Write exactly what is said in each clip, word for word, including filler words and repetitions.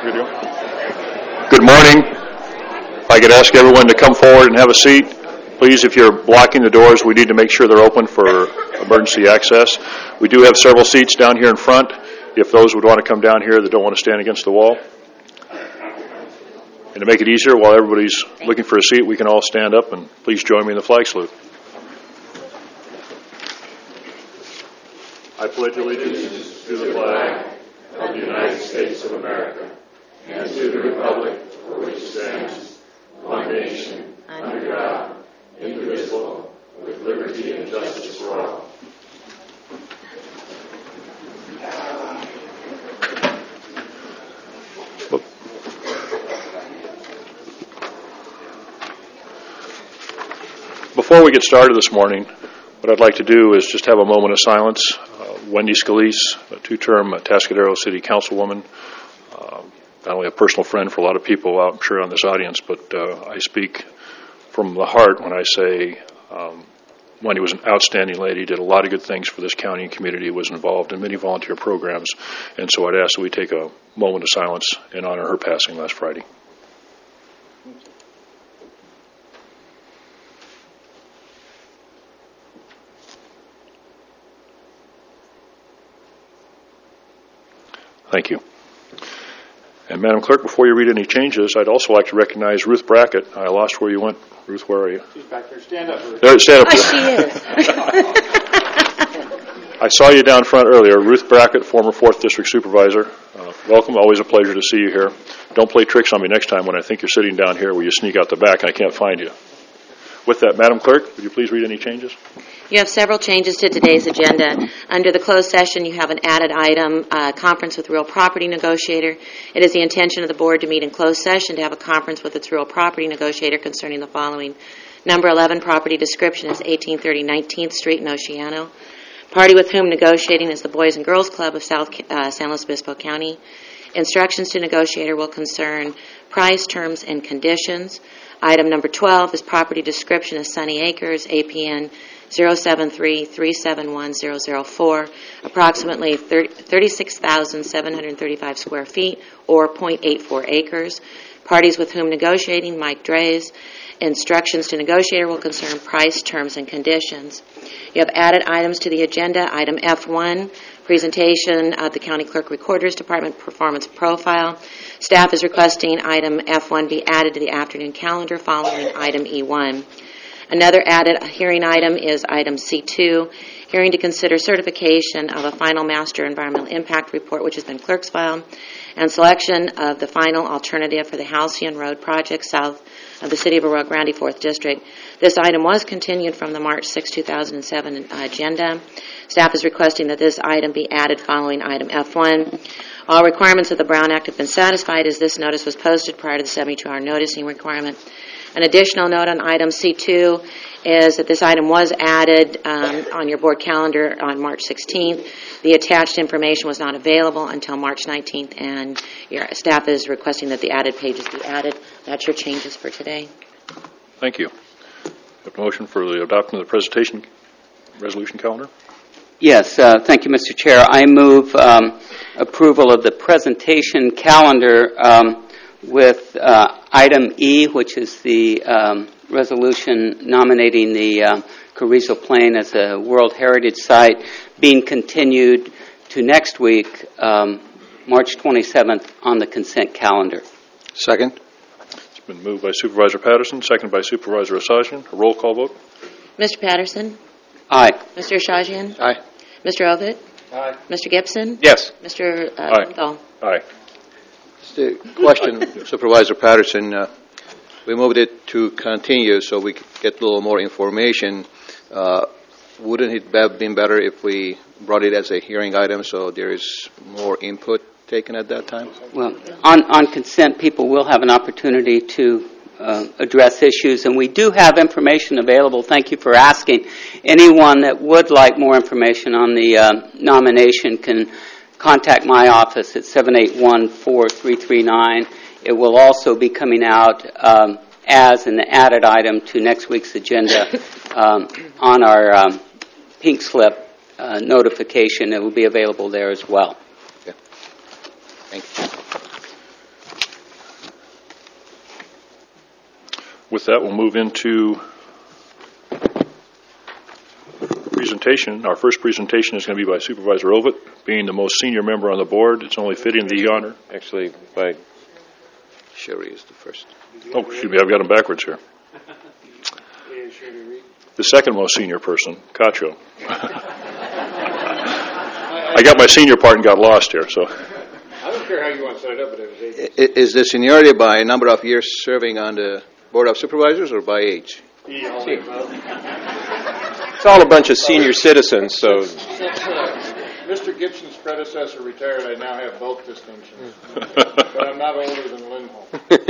Good morning. If I could ask everyone to come forward and have a seat. Please, if you're blocking the doors, we need to make sure they're open for emergency access. We do have several seats down here in front. If those would want to come down here that don't want to stand against the wall. And to make it easier, while everybody's looking for a seat, we can all stand up and please join me in the flag salute. I pledge allegiance to the flag of the United States of America and to the republic for which it stands, one nation, under God, indivisible, with liberty and justice for all. Before we get started this morning, what I'd like to do is just have a moment of silence. Uh, Wendy Scalise, a two-term Atascadero City Councilwoman, uh, not only a personal friend for a lot of people out, I'm sure, on this audience, but uh, I speak from the heart when I say um, Wendy was an outstanding lady, did a lot of good things for this county and community, was involved in many volunteer programs, and so I'd ask that we take a moment of silence in honor of her passing last Friday. Thank you. And Madam Clerk, before you read any changes, I'd also like to recognize Ruth Brackett. I lost where you went. Ruth, where are you? She's back there. Stand up, Ruth. There, stand up. Oh, she is. I saw you down front earlier. Ruth Brackett, former fourth District Supervisor. Uh, welcome. Always a pleasure to see you here. Don't play tricks on me next time when I think you're sitting down here where you sneak out the back and I can't find you. With that, Madam Clerk, would you please read any changes? You have several changes to today's agenda. Under the closed session, you have an added item, uh, conference with real property negotiator. It is the intention of the board to meet in closed session to have a conference with its real property negotiator concerning the following. Number eleven, property description is eighteen thirty nineteenth Street in Oceano. Party with whom negotiating is the Boys and Girls Club of South uh, San Luis Obispo County. Instructions to negotiator will concern price, terms, and conditions. Item number twelve is property description of Sunny Acres, A P N zero seven three three seven one zero zero four, approximately thirty-six thousand seven hundred thirty-five square feet, or zero point eight four acres. Parties with whom negotiating, Mike Drays. Instructions to negotiator will concern price, terms, and conditions. You have added items to the agenda. Item F one, presentation of the County Clerk Recorder's Department performance profile. Staff is requesting item F one be added to the afternoon calendar following item E one. Another added hearing item is item C two, hearing to consider certification of a final master environmental impact report, which has been clerk's file, and selection of the final alternative for the Halcyon Road project south of the City of Arroyo Grande, fourth District. This item was continued from the March sixth, two thousand seven agenda. Staff is requesting that this item be added following item F one. All requirements of the Brown Act have been satisfied as this notice was posted prior to the seventy-two hour noticing requirement. An additional note on item C two is that this item was added um, on your board calendar on March sixteenth. The attached information was not available until March nineteenth, and your staff is requesting that the added pages be added. That's your changes for today. Thank you. A motion for the adoption of the presentation resolution calendar? Yes, uh, thank you, Mister Chair. I move um, approval of the presentation calendar um, with uh, item E, which is the um, resolution nominating the uh, Carrizo Plain as a World Heritage Site, being continued to next week, um, March twenty-seventh, on the consent calendar. Second. It's been moved by Supervisor Patterson, seconded by Supervisor Assagian. A roll call vote. Mister Patterson? Aye. Mister Assagian? Aye. Mister Ovitt? Aye. Mister Gibson? Yes. Mister Uh, Aye. Lindahl? Aye. Just a question, Supervisor Patterson. Uh, we moved it to continue so we could get a little more information. Uh, wouldn't it have been better if we brought it as a hearing item so there is more input taken at that time? Well, on, on consent, people will have an opportunity to uh, address issues, and we do have information available. Thank you for asking. Anyone that would like more information on the uh, nomination can contact my office at seven eight one, four three three nine. It will also be coming out um, as an added item to next week's agenda um, on our um, pink slip uh, notification. It will be available there as well. Okay. Thank you. with that, we'll move into presentation. Our first presentation is going to be by Supervisor Ovett. Being the most senior member on the board, it's only fitting the honor. Actually, by Sherry is the first. Oh, excuse me, I've got them backwards here. The second most senior person, Cacho. I got my senior part and got lost here, so. I don't care how you want to set it up, but it was eight. I- Is the seniority by number of years serving on the Board of Supervisors or by age? it's all a bunch of senior citizens, so Since uh, Mister Gibson's predecessor retired, I now have both distinctions. But I'm not older than Lindholm.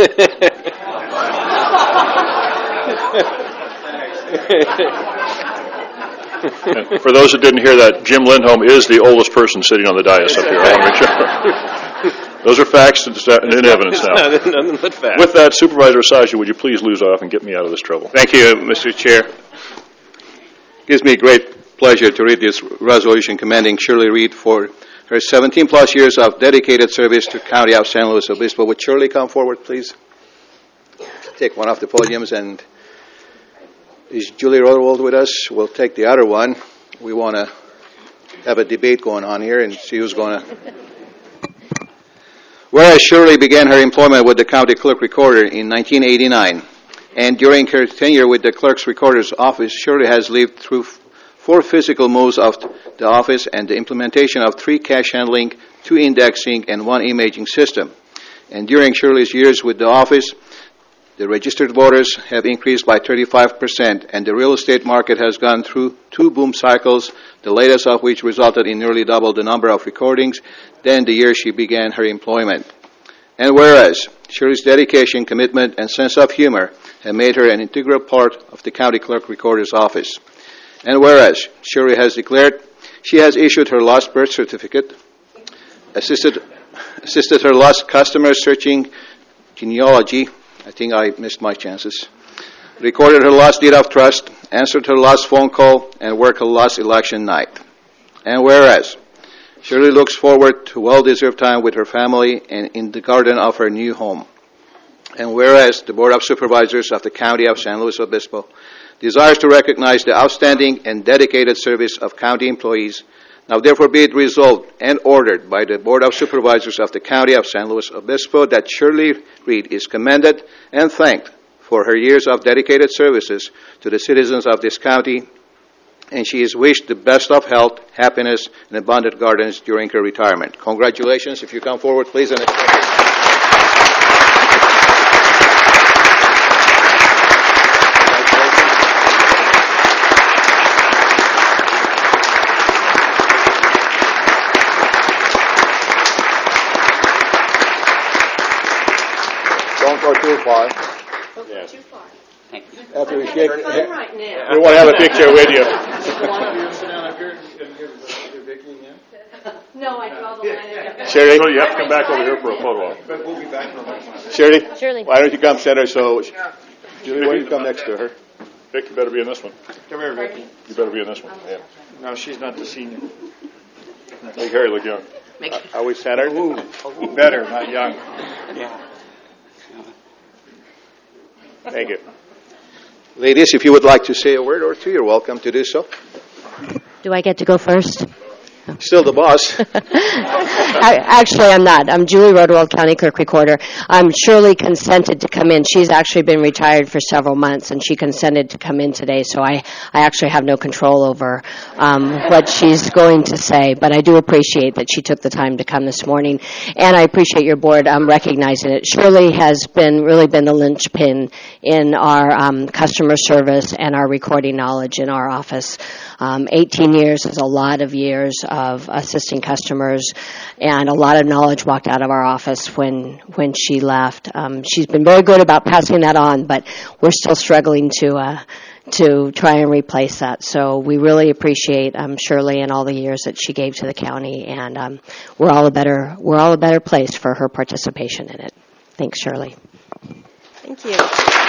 And for those that didn't hear that, Jim Lindholm is the oldest person sitting on the dais up here. I want to make sure. Those are facts and in evidence now. nothing but facts. With that, Supervisor Asagi, would you please lose off and get me out of this trouble? Thank you, Mister Chair. Gives me great pleasure to read this resolution commending Shirley Reed for her seventeen plus years of dedicated service to County of San Luis Obispo. Would Shirley come forward, please? Take one off the podiums, and is Julie Roderwald with us? We'll take the other one. We want to have a debate going on here and see who's going to. Whereas Shirley began her employment with the County Clerk Recorder in nineteen eighty-nine, and during her tenure with the Clerk's Recorder's Office, Shirley has lived through four physical moves of the office and the implementation of three cash handling, two indexing, and one imaging system. And during Shirley's years with the office, the registered voters have increased by thirty-five percent, and the real estate market has gone through two boom cycles, the latest of which resulted in nearly double the number of recordings than the year she began her employment. And whereas Shirley's dedication, commitment, and sense of humor have made her an integral part of the County Clerk Recorder's Office. And whereas Shirley has declared she has issued her lost birth certificate, assisted, assisted her lost customers searching genealogy, I think I missed my chances, recorded her lost deed of trust, answered her lost phone call, and worked her lost election night. And whereas Shirley looks forward to well-deserved time with her family and in the garden of her new home. And whereas the Board of Supervisors of the County of San Luis Obispo desires to recognize the outstanding and dedicated service of county employees, now therefore be it resolved and ordered by the Board of Supervisors of the County of San Luis Obispo that Shirley Reed is commended and thanked for her years of dedicated services to the citizens of this county, and she is wished the best of health, happiness, and abundant gardens during her retirement. Congratulations. If you come forward, please. And don't go too far. Yes. After we shake, Fun right now. We want to have a picture with you. One of you sit down up here and give your Vicky again. No, I draw the line at Shirley, So you have to come back over here for a photo op. But we'll be back in the next one. Shirley, Shirley. why don't you come center so Julie, why don't you come next to her? Vic, you better be in this one. Come here, Vicky. You better be in this one. Yeah. No, she's not the senior. Make Harry look young. Are we centered? Ooh, better, not young. Thank you. ladies, if you would like to say a word or two, you're welcome to do so. Do I get to go first? Still the boss. I- Actually, I'm not. I'm Julie Roderwald, County Clerk Recorder. Um, Shirley consented to come in. She's actually been retired for several months, and she consented to come in today, so I, I actually have no control over um, what she's going to say, but I do appreciate that she took the time to come this morning, and I appreciate your board um, recognizing it. Shirley has been really been the linchpin in our um, customer service and our recording knowledge in our office. Um, eighteen years is a lot of years of assisting customers, and a lot of knowledge walked out of our office when when she left. Um, she's been very good about passing that on, but we're still struggling to uh, to try and replace that. So we really appreciate um, Shirley and all the years that she gave to the county, and um, we're all a better we're all a better place for her participation in it. Thanks, Shirley. Thank you.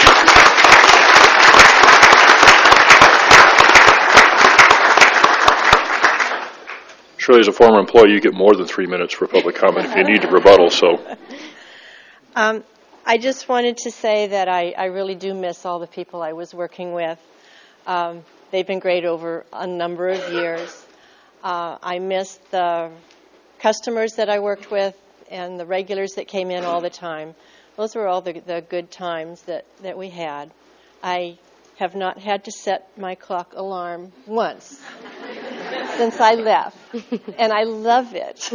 Shirley, as a former employee, you get more than three minutes for public comment if you need to rebuttal, so. Um, I just wanted to say that I, I really do miss all the people I was working with. Um, they've been great over a number of years. Uh, I miss the customers that I worked with and the regulars that came in all the time. Those were all the, the good times that, that we had. I have not had to set my clock alarm once since I left, and I love it.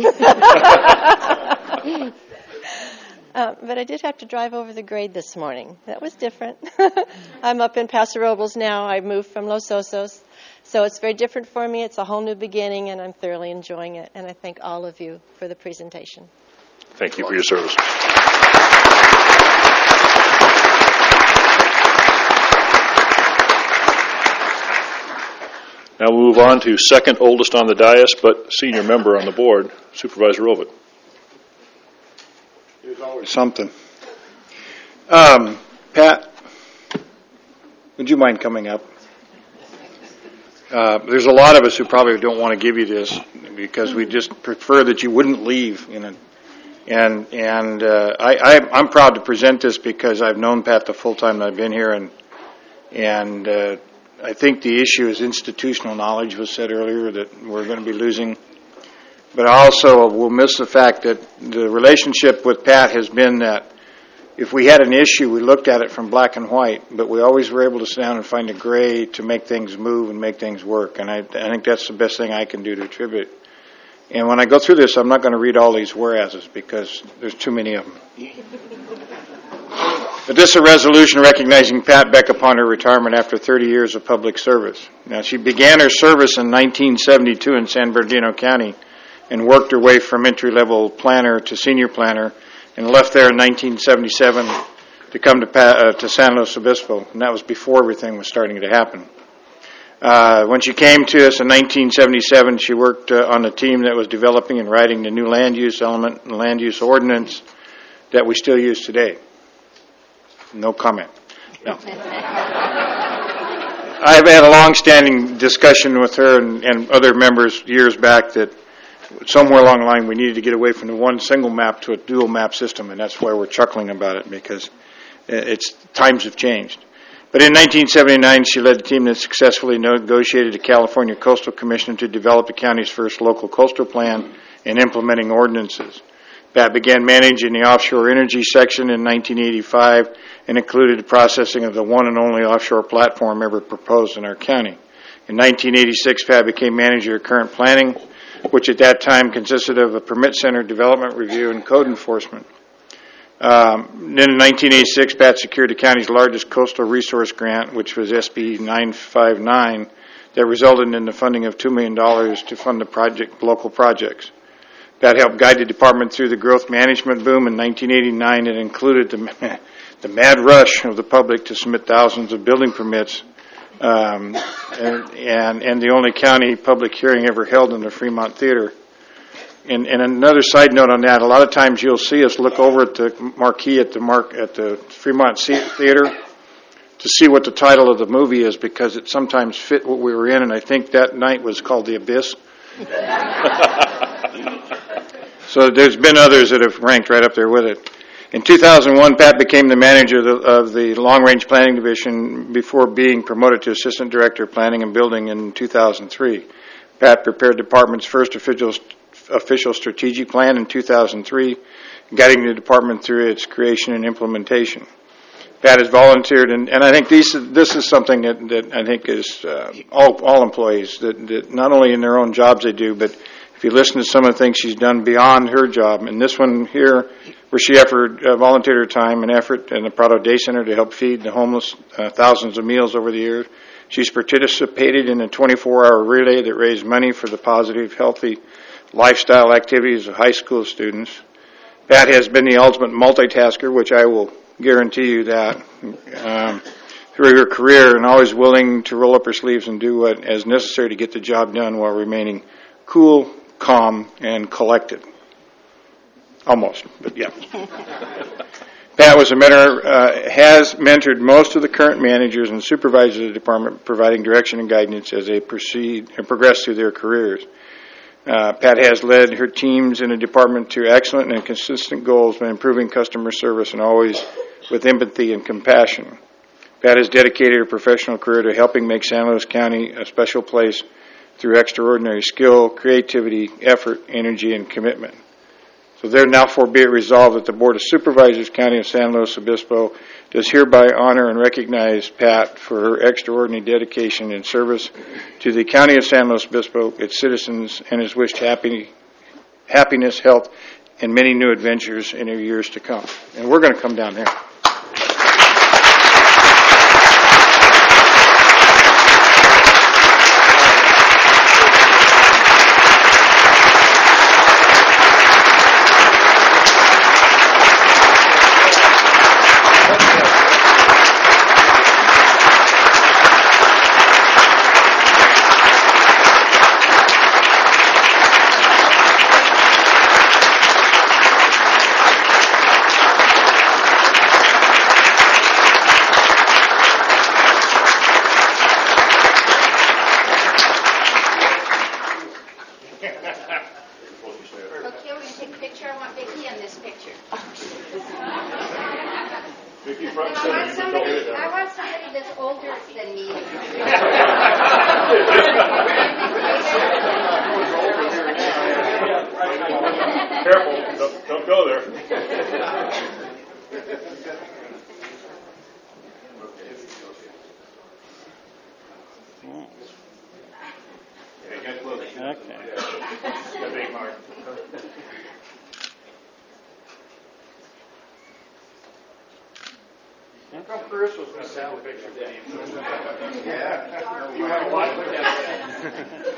uh, but I did have to drive over the grade this morning. That was different. I'm up in Paso Robles now. I moved from Los Osos, so it's very different for me. It's a whole new beginning, and I'm thoroughly enjoying it, and I thank all of you for the presentation. Thank you for your service. Now we'll move on to second oldest on the dais, but senior member on the board, Supervisor Rovit. There's always something. Um, Pat, would you mind coming up? Uh, there's a lot of us who probably don't want to give you this because we just prefer that you wouldn't leave. You know, and and uh, I, I, I'm proud to present this because I've known Pat the full time that I've been here, and and. Uh, I think the issue is institutional knowledge was said earlier that we're going to be losing. But I also will miss the fact that the relationship with Pat has been that if we had an issue, we looked at it from black and white, but we always were able to sit down and find a gray to make things move and make things work. And I, I think that's the best thing I can do to attribute. And when I go through this, I'm not going to read all these whereases because there's too many of them. But this is a resolution recognizing Pat Beck upon her retirement after thirty years of public service. Now, she began her service in nineteen seventy-two in San Bernardino County and worked her way from entry-level planner to senior planner and left there in nineteen seventy-seven to come to, uh, to San Luis Obispo, and that was before everything was starting to happen. Uh, when she came to us in nineteen seventy-seven, she worked uh, on a team that was developing and writing the new land use element and land use ordinance that we still use today. No comment. No. I've had a long-standing discussion with her and, and other members years back that somewhere along the line we needed to get away from the one single map to a dual map system, and that's why we're chuckling about it because it's times have changed. But in nineteen seventy-nine, she led the team that successfully negotiated the California Coastal Commission to develop the county's first local coastal plan and implementing ordinances. Pat began managing the offshore energy section in nineteen eighty-five and included the processing of the one and only offshore platform ever proposed in our county. In nineteen eighty-six, Pat became manager of current planning, which at that time consisted of a permit center, development review, and code enforcement. Um, then in nineteen eighty-six, Pat secured the county's largest coastal resource grant, which was S B nine fifty-nine, that resulted in the funding of two million dollars to fund the project, local projects. That helped guide the department through the growth management boom in nineteen eighty-nine. It included the, the mad rush of the public to submit thousands of building permits, um, and, and, and the only county public hearing ever held in the Fremont Theater. And, and another side note on that, a lot of times you'll see us look over at the marquee at the, Mar- at the Fremont Theater to see what the title of the movie is because it sometimes fit what we were in, and I think that night was called The Abyss. So there's been others that have ranked right up there with it. In two thousand one, Pat became the manager of the, of the Long Range Planning Division before being promoted to Assistant Director of Planning and Building in two thousand three. Pat prepared the department's first official, official strategic plan in two thousand three, guiding the department through its creation and implementation. Pat has volunteered, and, and I think these, this is something that, that I think is uh, all, all employees, that, that not only in their own jobs they do, but if you listen to some of the things she's done beyond her job, and this one here, where she effort, uh, volunteered her time and effort in the Prado Day Center to help feed the homeless uh, thousands of meals over the years. She's participated in a twenty-four hour relay that raised money for the positive, healthy lifestyle activities of high school students. Pat has been the ultimate multitasker, which I will guarantee you that, um, through her career, and always willing to roll up her sleeves and do what is necessary to get the job done while remaining cool, calm, and collected. Almost, but yeah. Pat was a mentor, uh, has mentored most of the current managers and supervisors of the department, providing direction and guidance as they proceed and progress through their careers. Uh, Pat has led her teams in the department to excellent and consistent goals when improving customer service and always with empathy and compassion. Pat has dedicated her professional career to helping make San Luis County a special place through extraordinary skill, creativity, effort, energy, and commitment. So there now be it resolved that the Board of Supervisors, County of San Luis Obispo, does hereby honor and recognize Pat for her extraordinary dedication and service to the County of San Luis Obispo, its citizens, and is wished happy, happiness, health, and many new adventures in her years to come. And we're going to come down here. Careful, don't, don't go there. Come Chris was going to have a picture. Yeah. You want to watch it?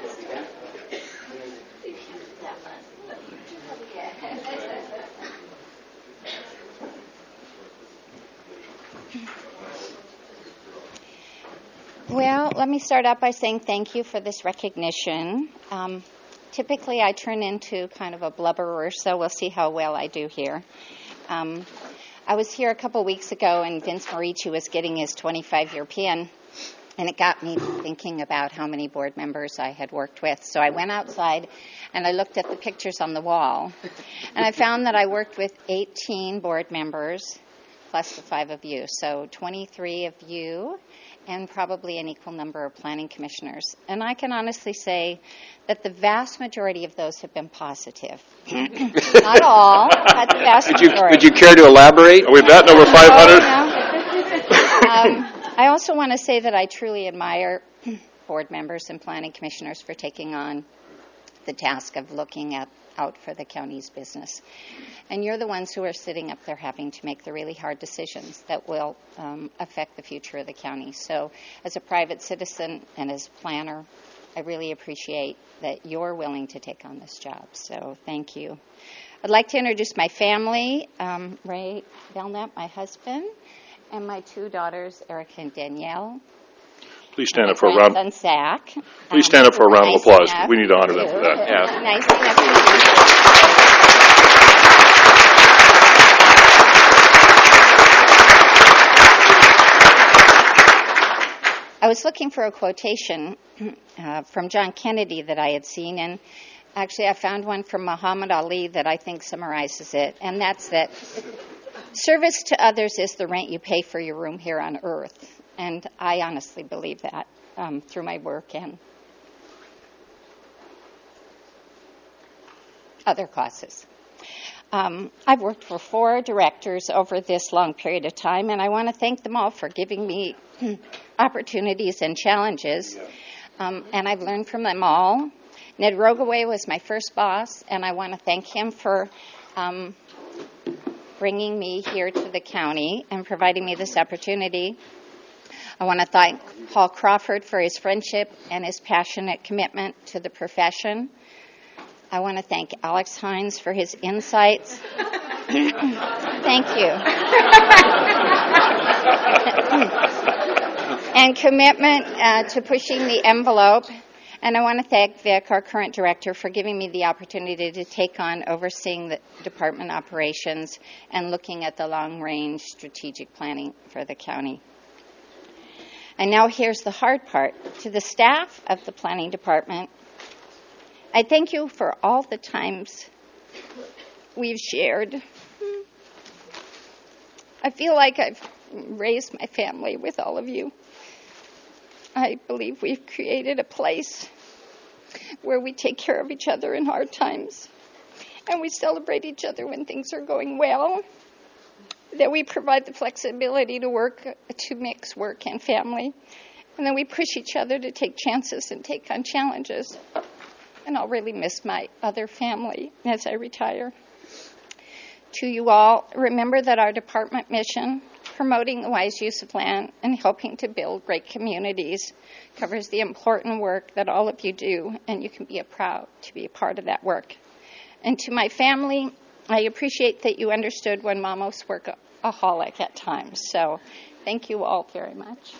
Well, let me start out by saying thank you for this recognition. Um, typically, I turn into kind of a blubberer, so we'll see how well I do here. Um, I was here a couple weeks ago, and Vince Morici was getting his twenty-five-year pin, and it got me thinking about how many board members I had worked with. So I went outside, and I looked at the pictures on the wall, and I found that I worked with eighteen board members, plus the five of you, so twenty-three of you, and probably an equal number of planning commissioners. And I can honestly say that the vast majority of those have been positive. Not all, but the vast Would you, majority. would you care to elaborate? Are we at number five hundred? um, I also want to say that I truly admire board members and planning commissioners for taking on the task of looking at out for the county's business. And you're the ones who are sitting up there having to make the really hard decisions that will um, affect the future of the county. So as a private citizen and as a planner, I really appreciate that you're willing to take on this job. So thank you. I'd like to introduce my family, um, Ray Belknap, my husband, and my two daughters, Erica and Danielle. Please stand and up for a round. My son, Zach. Please um, stand up for a round of nice applause. enough We need to honor them for that. Yeah. Nice enough to meet you. I was looking for a quotation uh, from John Kennedy that I had seen, and actually I found one from Muhammad Ali that I think summarizes it, and that's that service to others is the rent you pay for your room here on earth. And I honestly believe that um, through my work and other causes. Um, I've worked for four directors over this long period of time, and I want to thank them all for giving me opportunities and challenges. Um, and I've learned from them all. Ned Rogaway was my first boss, and I want to thank him for um, bringing me here to the county and providing me this opportunity. I want to thank Paul Crawford for his friendship and his passionate commitment to the profession. I want to thank Alex Hines for his insights. Thank you. And commitment uh, to pushing the envelope. And I want to thank Vic, our current director, for giving me the opportunity to take on overseeing the department operations and looking at the long-range strategic planning for the county. And now here's the hard part. To the staff of the planning department, I thank you for all the times we've shared. I feel like I've raised my family with all of you. I believe we've created a place where we take care of each other in hard times, and we celebrate each other when things are going well, that we provide the flexibility to work, to mix work and family, and then we push each other to take chances and take on challenges. And I'll really miss my other family as I retire. To you all, remember that our department mission, promoting the wise use of land and helping to build great communities, covers the important work that all of you do, and you can be proud to be a part of that work. And to my family, I appreciate that you understood when Mom was workaholic at times. So thank you all very much.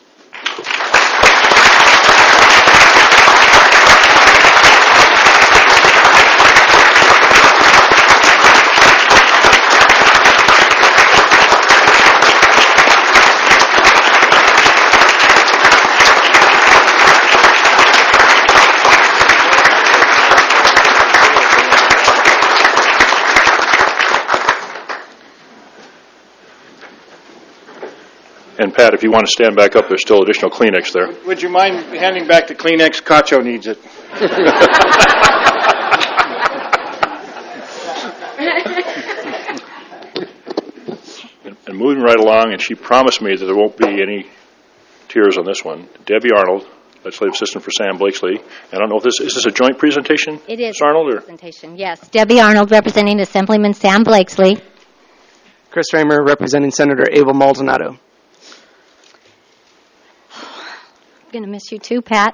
And Pat, if you want to stand back up, there's still additional Kleenex there. Would you mind handing back the Kleenex? Cacho needs it. and, and moving right along, and she promised me that there won't be any tears on this one. Debbie Arnold, legislative assistant for Sam Blakesley. And I don't know if this is this a joint presentation? It is Miz Arnold, a presentation, yes. Debbie Arnold representing Assemblyman Sam Blakesley. Chris Raymer representing Senator Abel Maldonado. I'm going to miss you too, Pat.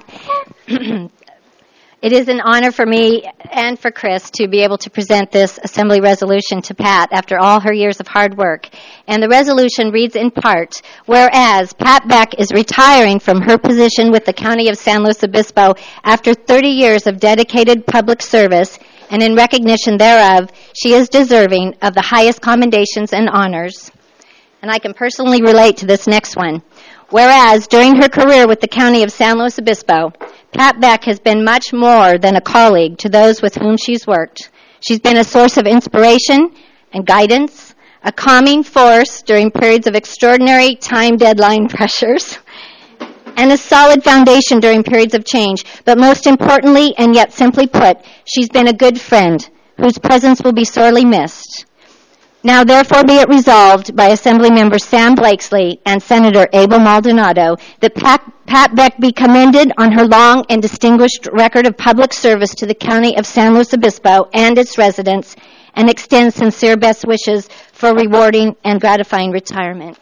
It is an honor for me and for Chris to be able to present this Assembly resolution to Pat after all her years of hard work. And the resolution reads in part, whereas Pat Beck is retiring from her position with the County of San Luis Obispo after thirty years of dedicated public service, and in recognition thereof, she is deserving of the highest commendations and honors. And I can personally relate to this next one. Whereas, during her career with the County of San Luis Obispo, Pat Beck has been much more than a colleague to those with whom she's worked. She's been a source of inspiration and guidance, a calming force during periods of extraordinary time deadline pressures, and a solid foundation during periods of change. But most importantly, and yet simply put, she's been a good friend whose presence will be sorely missed. Now, therefore, be it resolved by Assembly Member Sam Blakesley and Senator Abel Maldonado that Pat, Pat Beck be commended on her long and distinguished record of public service to the County of San Luis Obispo and its residents, and extend sincere best wishes for rewarding and gratifying retirement.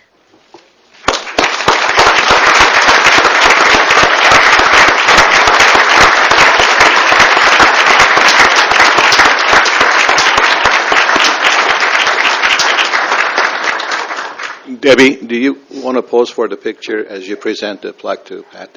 Debbie, do you want to pose for the picture as you present the plaque to Pat?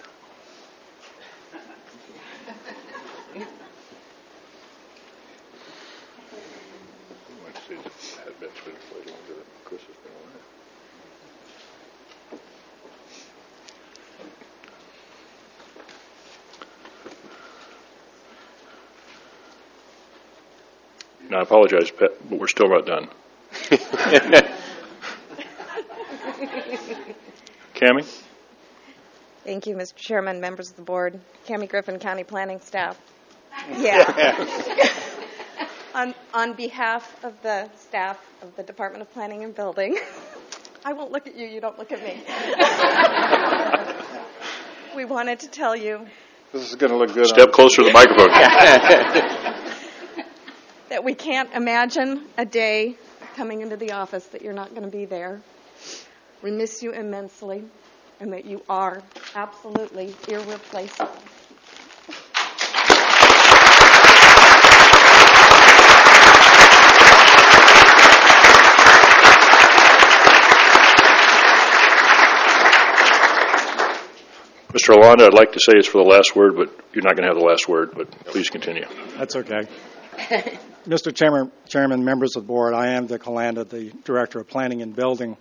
Now, I apologize, Pat, but we're still not done. Cammie? Thank you, Mister Chairman, members of the board, Cammie Griffin, County Planning staff. Yeah. on, on behalf of the staff of the Department of Planning and Building, I won't look at you, you don't look at me. We wanted to tell you. This is going to look good. Step closer to the microphone. That we can't imagine a day coming into the office that you're not going to be there. We miss you immensely, and that you are absolutely irreplaceable. Mister Alonda, I'd like to say it's for the last word, but you're not going to have the last word, but please continue. That's okay. Mister Chairman, Chairman, members of the board, I am Dick Holanda, the Director of Planning and Building.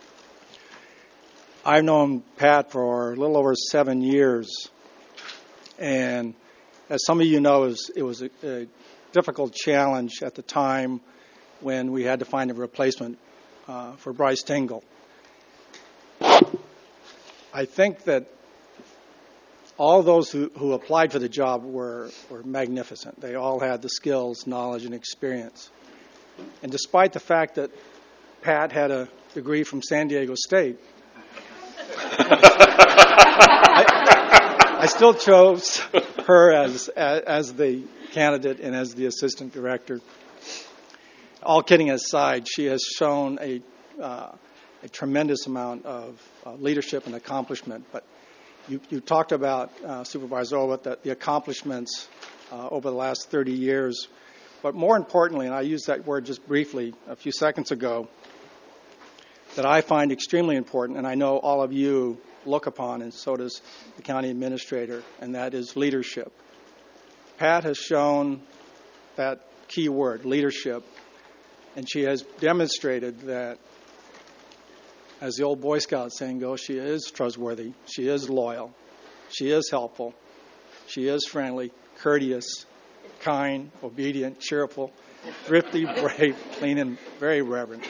I've known Pat for a little over seven years, and as some of you know, it was, it was a, a difficult challenge at the time when we had to find a replacement uh, for Bryce Tingle. I think that all those who, who applied for the job were, were magnificent. They all had the skills, knowledge, and experience. And despite the fact that Pat had a degree from San Diego State, I, I still chose her as, as as the candidate and as the assistant director. All kidding aside, she has shown a uh, a tremendous amount of uh, leadership and accomplishment. But you, you talked about, uh, Supervisor Olbert, that the accomplishments uh, over the last thirty years. But more importantly, and I used that word just briefly a few seconds ago, that I find extremely important, and I know all of you look upon, and so does the county administrator, and that is leadership. Pat has shown that key word, leadership, and she has demonstrated that, as the old Boy Scout saying goes, she is trustworthy, she is loyal, she is helpful, she is friendly, courteous, kind, obedient, cheerful, thrifty, brave, clean, and very reverent.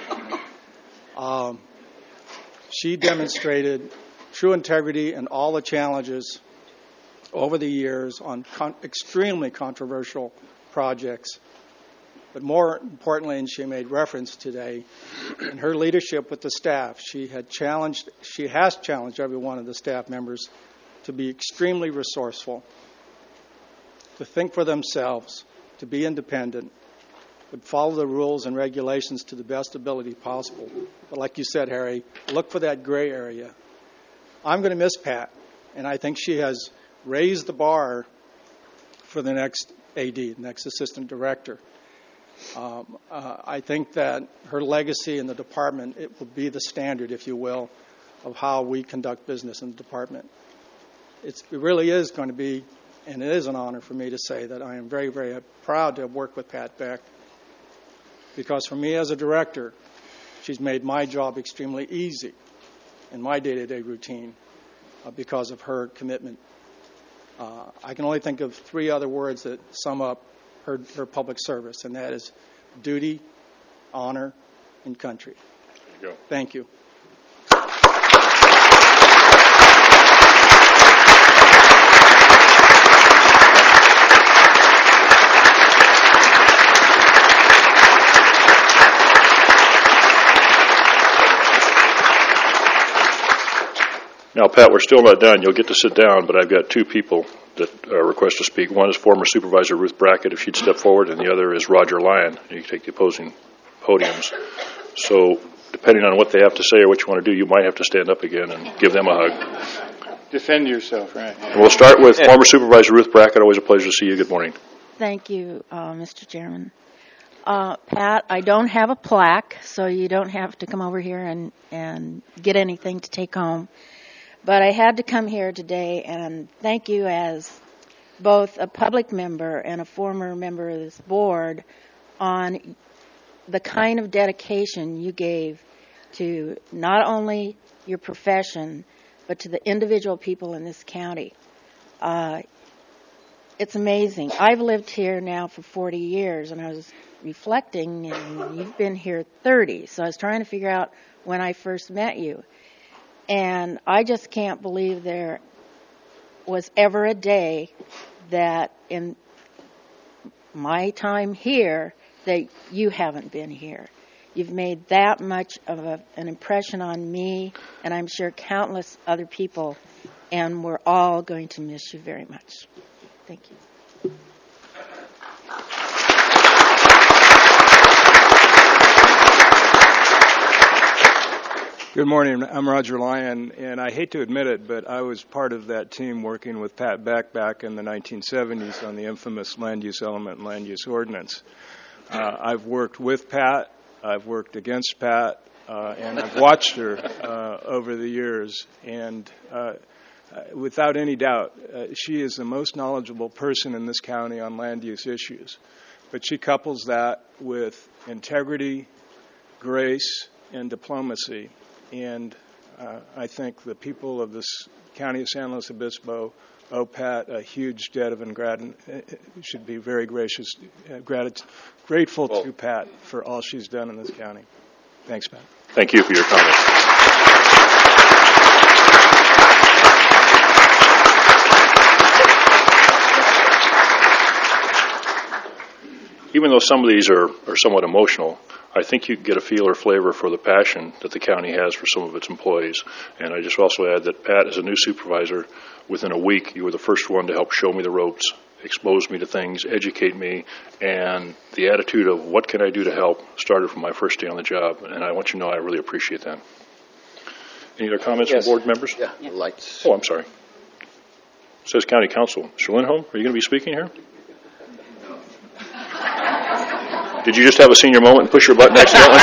Um, she demonstrated true integrity in all the challenges over the years on con- extremely controversial projects. But more importantly, and she made reference today, in her leadership with the staff, she had challenged, she has challenged every one of the staff members to be extremely resourceful, to think for themselves, to be independent, would follow the rules and regulations to the best ability possible. But like you said, Harry, look for that gray area. I'm going to miss Pat, and I think she has raised the bar for the next A D, the next assistant director. Um, uh, I think that her legacy in the department, it will be the standard, if you will, of how we conduct business in the department. It's, it really is going to be, and it is an honor for me to say that I am very, very proud to have worked with Pat Beck, because for me as a director, she's made my job extremely easy in my day-to-day routine uh, because of her commitment. Uh, I can only think of three other words that sum up her, her public service, and that is duty, honor, and country. There you go. Thank you. Now, Pat, we're still not done. You'll get to sit down, but I've got two people that uh, request to speak. One is former Supervisor Ruth Brackett, if she'd step forward, and the other is Roger Lyon. You can take the opposing podiums. So, depending on what they have to say or what you want to do, you might have to stand up again and give them a hug. Defend yourself, right? And we'll start with former Supervisor Ruth Brackett. Always a pleasure to see you. Good morning. Thank you, uh, Mister Chairman. Uh, Pat, I don't have a plaque, so you don't have to come over here and, and get anything to take home. But I had to come here today and thank you as both a public member and a former member of this board on the kind of dedication you gave to not only your profession, but to the individual people in this county. Uh, it's amazing. I've lived here now for forty years, and I was reflecting, and you've been here thirty, so I was trying to figure out when I first met you. And I just can't believe there was ever a day that in my time here that you haven't been here. You've made that much of a, an impression on me, and I'm sure countless other people, and we're all going to miss you very much. Thank you. Good morning. I'm Roger Lyon, and I hate to admit it, but I was part of that team working with Pat Beck back in the nineteen seventies on the infamous land use element and land use ordinance. Uh, I've worked with Pat, I've worked against Pat, uh, and I've watched her uh, over the years, and uh, without any doubt, uh, she is the most knowledgeable person in this county on land use issues. But she couples that with integrity, grace, and diplomacy. And uh, I think the people of this county of San Luis Obispo owe Pat a huge debt of ingratitude. Should be very gracious, uh, grat- grateful well, to Pat for all she's done in this county. Thanks, Pat. Thank you for your comments. Even though some of these are, are somewhat emotional, I think you get a feel or flavor for the passion that the county has for some of its employees. And I just also add that Pat, as a new supervisor, within a week, you were the first one to help show me the ropes, expose me to things, educate me, and the attitude of what can I do to help started from my first day on the job. And I want you to know I really appreciate that. Any other comments Yes. from board members? Yeah, yeah. Lights. Oh, I'm sorry. It says County Council. Mister Lindholm, are you going to be speaking here? Did you just have a senior moment and push your button accidentally?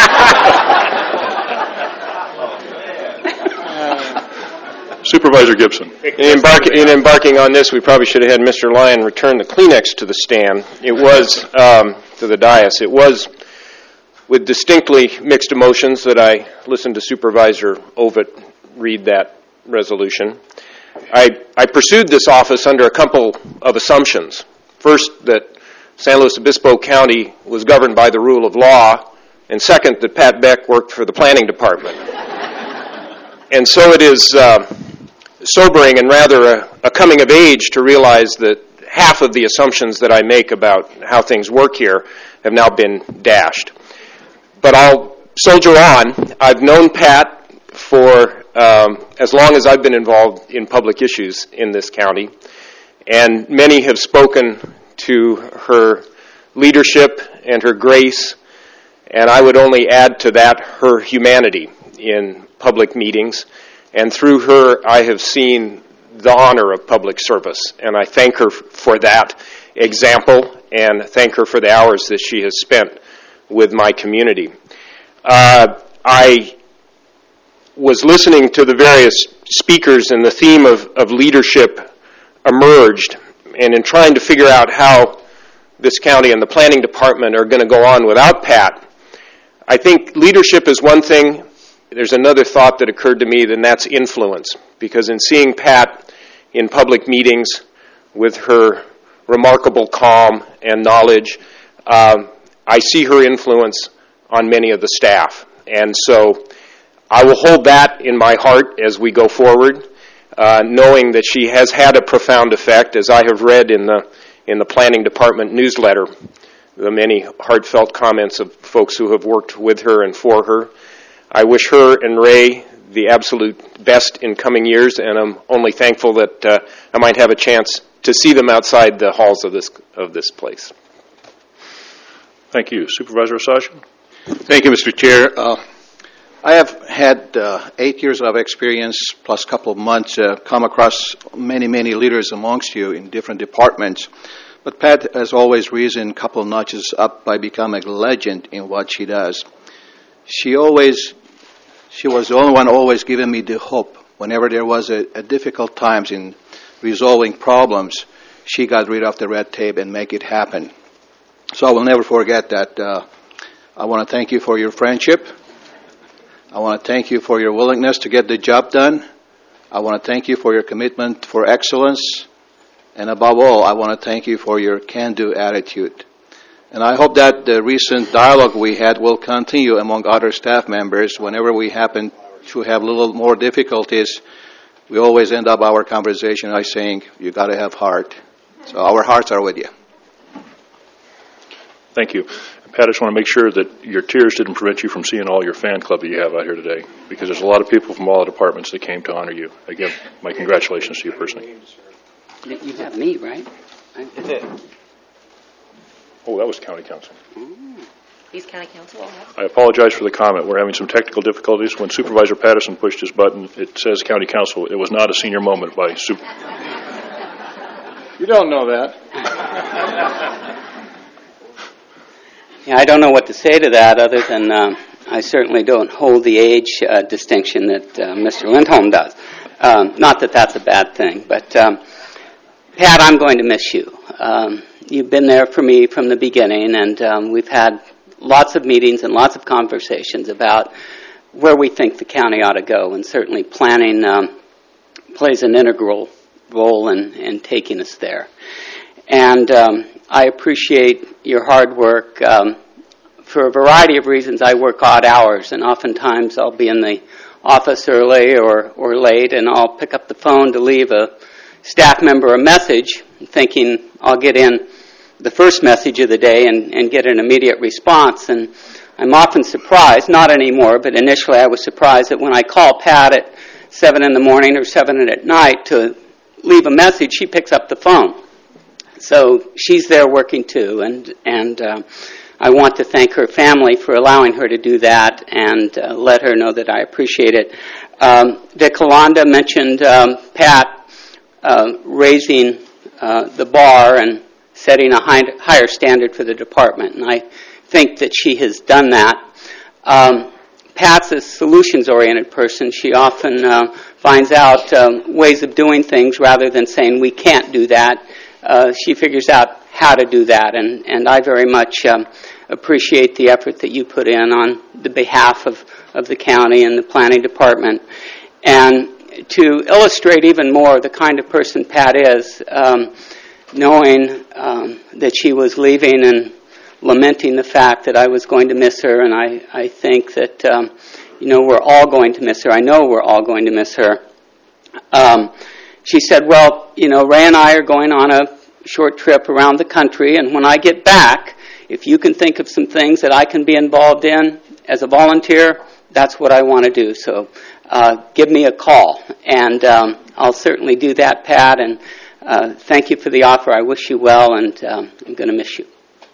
Supervisor Gibson. In, embark, in embarking on this, we probably should have had Mister Lyon return the Kleenex to the stand. It was, um, to the dais, it was with distinctly mixed emotions that I listened to Supervisor Ovitt read that resolution. I, I pursued this office under a couple of assumptions. First, that San Luis Obispo County was governed by the rule of law, and second, that Pat Beck worked for the planning department. And so it is uh, sobering and rather a, a coming of age to realize that half of the assumptions that I make about how things work here have now been dashed. But I'll soldier on. I've known Pat for um, as long as I've been involved in public issues in this county, and many have spoken to her leadership and her grace, and I would only add to that her humanity in public meetings, and through her I have seen the honor of public service, and I thank her for that example and thank her for the hours that she has spent with my community. Uh, I was listening to the various speakers, and the theme of, of leadership emerged, and in trying to figure out how this county and the planning department are going to go on without Pat, I think leadership is one thing. There's another thought that occurred to me, and that's influence. Because in seeing Pat in public meetings with her remarkable calm and knowledge, um, I see her influence on many of the staff. And so I will hold that in my heart as we go forward, uh, knowing that she has had a profound effect, as I have read in the in the planning department newsletter, the many heartfelt comments of folks who have worked with her and for her. I wish her and Ray the absolute best in coming years, and I'm only thankful that uh, I might have a chance to see them outside the halls of this of this place. Thank you. Supervisor Assange? Thank you, Mister Chair. Uh, I have had uh, eight years of experience plus a couple of months uh, come across many, many leaders amongst you in different departments. But Pat has always risen a couple of notches up by becoming a legend in what she does. She always, she was the only one always giving me the hope. Whenever there was a, a difficult times in resolving problems, she got rid of the red tape and make it happen. So I will never forget that. Uh, I want to thank you for your friendship. I want to thank you for your willingness to get the job done. I want to thank you for your commitment for excellence. And above all, I want to thank you for your can-do attitude. And I hope that the recent dialogue we had will continue among other staff members. Whenever we happen to have a little more difficulties, we always end up our conversation by saying, you got to have heart. So our hearts are with you. Thank you. Pat, I just want to make sure that your tears didn't prevent you from seeing all your fan club that you have out here today, because there's a lot of people from all the departments that came to honor you. Again, my congratulations to you personally. You have me, right? I did. Oh, that was county council. Mm. He's county council. I apologize for the comment. We're having some technical difficulties. When Supervisor Patterson pushed his button, it says county council. It was not a senior moment by Super. You don't know that. Yeah, I don't know what to say to that other than um, I certainly don't hold the age uh, distinction that uh, Mister Lindholm does. Um, not that that's a bad thing, but um, Pat, I'm going to miss you. Um, you've been there for me from the beginning, and um, we've had lots of meetings and lots of conversations about where we think the county ought to go, and certainly planning um, plays an integral role in, in taking us there. And um, I appreciate your hard work um, for a variety of reasons, I work odd hours, and oftentimes I'll be in the office early or, or late, and I'll pick up the phone to leave a staff member a message, thinking I'll get in the first message of the day and, and get an immediate response. And I'm often surprised, not anymore, but initially I was surprised that when I call Pat at seven in the morning or seven at night to leave a message, she picks up the phone. So she's there working too, and and uh, I want to thank her family for allowing her to do that, and uh, let her know that I appreciate it. Um, Vic Holanda mentioned um, Pat uh, raising uh, the bar and setting a high, higher standard for the department, and I think that she has done that. Um, Pat's a solutions-oriented person. She often uh, finds out um, ways of doing things rather than saying, we can't do that. Uh, she figures out how to do that, and, and I very much um, appreciate the effort that you put in on the behalf of, of the county and the planning department. And to illustrate even more the kind of person Pat is, um, knowing um, that she was leaving and lamenting the fact that I was going to miss her, and I, I think that, um, you know, we're all going to miss her. I know we're all going to miss her. Um, she said, well, you know, Ray and I are going on a short trip around the country, and when I get back, if you can think of some things that I can be involved in as a volunteer, that's what I want to do. So uh, give me a call, and um, I'll certainly do that, Pat, and uh, thank you for the offer. I wish you well, and um, I'm going to miss you.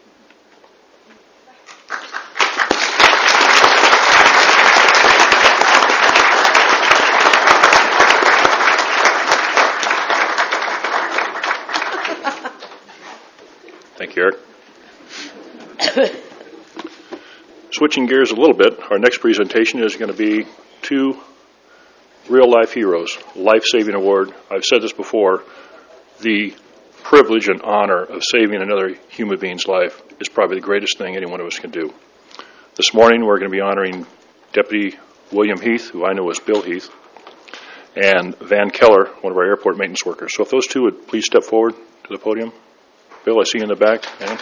Thank you, Eric. Switching gears a little bit, our next presentation is going to be two real-life heroes, life-saving award. I've said this before, the privilege and honor of saving another human being's life is probably the greatest thing any one of us can do. This morning we're going to be honoring Deputy William Heath, who I know as Bill Heath, and Van Keller, one of our airport maintenance workers. So if those two would please step forward to the podium. Bill, I see you in the back. Yeah.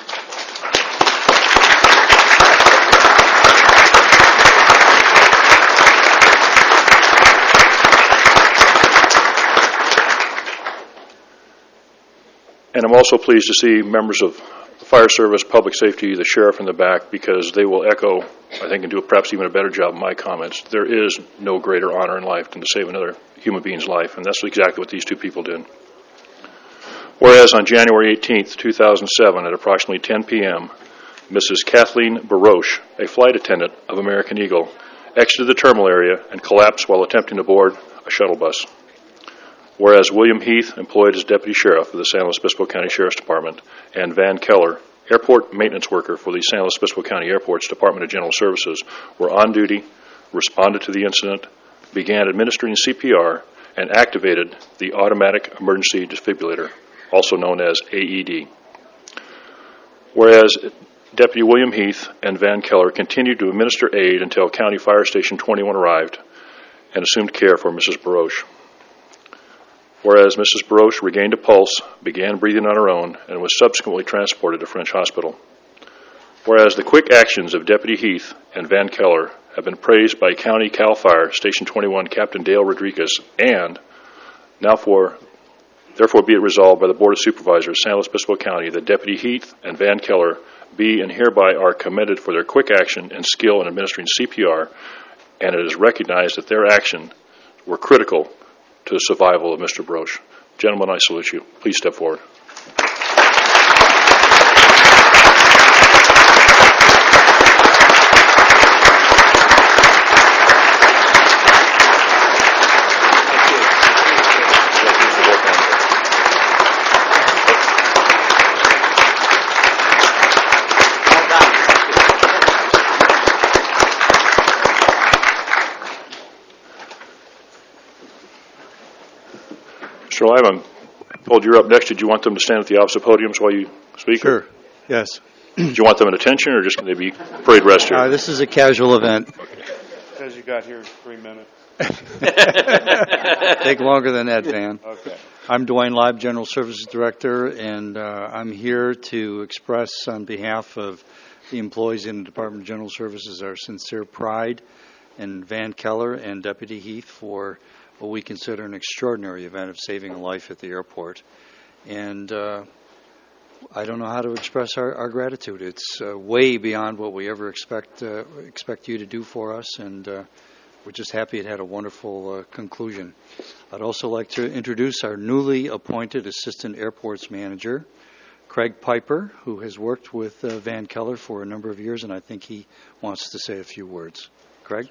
And I'm also pleased to see members of the fire service, public safety, the sheriff in the back, because they will echo, I think, and do perhaps even a better job of my comments. There is no greater honor in life than to save another human being's life, and that's exactly what these two people did. Whereas on January eighteenth, two thousand seven, at approximately ten p.m., Missus Kathleen Baroche, a flight attendant of American Eagle, exited the terminal area and collapsed while attempting to board a shuttle bus. Whereas William Heath, employed as deputy sheriff of the San Luis Obispo County Sheriff's Department, and Van Keller, airport maintenance worker for the San Luis Obispo County Airport's Department of General Services, were on duty, responded to the incident, began administering C P R, and activated the automatic emergency defibrillator, also known as A E D. Whereas Deputy William Heath and Van Keller continued to administer aid until County Fire Station twenty-one arrived and assumed care for Missus Baroche. Whereas Missus Baroche regained a pulse, began breathing on her own, and was subsequently transported to French Hospital. Whereas the quick actions of Deputy Heath and Van Keller have been praised by County Cal Fire Station twenty-one Captain Dale Rodriguez, and now for therefore be it resolved by the Board of Supervisors, San Luis Obispo County, that Deputy Heath and Van Keller be and hereby are commended for their quick action and skill in administering C P R, and it is recognized that their action were critical to the survival of Mister Baroche. Gentlemen, I salute you. Please step forward. Mister Lyman, I told you you're up next. Did you want them to stand at the opposite podiums while you speak? Sure, yes. Do you want them at attention, or just can they be parade rest here? Uh, this is a casual event. Okay. Says you got here three minutes. Take longer than that, Van. Okay. I'm Dwayne Live, General Services Director, and uh, I'm here to express on behalf of the employees in the Department of General Services our sincere pride in Van Keller and Deputy Heath for what we consider an extraordinary event of saving a life at the airport. And uh, I don't know how to express our, our gratitude. It's uh, way beyond what we ever expect uh, expect you to do for us, and uh, we're just happy it had a wonderful uh, conclusion. I'd also like to introduce our newly appointed Assistant Airports Manager, Craig Piper, who has worked with uh, Van Keller for a number of years, and I think he wants to say a few words. Craig?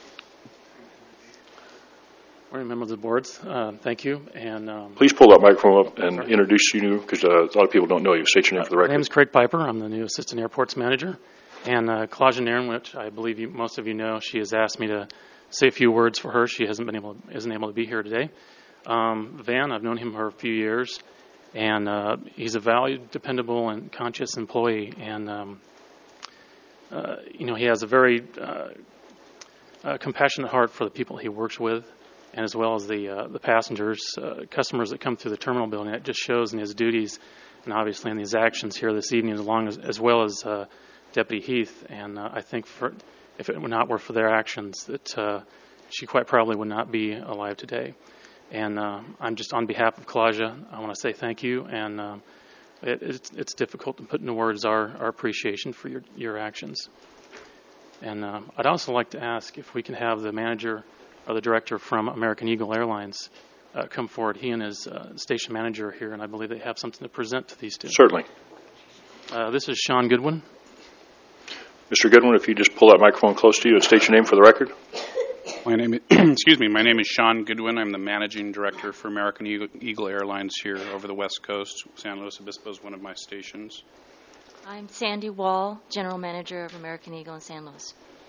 Morning, members of the board. Uh, thank you. And um, Please pull that microphone up and introduce you, because uh, a lot of people don't know you. State your name for the record. My name is Craig Piper. I'm the new Assistant Airports Manager. And uh, Claudia Nairn, which I believe you, most of you know, she has asked me to say a few words for her. She hasn't been able, isn't able to be here today. Um, Van, I've known him for a few years, and uh, he's a valued, dependable, and conscious employee. And um, uh, you know, he has a very uh, uh, compassionate heart for the people he works with, and as well as the uh, the passengers, uh, customers that come through the terminal building. It just shows in his duties, and obviously in his actions here this evening, as long as as well as uh, Deputy Heath. And uh, I think for if it were not were for their actions, that uh, she quite probably would not be alive today. And uh, I'm just on behalf of Claudia, I want to say thank you. And uh, it, it's, it's difficult to put into words our, our appreciation for your, your actions. And uh, I'd also like to ask if we can have the manager or the director from American Eagle Airlines uh, come forward. He and his uh, station manager are here, and I believe they have something to present to these two. Certainly. Uh, this is Sean Goodwin. Mister Goodwin, if you just pull that microphone close to you and state your name for the record. My name is, excuse me, my name is Sean Goodwin. I'm the Managing Director for American Eagle, Eagle Airlines here over the West Coast. San Luis Obispo is one of my stations. I'm Sandy Wall, General Manager of American Eagle in San Luis.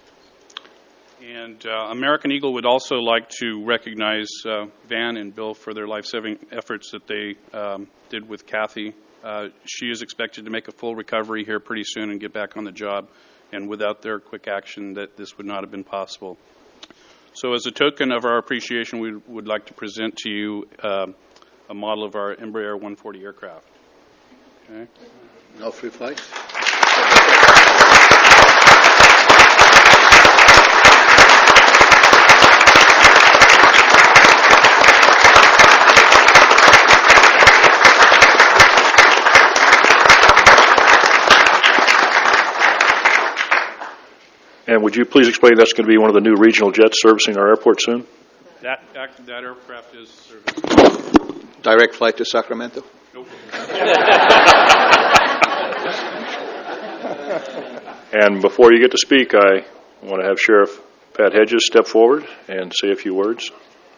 And uh, American Eagle would also like to recognize uh, Van and Bill for their life-saving efforts that they um, did with Kathy. Uh, she is expected to make a full recovery here pretty soon and get back on the job. And without their quick action, that this would not have been possible. So as a token of our appreciation, we would like to present to you uh, a model of our Embraer one forty aircraft. Okay. No free flights? And would you please explain that's going to be one of the new regional jets servicing our airport soon? That, that, that aircraft is serviced. Direct flight to Sacramento? Nope. And before you get to speak, I want to have Sheriff Pat Hedges step forward and say a few words.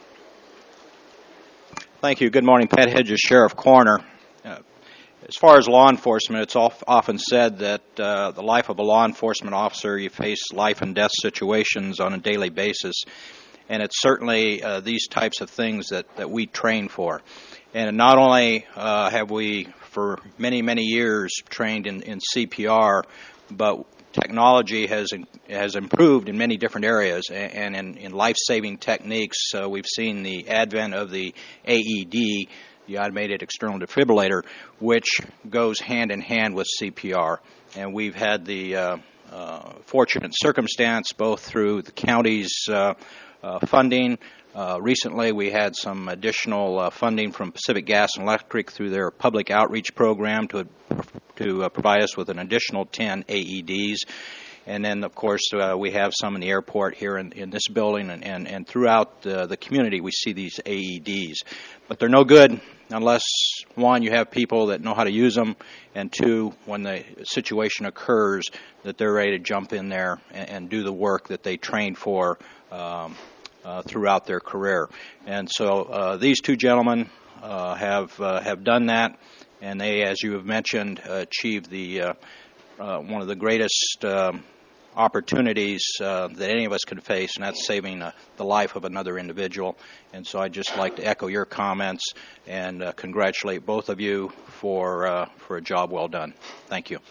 Thank you. Good morning. Pat Hedges, Sheriff Coroner. Uh, As far as law enforcement, it's often said that uh, the life of a law enforcement officer, you face life and death situations on a daily basis, and it's certainly uh, these types of things that, that we train for. And not only uh, have we, for many, many years, trained in, in C P R, but technology has has improved in many different areas, and in, in life-saving techniques, uh, we've seen the advent of the A E D, the automated external defibrillator, which goes hand in hand with C P R. And we've had the uh, uh, fortunate circumstance, both through the county's uh, uh, funding. Uh, recently, we had some additional uh, funding from Pacific Gas and Electric through their public outreach program to to uh, provide us with an additional ten A E Ds. And then, of course, uh, we have some in the airport here in, in this building, and, and, and throughout the, the community we see these A E Ds. But they're no good unless, one, you have people that know how to use them, and two, when the situation occurs, that they're ready to jump in there and, and do the work that they trained for um, uh, throughout their career. And so uh, these two gentlemen uh, have uh, have done that, and they, as you have mentioned, uh, achieved the uh, uh, one of the greatest um, opportunities uh, that any of us could face, and that's saving uh, the life of another individual. And so I'd just like to echo your comments and uh, congratulate both of you for uh, for a job well done. Thank you.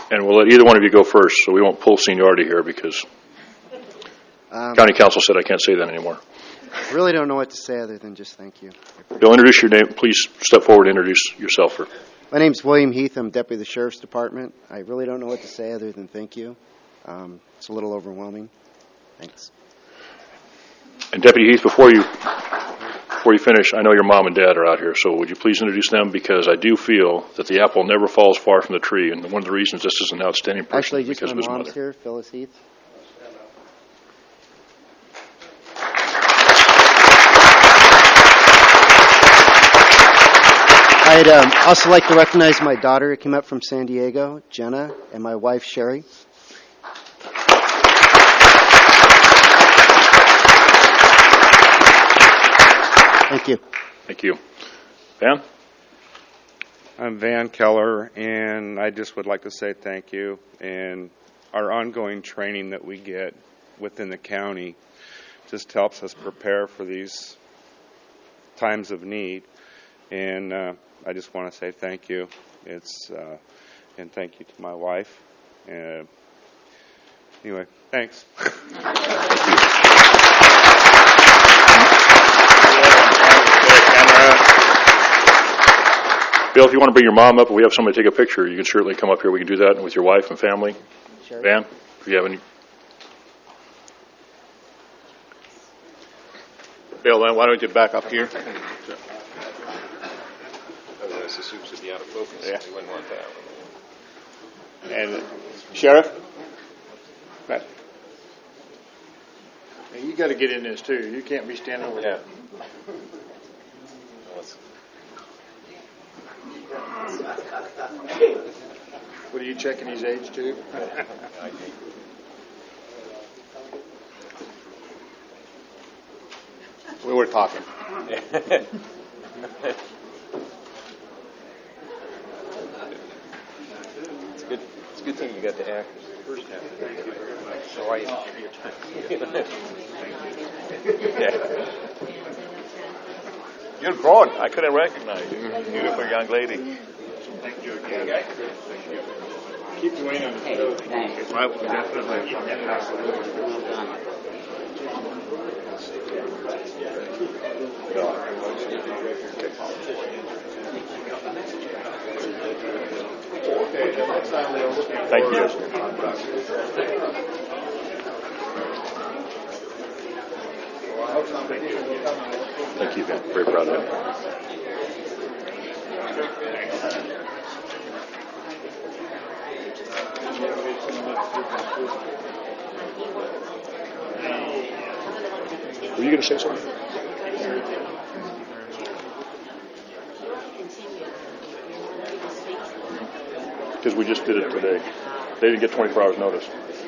And we'll let either one of you go first, so we won't pull seniority here because Um, County Council said I can't say that anymore. really don't know what to say other than just thank you. Bill, introduce your name. Please step forward and introduce yourself. For My name's William Heath. I'm Deputy of the Sheriff's Department. I really don't know what to say other than thank you. Um, it's a little overwhelming. Thanks. And Deputy Heath, before you before you finish, I know your mom and dad are out here, so would you please introduce them? Because I do feel that the apple never falls far from the tree, and one of the reasons this is an outstanding person Actually, is just because my of his mom's mother. here, Phyllis Heath. I'd um, also like to recognize my daughter who came up from San Diego, Jenna, and my wife, Sherry. Thank you. Thank you. Van? I'm Van Keller, and I just would like to say thank you. And our ongoing training that we get within the county just helps us prepare for these times of need. And uh, I just want to say thank you. It's uh, and thank you to my wife. Uh, anyway, thanks. Bill, if you want to bring your mom up and we have somebody take a picture, you can certainly come up here. We can do that with your wife and family. Sure. Van, if you have any. Bill, then why don't you back up here? Otherwise, the soups would be out of focus. Yeah. We wouldn't want that. And Sheriff? Right. Hey, you got to get in this too. You can't be standing over there. What are you checking his age too? We were talking. It's good. It's a good thing you got the actors first half. Thank you very much. How are you? Yeah. You're grown. I couldn't recognize you. Beautiful young lady. Thank you again. Keep Dwayne on his toes. I will definitely. Thank you. Thank you, Ben. Very proud of you. Were you going to say something? Because we just did it today. They didn't get twenty-four hours notice.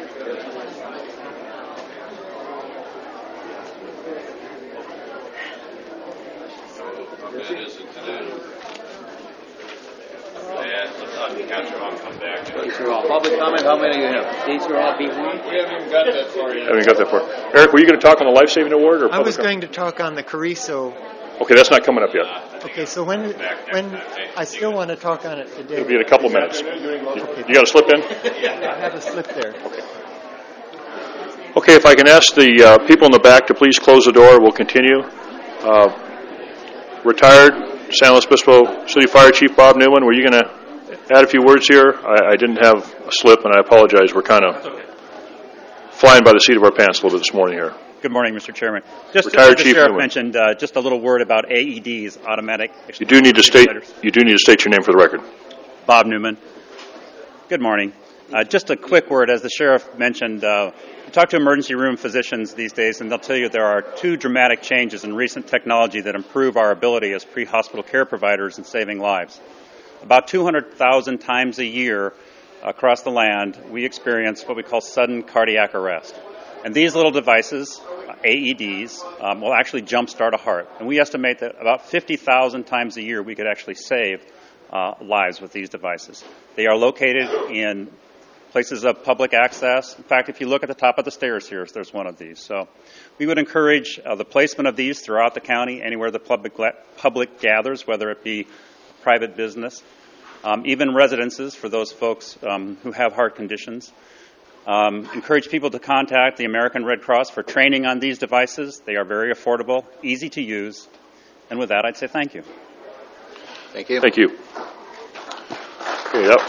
Public comment, how many do you have? These are all B one? We haven't even got that far yet. Haven't even got that far. Eric, were you going to talk on the life-saving award? Or I was public going to talk on the Carrizo. Okay, that's not coming up yet. Okay, so when when I still want to talk on it today. It'll be in a couple minutes. You, you got to slip in? I have a slip there. Okay. Okay, if I can ask the uh, people in the back to please close the door, we'll continue. Uh, retired San Luis Obispo City Fire Chief Bob Newman, were you going to add a few words here? I, I didn't have a slip, and I apologize. We're kind of flying by the seat of our pants a little bit this morning here. Good morning, Mister Chairman. Just Retired as the Chief Sheriff Newman. mentioned, uh, just a little word about A E Ds, automatic. You do need to state. You do need to state your name for the record. Bob Newman. Good morning. Uh, just a quick word, as the Sheriff mentioned, uh, you talk to emergency room physicians these days, and they'll tell you there are two dramatic changes in recent technology that improve our ability as pre-hospital care providers in saving lives. About two hundred thousand times a year across the land, we experience what we call sudden cardiac arrest. And these little devices, A E Ds, um, will actually jumpstart a heart. And we estimate that about fifty thousand times a year we could actually save uh, lives with these devices. They are located in places of public access. In fact, if you look at the top of the stairs here, there's one of these. So we would encourage uh, the placement of these throughout the county, anywhere the public, public gathers, whether it be private business um, even residences for those folks um, who have heart conditions. Um, encourage people to contact the American Red Cross for training on these devices. They are very affordable, easy to use. And with that, I'd say thank you. Thank you. Thank you. Okay, yep.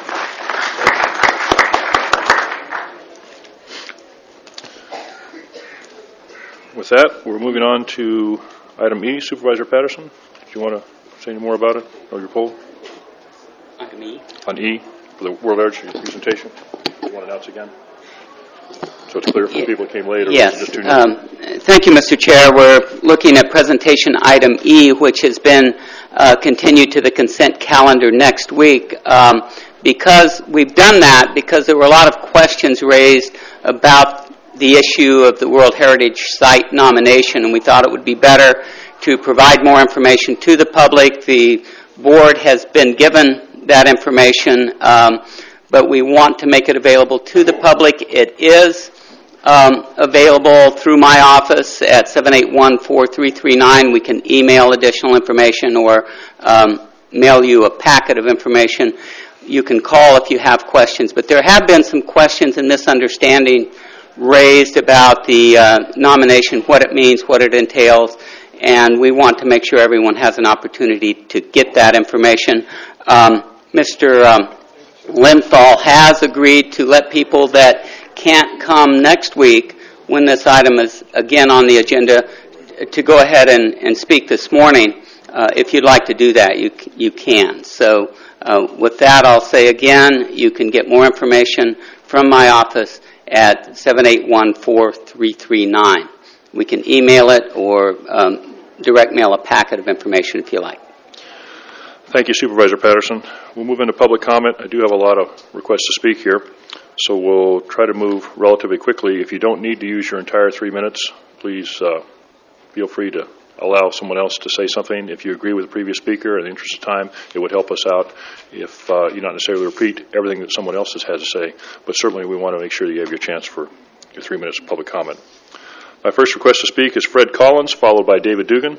With that, we're moving on to item E. Supervisor Patterson, do you want to say any more about it, or your poll? On E? On E, for the World Energy presentation. Do you want to announce again? So it's clear for the people who came late, or yes. just too new? Um, thank you, Mister Chair. We're looking at presentation item E, which has been uh, continued to the consent calendar next week. Um, because we've done that, because there were a lot of questions raised about the issue of the World Heritage Site nomination, and we thought it would be better to provide more information to the public. The board has been given that information, um, but we want to make it available to the public. It is um, available through my office at seven eight one, four three three nine. We can email additional information or um, mail you a packet of information. You can call if you have questions, but there have been some questions and misunderstanding raised about the uh, nomination, what it means, what it entails, and we want to make sure everyone has an opportunity to get that information. Um, Mister Um, Linthal has agreed to let people that can't come next week, when this item is again on the agenda, to go ahead and, and speak this morning. Uh, if you'd like to do that, you you can. So uh, with that, I'll say again, you can get more information from my office at seven eight one, four three three nine. We can email it or um, direct mail a packet of information if you like. Thank you, Supervisor Patterson. We'll move into public comment. I do have a lot of requests to speak here, so we'll try to move relatively quickly. If you don't need to use your entire three minutes, please uh, feel free to allow someone else to say something. If you agree with the previous speaker, in the interest of time, it would help us out if uh, you not necessarily repeat everything that someone else has had to say, but certainly we want to make sure that you have your chance for your three minutes of public comment. My first request to speak is Fred Collins, followed by David Dugan.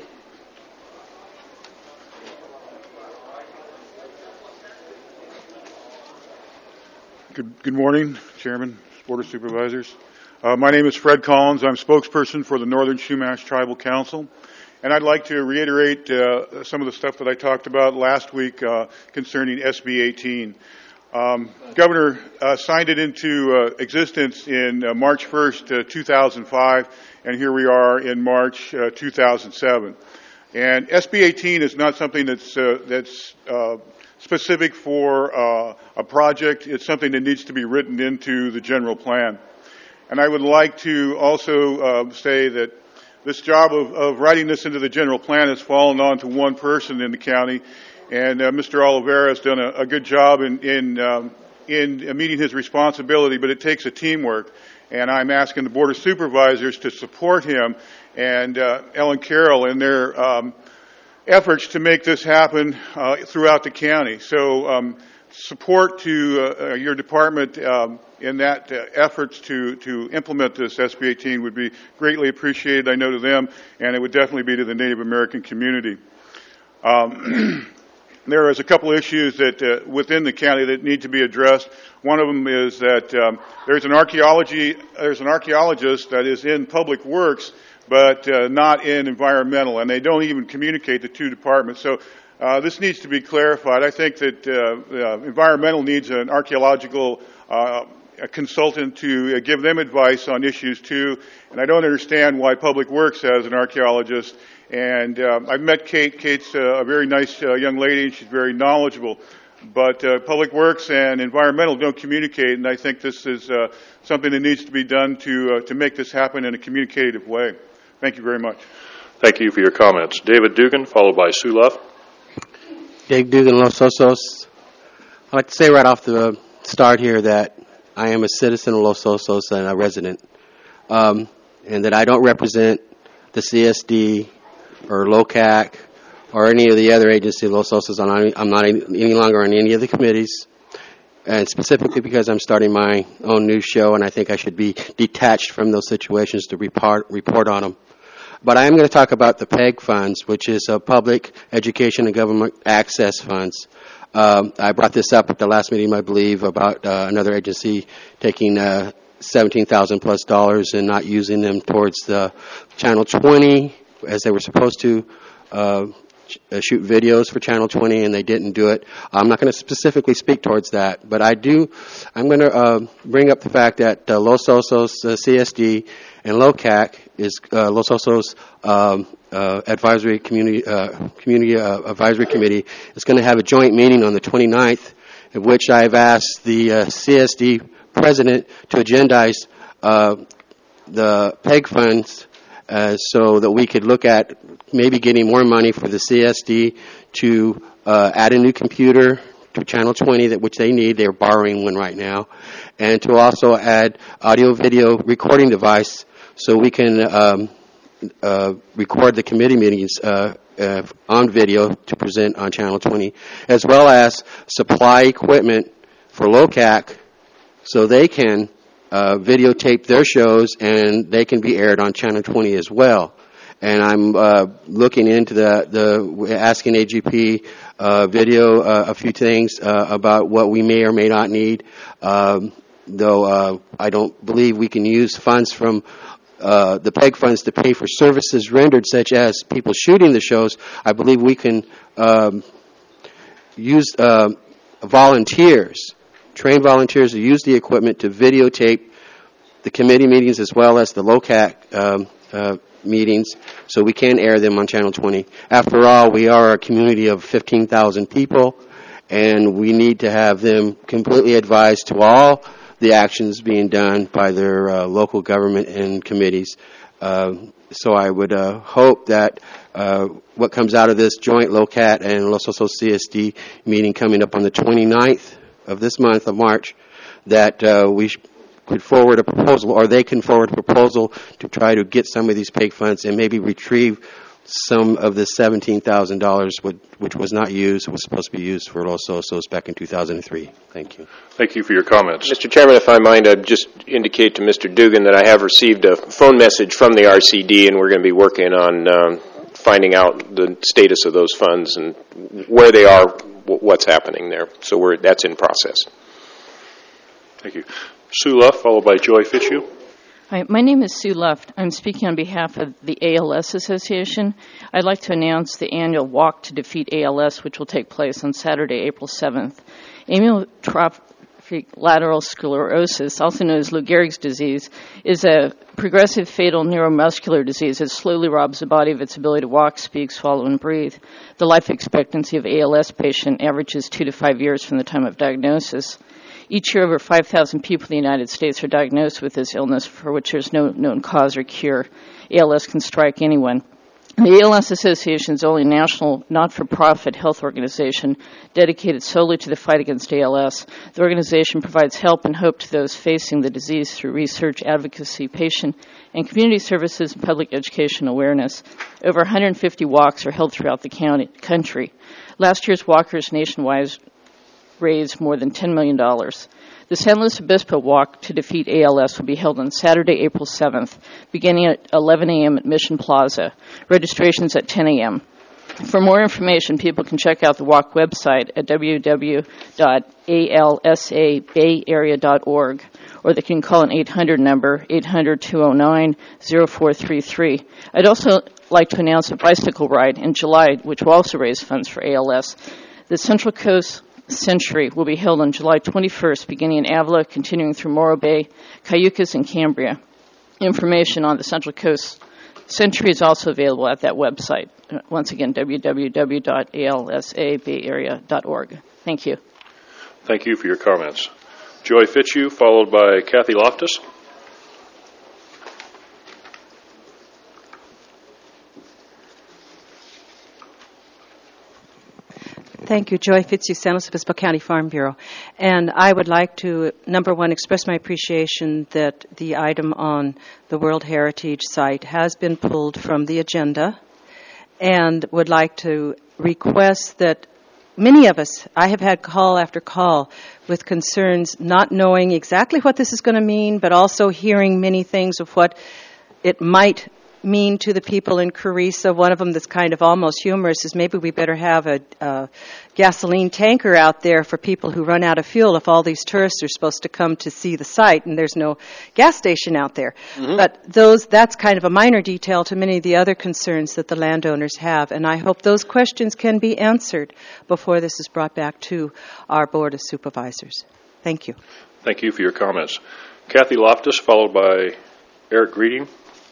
Good, good morning, Chairman, Board of Supervisors. Uh, my name is Fred Collins. I'm spokesperson for the Northern Chumash Tribal Council. And I'd like to reiterate uh, some of the stuff that I talked about last week uh, concerning S B eighteen. Um, Governor uh, signed it into uh, existence in uh, March first, uh, two thousand five, and here we are in March uh, two thousand seven. And S B eighteen is not something that's uh, that's uh, specific for uh, a project. It's something that needs to be written into the general plan. And I would like to also uh, say that this job of, of writing this into the general plan has fallen on to one person in the county, and uh, Mister Oliveira has done a, a good job in in, um, in uh, meeting his responsibility, but it takes a teamwork. And I'm asking the Board of Supervisors to support him and uh, Ellen Carroll in their um, efforts to make this happen uh, throughout the county. So um, support to uh, your department um, in that uh, efforts to, to implement this S B eighteen would be greatly appreciated, I know, to them, and it would definitely be to the Native American community. Um, there is a couple of issues that uh, within the county that need to be addressed. One of them is that um, there's an archaeology, there's an archaeologist that is in Public Works, but uh, not in environmental, and they don't even communicate the two departments. So uh, this needs to be clarified. I think that uh, uh, environmental needs an archaeological uh, a consultant to uh, give them advice on issues too, and I don't understand why Public Works has an archaeologist. And uh, I've met Kate. Kate's uh, a very nice uh, young lady, and she's very knowledgeable. But uh, Public Works and environmental don't communicate, and I think this is uh, something that needs to be done to uh, to make this happen in a communicative way. Thank you very much. Thank you for your comments. David Dugan, followed by Sue Love. Dave Dugan, Los Osos. I'd like to say right off the start here that I am a citizen of Los Osos and a resident, um, and that I don't represent the C S D or L O C A C or any of the other agencies. Los Osos. I'm not any longer on any of the committees, and specifically because I'm starting my own news show, and I think I should be detached from those situations to report, report on them. But I am going to talk about the PEG funds, which is uh, Public Education and Government Access Funds. Um, I brought this up at the last meeting, I believe, about uh, another agency taking uh, seventeen thousand plus dollars and not using them towards the Channel twenty as they were supposed to uh, shoot videos for Channel twenty, and they didn't do it. I'm not going to specifically speak towards that, but I do. I'm going to uh, bring up the fact that uh, Los Osos uh, C S D and L O C A C is uh, Los Osos um, uh, Advisory Community uh, Community uh, Advisory Committee is going to have a joint meeting on the twenty-ninth, in which I've asked the uh, C S D president to agendize uh, the PEG funds uh, so that we could look at maybe getting more money for the C S D to uh, add a new computer to Channel twenty, that which they need. They're borrowing one right now, and to also add audio-video recording device so we can um, uh, record the committee meetings uh, uh, on video to present on Channel twenty, as well as supply equipment for L O C A C so they can uh, videotape their shows and they can be aired on Channel twenty as well. And I'm uh, looking into the, the asking A G P uh, video uh, a few things uh, about what we may or may not need, um, though uh, I don't believe we can use funds from uh, the PEG funds to pay for services rendered, such as people shooting the shows. I believe we can um, use uh, volunteers, train volunteers to use the equipment to videotape the committee meetings as well as the L O C A C um, uh, meetings, so we can air them on Channel twenty. After all, we are a community of fifteen thousand people, and we need to have them completely advised to all the actions being done by their uh, local government and committees. Uh, so I would uh, hope that uh, what comes out of this joint L O C A C and Los Osos C S D meeting coming up on the twenty-ninth of this month of March, that uh, we sh- could forward a proposal, or they can forward a proposal to try to get some of these PEG funds and maybe retrieve some of the seventeen thousand dollars which was not used, was supposed to be used for Los Osos back in two thousand three. Thank you. Thank you for your comments. Mister Chairman, if I might, I'd just indicate to Mister Dugan that I have received a phone message from the R C D, and we're going to be working on um, finding out the status of those funds and where they are, w- what's happening there. So we're, that's in process. Thank you. Sue Luff, followed by Joy Fitzhugh. Hi, my name is Sue Luft. I'm speaking on behalf of the A L S Association. I'd like to announce the annual Walk to Defeat A L S, which will take place on Saturday, April seventh. Amyotrophic lateral sclerosis, also known as Lou Gehrig's disease, is a progressive fatal neuromuscular disease that slowly robs the body of its ability to walk, speak, swallow, and breathe. The life expectancy of A L S patient averages two to five years from the time of diagnosis. Each year, over five thousand people in the United States are diagnosed with this illness, for which there's no known cause or cure. A L S can strike anyone. The A L S Association is the only national not-for-profit health organization dedicated solely to the fight against A L S. The organization provides help and hope to those facing the disease through research, advocacy, patient, and community services and public education awareness. Over one hundred fifty walks are held throughout the county, country. Last year's walkers nationwide raised more than ten million dollars. The San Luis Obispo Walk to Defeat A L S will be held on Saturday, April seventh, beginning at eleven a.m. at Mission Plaza. Registration's at ten a.m. For more information, people can check out the walk website at w w w dot a l s a bay area dot org, or they can call an eight hundred number, eight hundred, two oh nine, oh four three three. I'd also like to announce a bicycle ride in July, which will also raise funds for A L S. The Central Coast Century will be held on July twenty-first, beginning in Avila, continuing through Morro Bay, Cayucas, and Cambria. Information on the Central Coast Century is also available at that website. Once again, w w w dot a l s a bay area dot org. Thank you. Thank you for your comments. Joy Fitzhugh, followed by Kathy Loftus. Thank you, Joy Fitzhugh, San Luis Obispo County Farm Bureau. And I would like to, number one, express my appreciation that the item on the World Heritage Site has been pulled from the agenda, and would like to request that many of us, I have had call after call with concerns not knowing exactly what this is going to mean, but also hearing many things of what it might mean to the people in Carissa. One of them that's kind of almost humorous is maybe we better have a, a gasoline tanker out there for people who run out of fuel if all these tourists are supposed to come to see the site and there's no gas station out there. Mm-hmm. But those that's kind of a minor detail to many of the other concerns that the landowners have, and I hope those questions can be answered before this is brought back to our Board of Supervisors. Thank you. Thank you for your comments. Kathy Loftus, followed by Eric Greeting.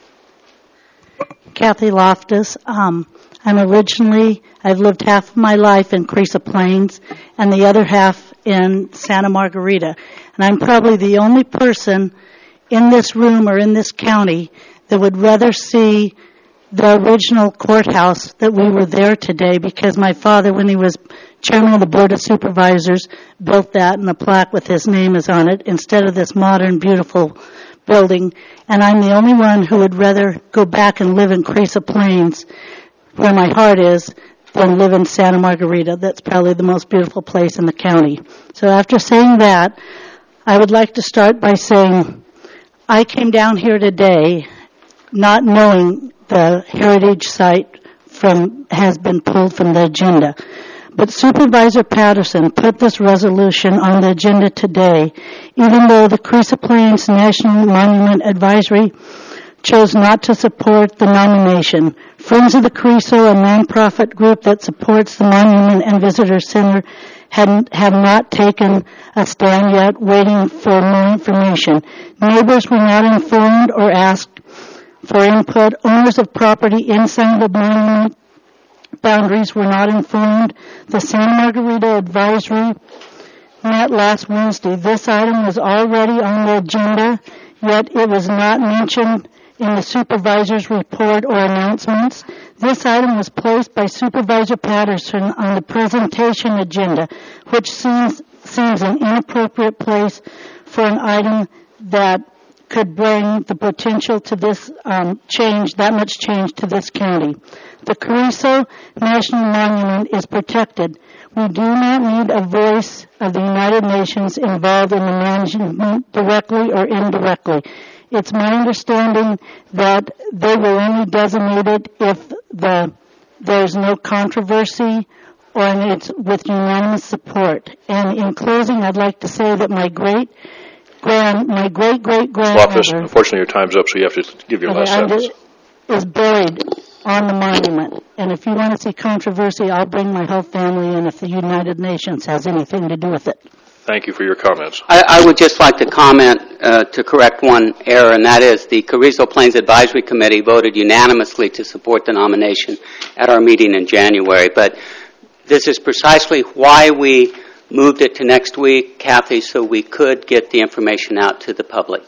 Kathy Loftus. Um, I'm originally, I've lived half of my life in Carissa Plains and the other half in Santa Margarita. And I'm probably the only person in this room or in this county that would rather see the original courthouse that we were there today, because my father, when he was chairman of the Board of Supervisors, built that, and the plaque with his name is on it, instead of this modern, beautiful building. And I'm the only one who would rather go back and live in Carissa Plains, where my heart is, than live in Santa Margarita. That's probably the most beautiful place in the county. So after saying that, I would like to start by saying I came down here today not knowing the heritage site from has been pulled from the agenda. But Supervisor Patterson put this resolution on the agenda today, even though the Carissa Plains National Monument Advisory chose not to support the nomination. Friends of the Carrizo, a nonprofit group that supports the Monument and Visitor Center, had, have not taken a stand yet, waiting for more information. Neighbors were not informed or asked for input. Owners of property inside the monument boundaries were not informed. The Santa Margarita Advisory met last Wednesday. This item was already on the agenda, yet it was not mentioned in the supervisor's report or announcements. This item was placed by Supervisor Patterson on the presentation agenda, which seems, seems an inappropriate place for an item that could bring the potential to this um, change, that much change to this county. The Carrizo National Monument is protected. We do not need a voice of the United Nations involved in the management directly or indirectly. It's my understanding that they will only designate it if the there's no controversy or it's with unanimous support. And in closing, I'd like to say that my great grand, my great great grandmother, unfortunately, your time's up, so you have to give your okay, last sentence. Is buried on the monument. And if you want to see controversy, I'll bring my whole family in if the United Nations has anything to do with it. Thank you for your comments. I, I would just like to comment uh, to correct one error, and that is the Carrizo Plains Advisory Committee voted unanimously to support the nomination at our meeting in January. But this is precisely why we moved it to next week, Kathy, so we could get the information out to the public.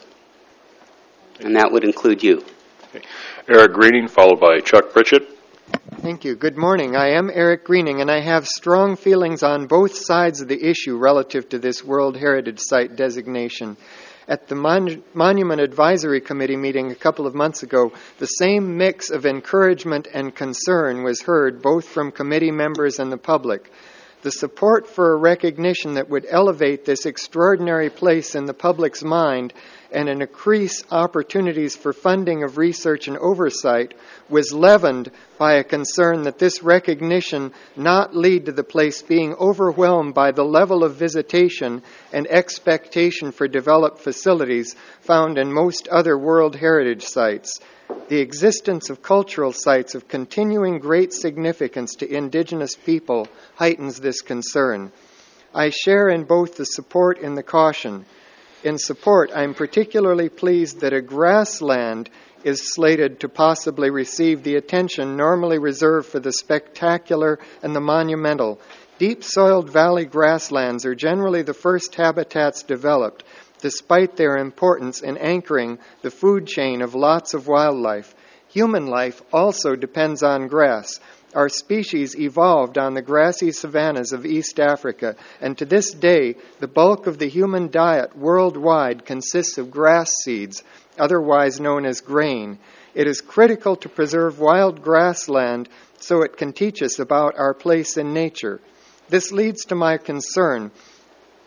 And that would include you. Okay. Eric Greening, followed by Chuck Pritchett. Thank you. Good morning. I am Eric Greening, and I have strong feelings on both sides of the issue relative to this World Heritage Site designation. At the Mon- Monument Advisory Committee meeting a couple of months ago, the same mix of encouragement and concern was heard both from committee members and the public. The support for a recognition that would elevate this extraordinary place in the public's mind and increase opportunities for funding of research and oversight was leavened by a concern that this recognition not lead to the place being overwhelmed by the level of visitation and expectation for developed facilities found in most other World Heritage Sites. The existence of cultural sites of continuing great significance to indigenous people heightens this concern. I share in both the support and the caution. In support, I am particularly pleased that a grassland is slated to possibly receive the attention normally reserved for the spectacular and the monumental. Deep-soiled valley grasslands are generally the first habitats developed, despite their importance in anchoring the food chain of lots of wildlife. Human life also depends on grass. Our species evolved on the grassy savannas of East Africa, and to this day, the bulk of the human diet worldwide consists of grass seeds, otherwise known as grain. It is critical to preserve wild grassland so it can teach us about our place in nature. This leads to my concern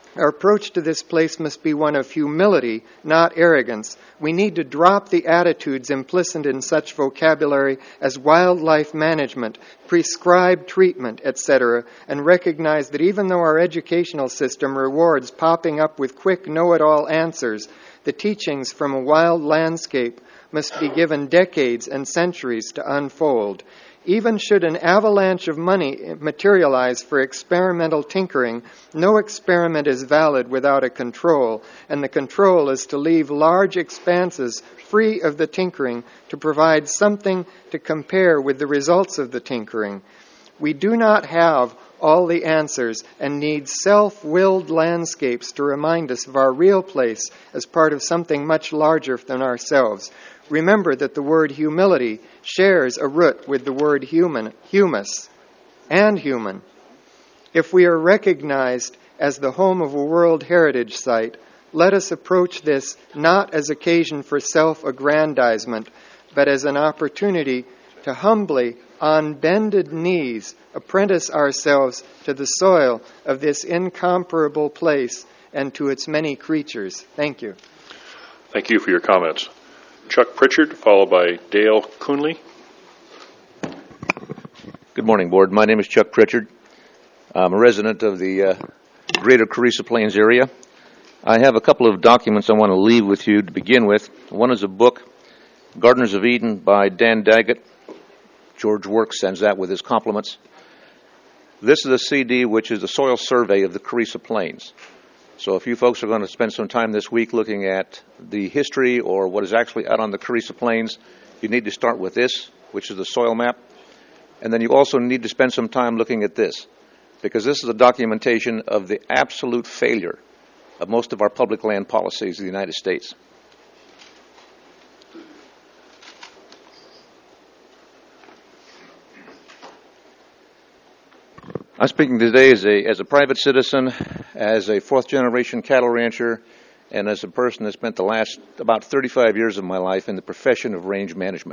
Our approach to this place must be one of humility, not arrogance. We need to drop the attitudes implicit in such vocabulary as wildlife management, prescribed treatment, et cetera, and recognize that even though our educational system rewards popping up with quick know-it-all answers, the teachings from a wild landscape must be given decades and centuries to unfold. Even should an avalanche of money materialize for experimental tinkering, no experiment is valid without a control, and the control is to leave large expanses free of the tinkering to provide something to compare with the results of the tinkering. We do not have all the answers and need self-willed landscapes to remind us of our real place as part of something much larger than ourselves. Remember that the word humility shares a root with the word human, humus, and human. If we are recognized as the home of a World Heritage Site, let us approach this not as occasion for self-aggrandizement, but as an opportunity to humbly, on bended knees, apprentice ourselves to the soil of this incomparable place and to its many creatures. Thank you. Thank you for your comments. Chuck Pritchard, followed by Dale Coonley. Good morning, Board. My name is Chuck Pritchard. I'm a resident of the uh, greater Carrizo Plains area. I have a couple of documents I want to leave with you to begin with. One is a book, Gardeners of Eden by Dan Daggett. George Work sends that with his compliments. This is a C D which is a soil survey of the Carrizo Plains. So if you folks are going to spend some time this week looking at the history or what is actually out on the Carrizo Plains, you need to start with this, which is the soil map. And then you also need to spend some time looking at this, because this is a documentation of the absolute failure of most of our public land policies in the United States. I'm speaking today as a, as a private citizen, as a fourth-generation cattle rancher, and as a person that spent the last about thirty-five years of my life in the profession of range management.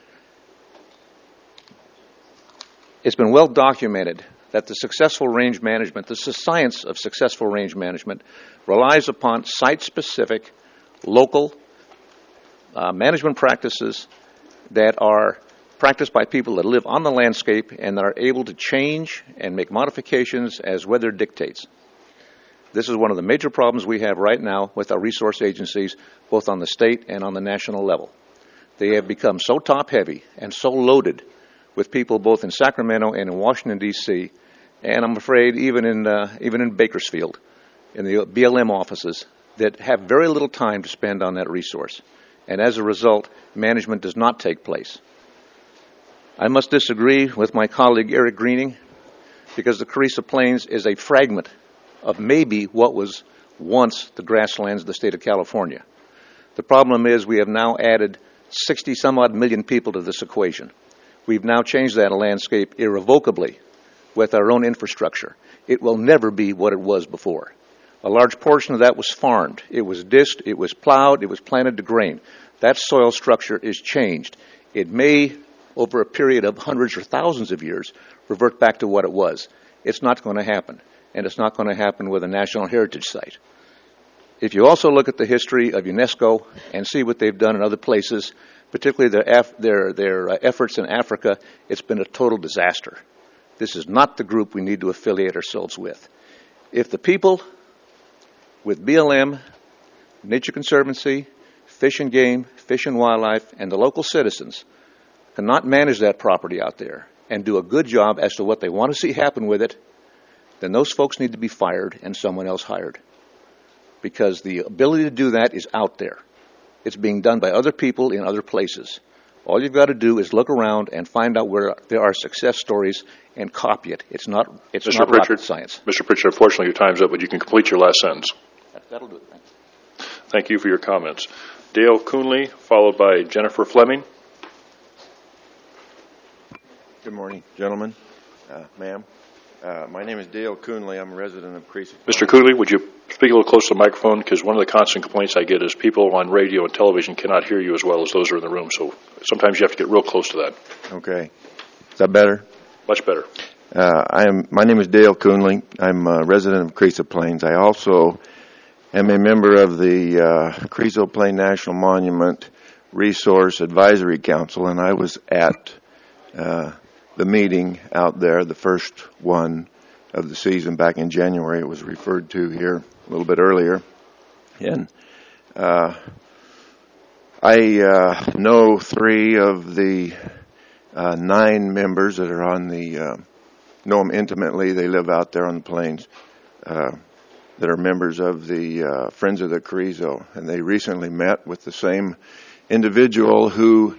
It's been well documented that the successful range management, the science of successful range management, relies upon site-specific, local uh, management practices that are practiced by people that live on the landscape and that are able to change and make modifications as weather dictates. This is one of the major problems we have right now with our resource agencies, both on the state and on the national level. They have become so top-heavy and so loaded with people both in Sacramento and in Washington, D C, and I'm afraid even in, uh, even in Bakersfield, in the B L M offices, that have very little time to spend on that resource. And as a result, management does not take place. I must disagree with my colleague Eric Greening, because the Carrizo Plains is a fragment of maybe what was once the grasslands of the state of California. The problem is we have now added sixty some odd million people to this equation. We've now changed that landscape irrevocably with our own infrastructure. It will never be what it was before. A large portion of that was farmed. It was disced, it was plowed, it was planted to grain. That soil structure is changed. It may, over a period of hundreds or thousands of years, revert back to what it was. It's not going to happen, and it's not going to happen with a National Heritage Site. If you also look at the history of UNESCO and see what they've done in other places, particularly their, af- their, their uh, efforts in Africa, it's been a total disaster. This is not the group we need to affiliate ourselves with. If the people with B L M, Nature Conservancy, Fish and Game, Fish and Wildlife, and the local citizens cannot manage that property out there and do a good job as to what they want to see happen with it, then those folks need to be fired and someone else hired. Because the ability to do that is out there. It's being done by other people in other places. All you've got to do is look around and find out where there are success stories and copy it. It's not, it's Mister not Pritchard, rocket science. Mister Pritchard, unfortunately your time's up, but you can complete your last sentence. That'll do it. Thanks. Thank you for your comments. Dale Coonley, followed by Jennifer Fleming. Good morning, gentlemen, uh, ma'am. Uh, my name is Dale Coonley. I'm a resident of Carrizo. Mister Coonley, would you speak a little close to the microphone? Because one of the constant complaints I get is people on radio and television cannot hear you as well as those who are in the room. So sometimes you have to get real close to that. Okay. Is that better? Much better. Uh, I am. My name is Dale Coonley. I'm a resident of Creso Plains. I also am a member of the uh, Creso Plain National Monument Resource Advisory Council, and I was at uh, the meeting out there, the first one of the season back in January. It was referred to here a little bit earlier. And uh, I uh, know three of the uh, nine members that are on the, uh, know them intimately. They live out there on the plains, uh, that are members of the uh, Friends of the Carrizo. And they recently met with the same individual who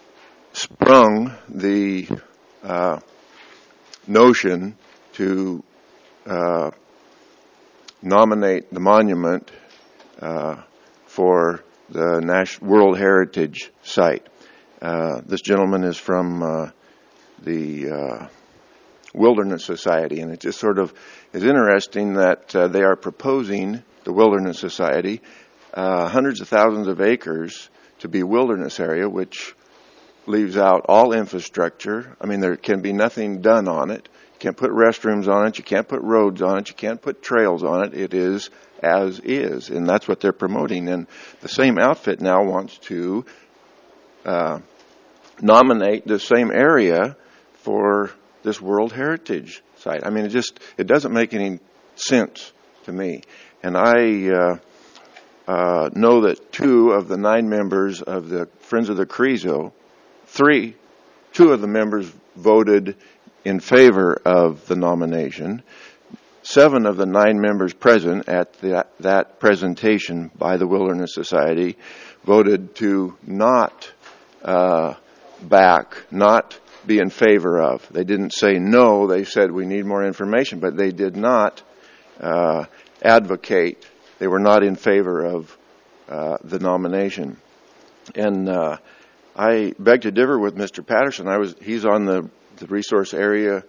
sprung the uh, notion to uh, nominate the monument uh, for the National World Heritage Site. Uh, this gentleman is from uh, the uh, Wilderness Society, and it just sort of is interesting that uh, they are proposing, the Wilderness Society, uh, hundreds of thousands of acres to be wilderness area, which leaves out all infrastructure. I mean, there can be nothing done on it. You can't put restrooms on it. You can't put roads on it. You can't put trails on it. It is as is, and that's what they're promoting. And the same outfit now wants to uh, nominate the same area for this World Heritage Site. I mean, it just it doesn't make any sense to me. And I uh, uh, know that two of the nine members of the Friends of the Carrizo, three, two of the members voted in favor of the nomination. Seven of the nine members present at the, that presentation by the Wilderness Society voted to not uh, back, not be in favor of. They didn't say no, they said we need more information, but they did not uh, advocate. They were not in favor of uh, the nomination. And uh, I beg to differ with Mister Patterson. I was he's on the, the resource area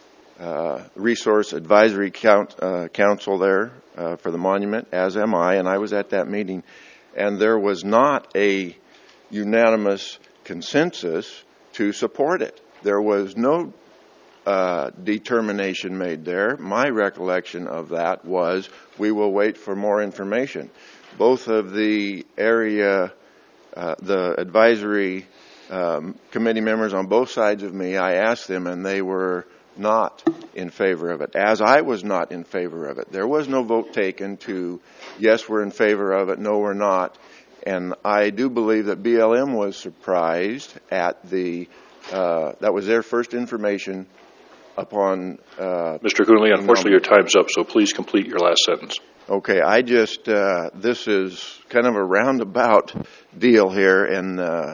uh, resource advisory count, uh, council there uh, for the monument, as am I, and I was at that meeting, and there was not a unanimous consensus to support it. There was no uh, determination made there. My recollection of that was we will wait for more information. Both of the area, uh, the advisory um, committee members on both sides of me, I asked them, and they were not in favor of it, as I was not in favor of it. There was no vote taken to, yes, we're in favor of it, no, we're not. And I do believe that B L M was surprised at the Uh, that was their first information upon... Uh, Mister Coonley, unfortunately your time's up, so please complete your last sentence. Okay, I just, uh, this is kind of a roundabout deal here, and uh,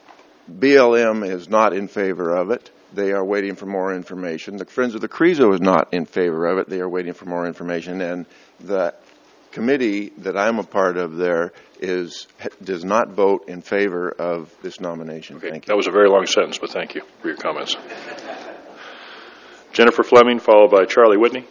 B L M is not in favor of it. They are waiting for more information. The Friends of the Carrizo is not in favor of it. They are waiting for more information, and the committee that I'm a part of there is does not vote in favor of this nomination. Okay, thank you. That was a very long sentence, but thank you for your comments. Jennifer Fleming, followed by Charlie Whitney.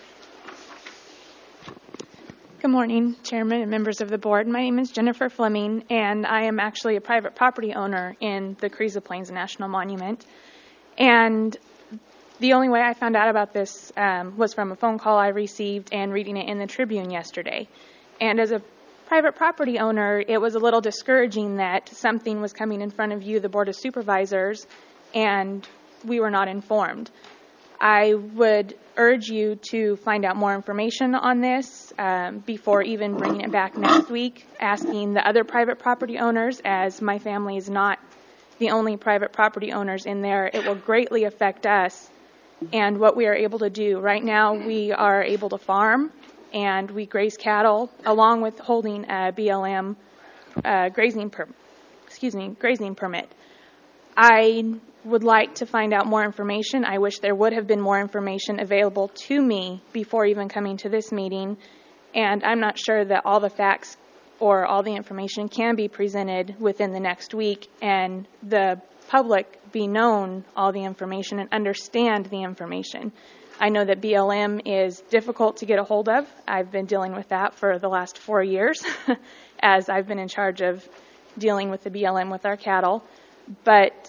Good morning, Chairman and members of the board. My name is Jennifer Fleming, and I am actually a private property owner in the Carrizo Plains National Monument. And the only way I found out about this um, was from a phone call I received and reading it in the Tribune yesterday. And as a private property owner, it was a little discouraging that something was coming in front of you, the Board of Supervisors, and we were not informed. I would urge you to find out more information on this um, before even bringing it back next week, asking the other private property owners, as my family is not the only private property owners in there. It will greatly affect us and what we are able to do. Right now, we are able to farm and we graze cattle, along with holding a B L M uh, grazing per, excuse me, grazing permit. I would like to find out more information. I wish there would have been more information available to me before even coming to this meeting, and I'm not sure that all the facts or all the information can be presented within the next week and the public be known all the information and understand the information. I know that B L M is difficult to get a hold of. I've been dealing with that for the last four years as I've been in charge of dealing with the B L M with our cattle. But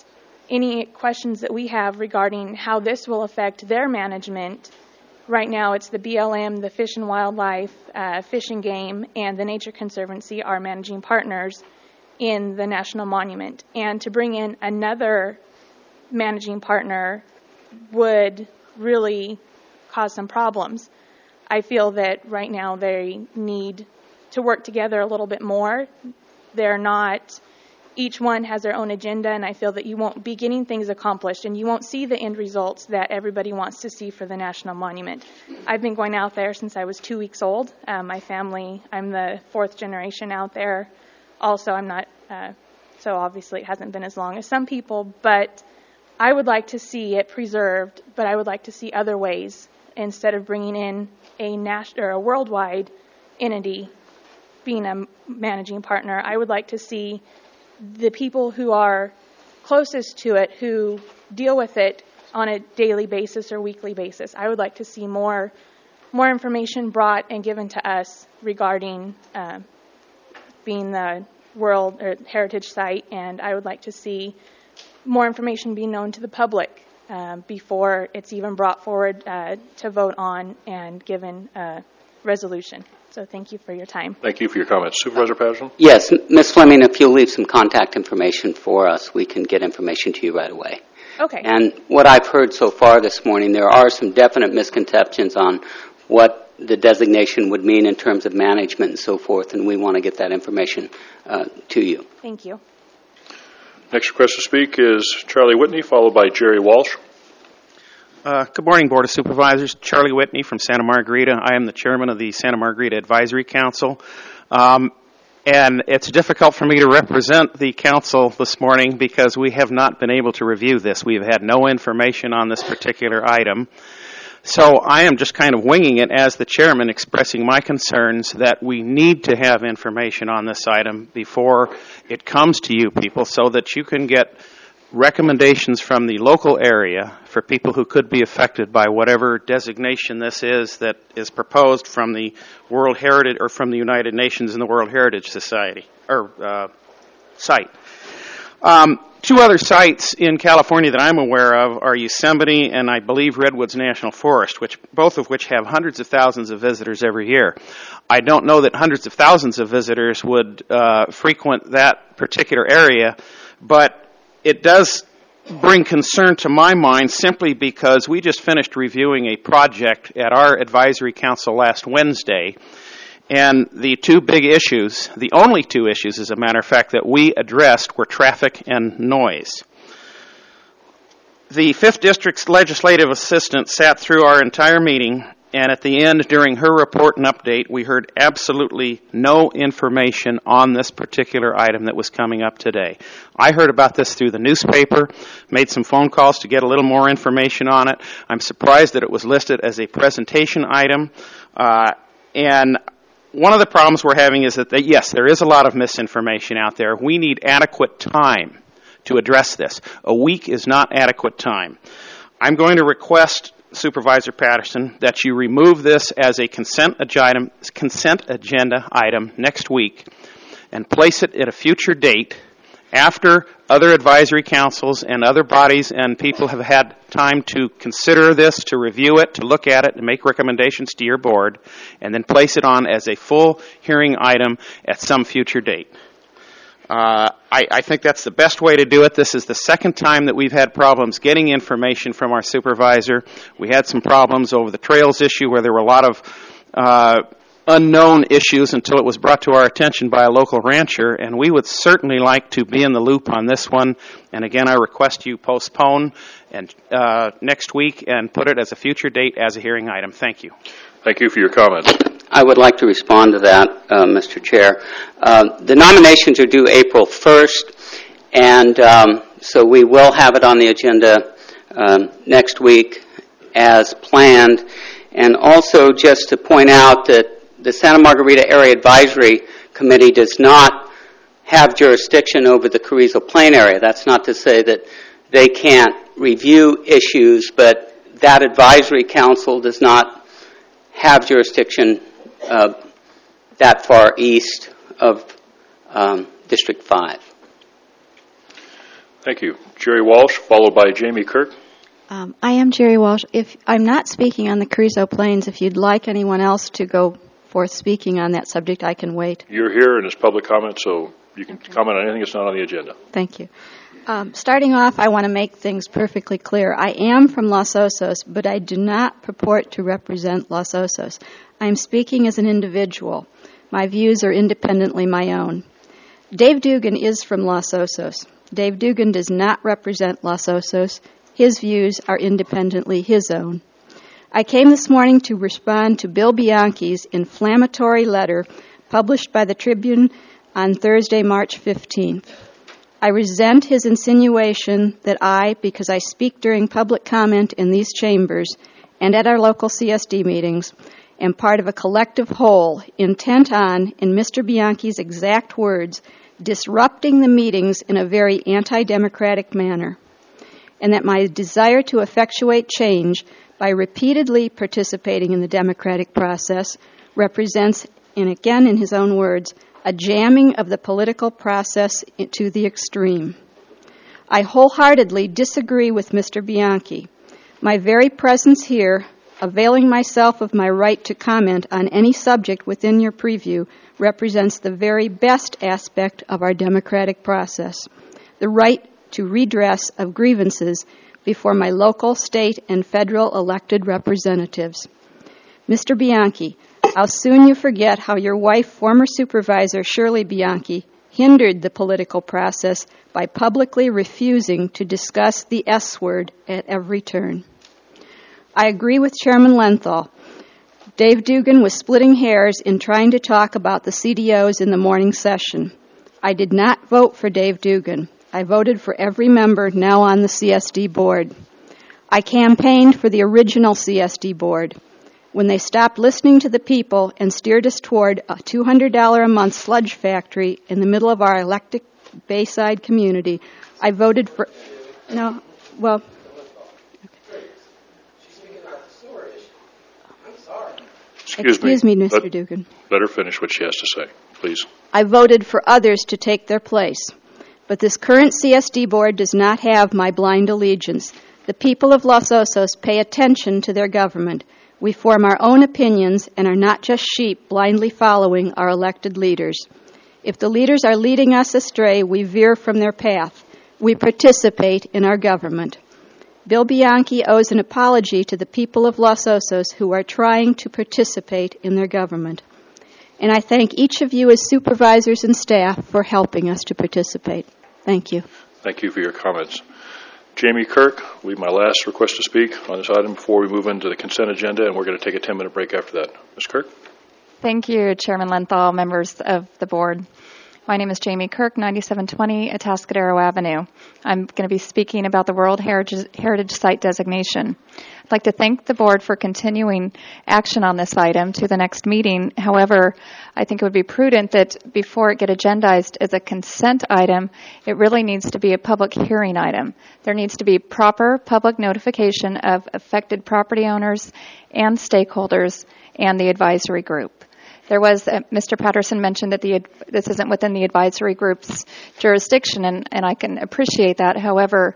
any questions that we have regarding how this will affect their management. Right now, it's the B L M, the Fish and Wildlife, uh, Fish and Game, and the Nature Conservancy are managing partners in the National Monument. And to bring in another managing partner would really cause some problems. I feel that right now they need to work together a little bit more. They're not, each one has their own agenda, and I feel that you won't be getting things accomplished, and you won't see the end results that everybody wants to see for the National Monument. I've been going out there since I was two weeks old. Um, my family, I'm the fourth generation out there. Also, I'm not, uh, so obviously it hasn't been as long as some people, but I would like to see it preserved, but I would like to see other ways instead of bringing in a national or a worldwide entity being a managing partner. I would like to see the people who are closest to it, who deal with it on a daily basis or weekly basis. I would like to see more more information brought and given to us regarding uh, being the World or Heritage Site, and I would like to see more information be known to the public uh, before it's even brought forward uh, to vote on and given a resolution. So thank you for your time. Thank you for your comments. Supervisor Patterson? Yes, Miz Fleming, if you'll leave some contact information for us, we can get information to you right away. Okay. And what I've heard so far this morning, there are some definite misconceptions on what the designation would mean in terms of management and so forth, and we want to get that information uh, to you. Thank you. Next request to speak is Charlie Whitney, followed by Jerry Walsh. Uh, good morning, Board of Supervisors. Charlie Whitney from Santa Margarita. I am the chairman of the Santa Margarita Advisory Council. Um, and it's difficult for me to represent the council this morning because we have not been able to review this. We have had no information on this particular item. So I am just kind of winging it as the chairman, expressing my concerns that we need to have information on this item before it comes to you people so that you can get recommendations from the local area for people who could be affected by whatever designation this is that is proposed from the World Heritage or from the United Nations and the World Heritage Society or uh, site. Um, two other sites in California that I'm aware of are Yosemite and I believe Redwoods National Forest, which both of which have hundreds of thousands of visitors every year. I don't know that hundreds of thousands of visitors would uh, frequent that particular area, but it does bring concern to my mind simply because we just finished reviewing a project at our advisory council last Wednesday, and the two big issues, the only two issues, as a matter of fact, that we addressed were traffic and noise. The fifth District's legislative assistant sat through our entire meeting, and at the end, during her report and update, we heard absolutely no information on this particular item that was coming up today. I heard about this through the newspaper, made some phone calls to get a little more information on it. I'm surprised that it was listed as a presentation item. Uh, and one of the problems we're having is that, they, yes, there is a lot of misinformation out there. We need adequate time to address this. A week is not adequate time. I'm going to request, Supervisor Patterson, that you remove this as a consent agenda, consent agenda item next week and place it at a future date after other advisory councils and other bodies and people have had time to consider this, to review it, to look at it, and make recommendations to your board, and then place it on as a full hearing item at some future date. Uh, I, I think that's the best way to do it. This is the second time that we've had problems getting information from our supervisor. We had some problems over the trails issue where there were a lot of uh, unknown issues until it was brought to our attention by a local rancher, and we would certainly like to be in the loop on this one. And again, I request you postpone and uh, next week and put it as a future date as a hearing item. Thank you. Thank you for your comments. I would like to respond to that, uh, Mister Chair. Uh, the nominations are due April first, and um, so we will have it on the agenda um, next week as planned. And also just to point out that the Santa Margarita Area Advisory Committee does not have jurisdiction over the Carrizo Plain area. That's not to say that they can't review issues, but that advisory council does not have jurisdiction uh, that far east of um, District five. Thank you. Jerry Walsh, followed by Jamie Kirk. Um, I am Jerry Walsh. If I'm not speaking on the Carrizo Plains, if you'd like anyone else to go forth speaking on that subject, I can wait. You're here and it's public comment, so you can okay. comment on anything that's not on the agenda. Thank you. Um, starting off, I want to make things perfectly clear. I am from Los Osos, but I do not purport to represent Los Osos. I am speaking as an individual. My views are independently my own. Dave Dugan is from Los Osos. Dave Dugan does not represent Los Osos. His views are independently his own. I came this morning to respond to Bill Bianchi's inflammatory letter published by the Tribune on Thursday, March fifteenth. I resent his insinuation that I, because I speak during public comment in these chambers and at our local C S D meetings, am part of a collective whole intent on, in Mister Bianchi's exact words, disrupting the meetings in a very anti-democratic manner, and that my desire to effectuate change by repeatedly participating in the democratic process represents, and again in his own words, a jamming of the political process to the extreme. I wholeheartedly disagree with Mister Bianchi. My very presence here, availing myself of my right to comment on any subject within your preview, represents the very best aspect of our democratic process, the right to redress of grievances before my local, state, and federal elected representatives. Mister Bianchi, how soon you forget how your wife, former Supervisor Shirley Bianchi, hindered the political process by publicly refusing to discuss the S word at every turn. I agree with Chairman Lenthal. Dave Dugan was splitting hairs in trying to talk about the C D Os in the morning session. I did not vote for Dave Dugan. I voted for every member now on the C S D board. I campaigned for the original C S D board. When they stopped listening to the people and steered us toward a two hundred dollars a month sludge factory in the middle of our electric Bayside community, I voted for... No, well... Excuse, Excuse me, me Mister Let, Dugan. Let her finish what she has to say, please. I voted for others to take their place. But this current C S D board does not have my blind allegiance. The people of Los Osos pay attention to their government. We form our own opinions and are not just sheep blindly following our elected leaders. If the leaders are leading us astray, we veer from their path. We participate in our government. Bill Bianchi owes an apology to the people of Los Osos who are trying to participate in their government. And I thank each of you as supervisors and staff for helping us to participate. Thank you. Thank you for your comments. Jamie Kirk will be my last request to speak on this item before we move into the consent agenda, and we're going to take a ten-minute break after that. Miz Kirk? Thank you, Chairman Lenthal, members of the board. My name is Jamie Kirk, ninety-seven twenty Atascadero Avenue. I'm going to be speaking about the World Heritage, Heritage Site designation. I'd like to thank the board for continuing action on this item to the next meeting. However, I think it would be prudent that before it get agendized as a consent item, it really needs to be a public hearing item. There needs to be proper public notification of affected property owners and stakeholders and the advisory group. There was, uh, Mister Patterson mentioned that the this isn't within the advisory group's jurisdiction, and, and I can appreciate that. However,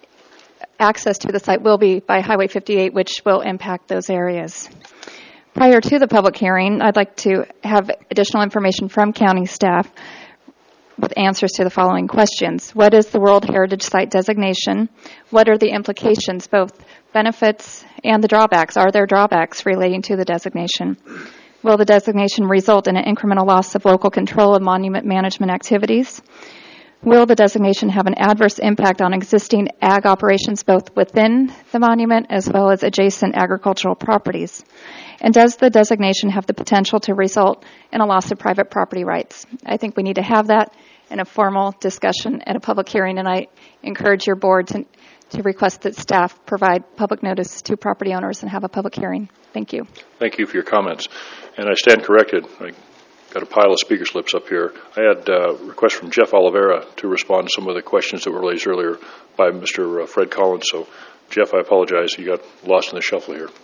access to the site will be by Highway fifty-eight, which will impact those areas. Prior to the public hearing, I'd like to have additional information from county staff with answers to the following questions. What is the World Heritage Site designation? What are the implications, both benefits and the drawbacks? Are there drawbacks relating to the designation? Will the designation result in an incremental loss of local control of monument management activities? Will the designation have an adverse impact on existing ag operations both within the monument as well as adjacent agricultural properties? And does the designation have the potential to result in a loss of private property rights? I think we need to have that in a formal discussion at a public hearing, and I encourage your board to, to request that staff provide public notice to property owners and have a public hearing. Thank you. Thank you for your comments. And I stand corrected. I got a pile of speaker slips up here. I had a request from Jeff Oliveira to respond to some of the questions that were raised earlier by Mister Fred Collins. So, Jeff, I apologize. You got lost in the shuffle here.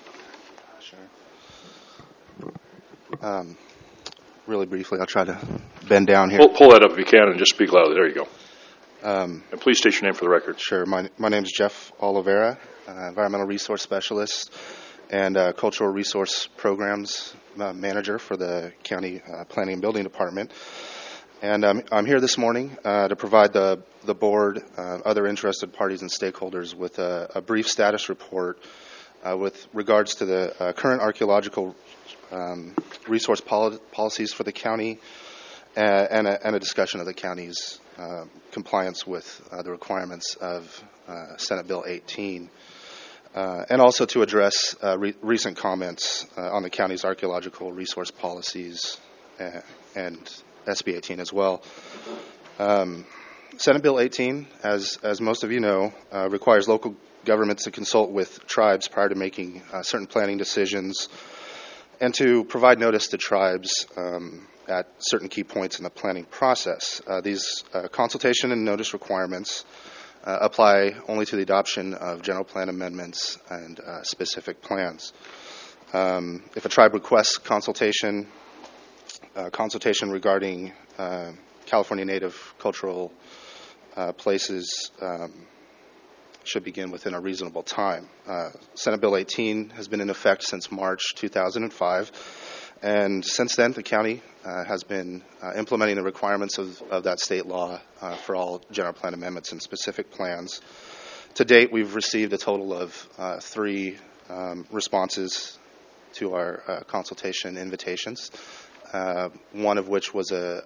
Sure. Um, really briefly, I'll try to bend down here. Pull, pull that up if you can and just speak loudly. There you go. Um, and please state your name for the record. Sure. My, my name is Jeff Oliveira, uh, Environmental Resource Specialist and uh, Cultural Resource Programs uh, Manager for the County uh, Planning and Building Department. And um, I'm here this morning uh, to provide the, the board, uh, other interested parties and stakeholders with a, a brief status report uh, with regards to the uh, current archaeological um, resource poli- policies for the county uh, and, a, and a discussion of the county's uh, compliance with uh, the requirements of uh, Senate Bill eighteen. Uh, and also to address uh, re- recent comments uh, on the county's archaeological resource policies uh, and S B eighteen as well. Um, Senate Bill eighteen, as as most of you know, uh, requires local governments to consult with tribes prior to making uh, certain planning decisions and to provide notice to tribes um, at certain key points in the planning process. Uh, these uh, consultation and notice requirements uh, apply only to the adoption of general plan amendments and uh, specific plans. Um, if a tribe requests consultation, Uh, consultation regarding uh, California native cultural uh, places um, should begin within a reasonable time. Uh, Senate Bill eighteen has been in effect since March two thousand five, and since then the county uh, has been uh, implementing the requirements of, of that state law uh, for all general plan amendments and specific plans. To date, we've received a total of uh, three um, responses to our uh, consultation invitations. Uh, one of which was a,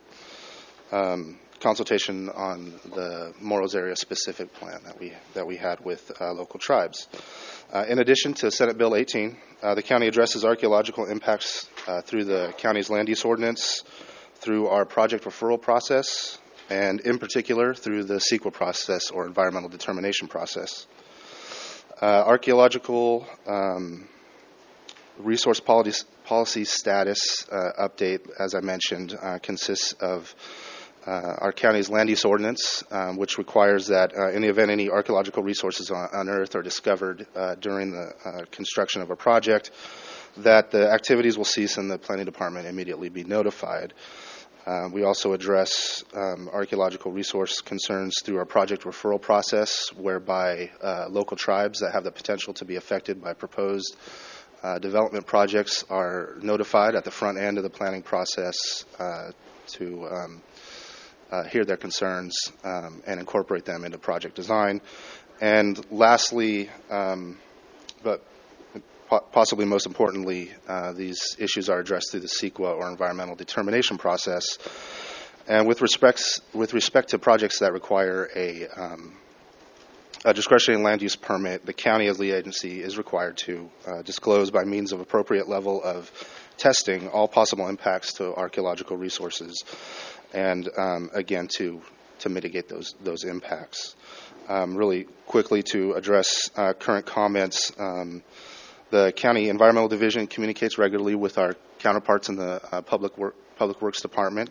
a um, consultation on the Moros area specific plan that we that we had with uh, local tribes. Uh, in addition to Senate Bill eighteen, uh, the county addresses archaeological impacts uh, through the county's land use ordinance, through our project referral process, and in particular through the CEQA process or environmental determination process. Uh, archaeological um, resource policy, policy status uh, update, as I mentioned, uh, consists of uh, our county's land use ordinance, um, which requires that uh, in the event any archaeological resources on, unearthed or discovered uh, during the uh, construction of a project, that the activities will cease and the planning department immediately be notified. Uh, we also address um, archaeological resource concerns through our project referral process, whereby uh, local tribes that have the potential to be affected by proposed Uh, development projects are notified at the front end of the planning process uh, to um, uh, hear their concerns um, and incorporate them into project design. And lastly, um, but po- possibly most importantly, uh, these issues are addressed through the CEQA or environmental determination process. And with respects with respect to projects that require a um, A discretionary land use permit, the county as lead agency is required to uh, disclose by means of appropriate level of testing all possible impacts to archaeological resources and um, again to to mitigate those those impacts. Um, really quickly to address uh, current comments, um, the county environmental division communicates regularly with our counterparts in the uh, public work, public works department.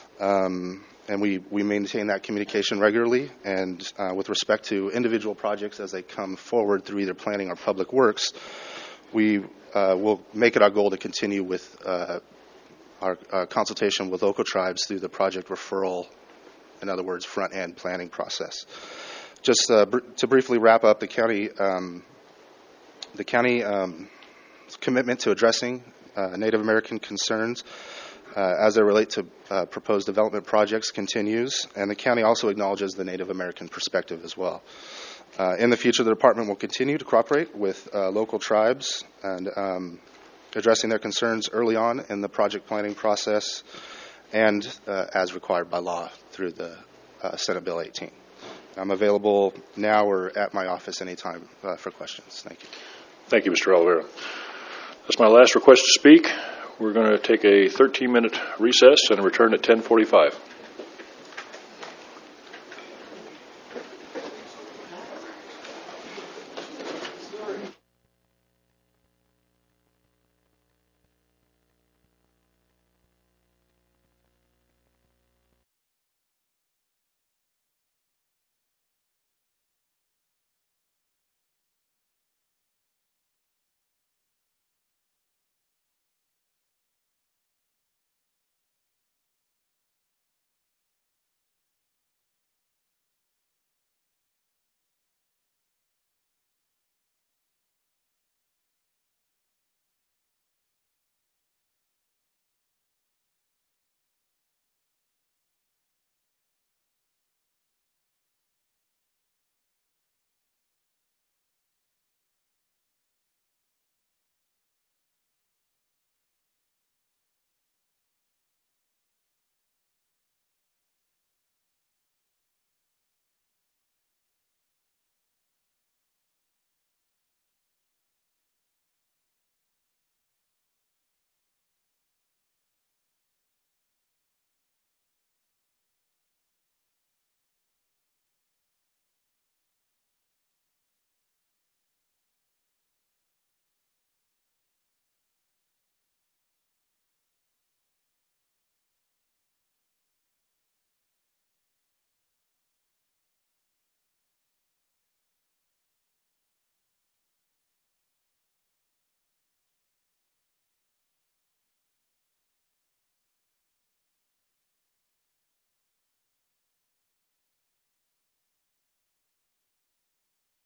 Um, And we, we maintain that communication regularly. And uh, with respect to individual projects as they come forward through either planning or public works, we uh, will make it our goal to continue with uh, our uh, consultation with local tribes through the project referral, in other words, front-end planning process. Just uh, br- to briefly wrap up, the county, um, the county um, commitment to addressing uh, Native American concerns Uh, as they relate to uh, proposed development projects continues, and the county also acknowledges the Native American perspective as well. Uh, in the future, the department will continue to cooperate with uh, local tribes and um, addressing their concerns early on in the project planning process and uh, as required by law through the uh, Senate Bill eighteen. I'm available now or at my office anytime uh, for questions. Thank you. Thank you, Mister Oliveira. That's my last request to speak. We're going to take a thirteen-minute recess and return at ten forty-five.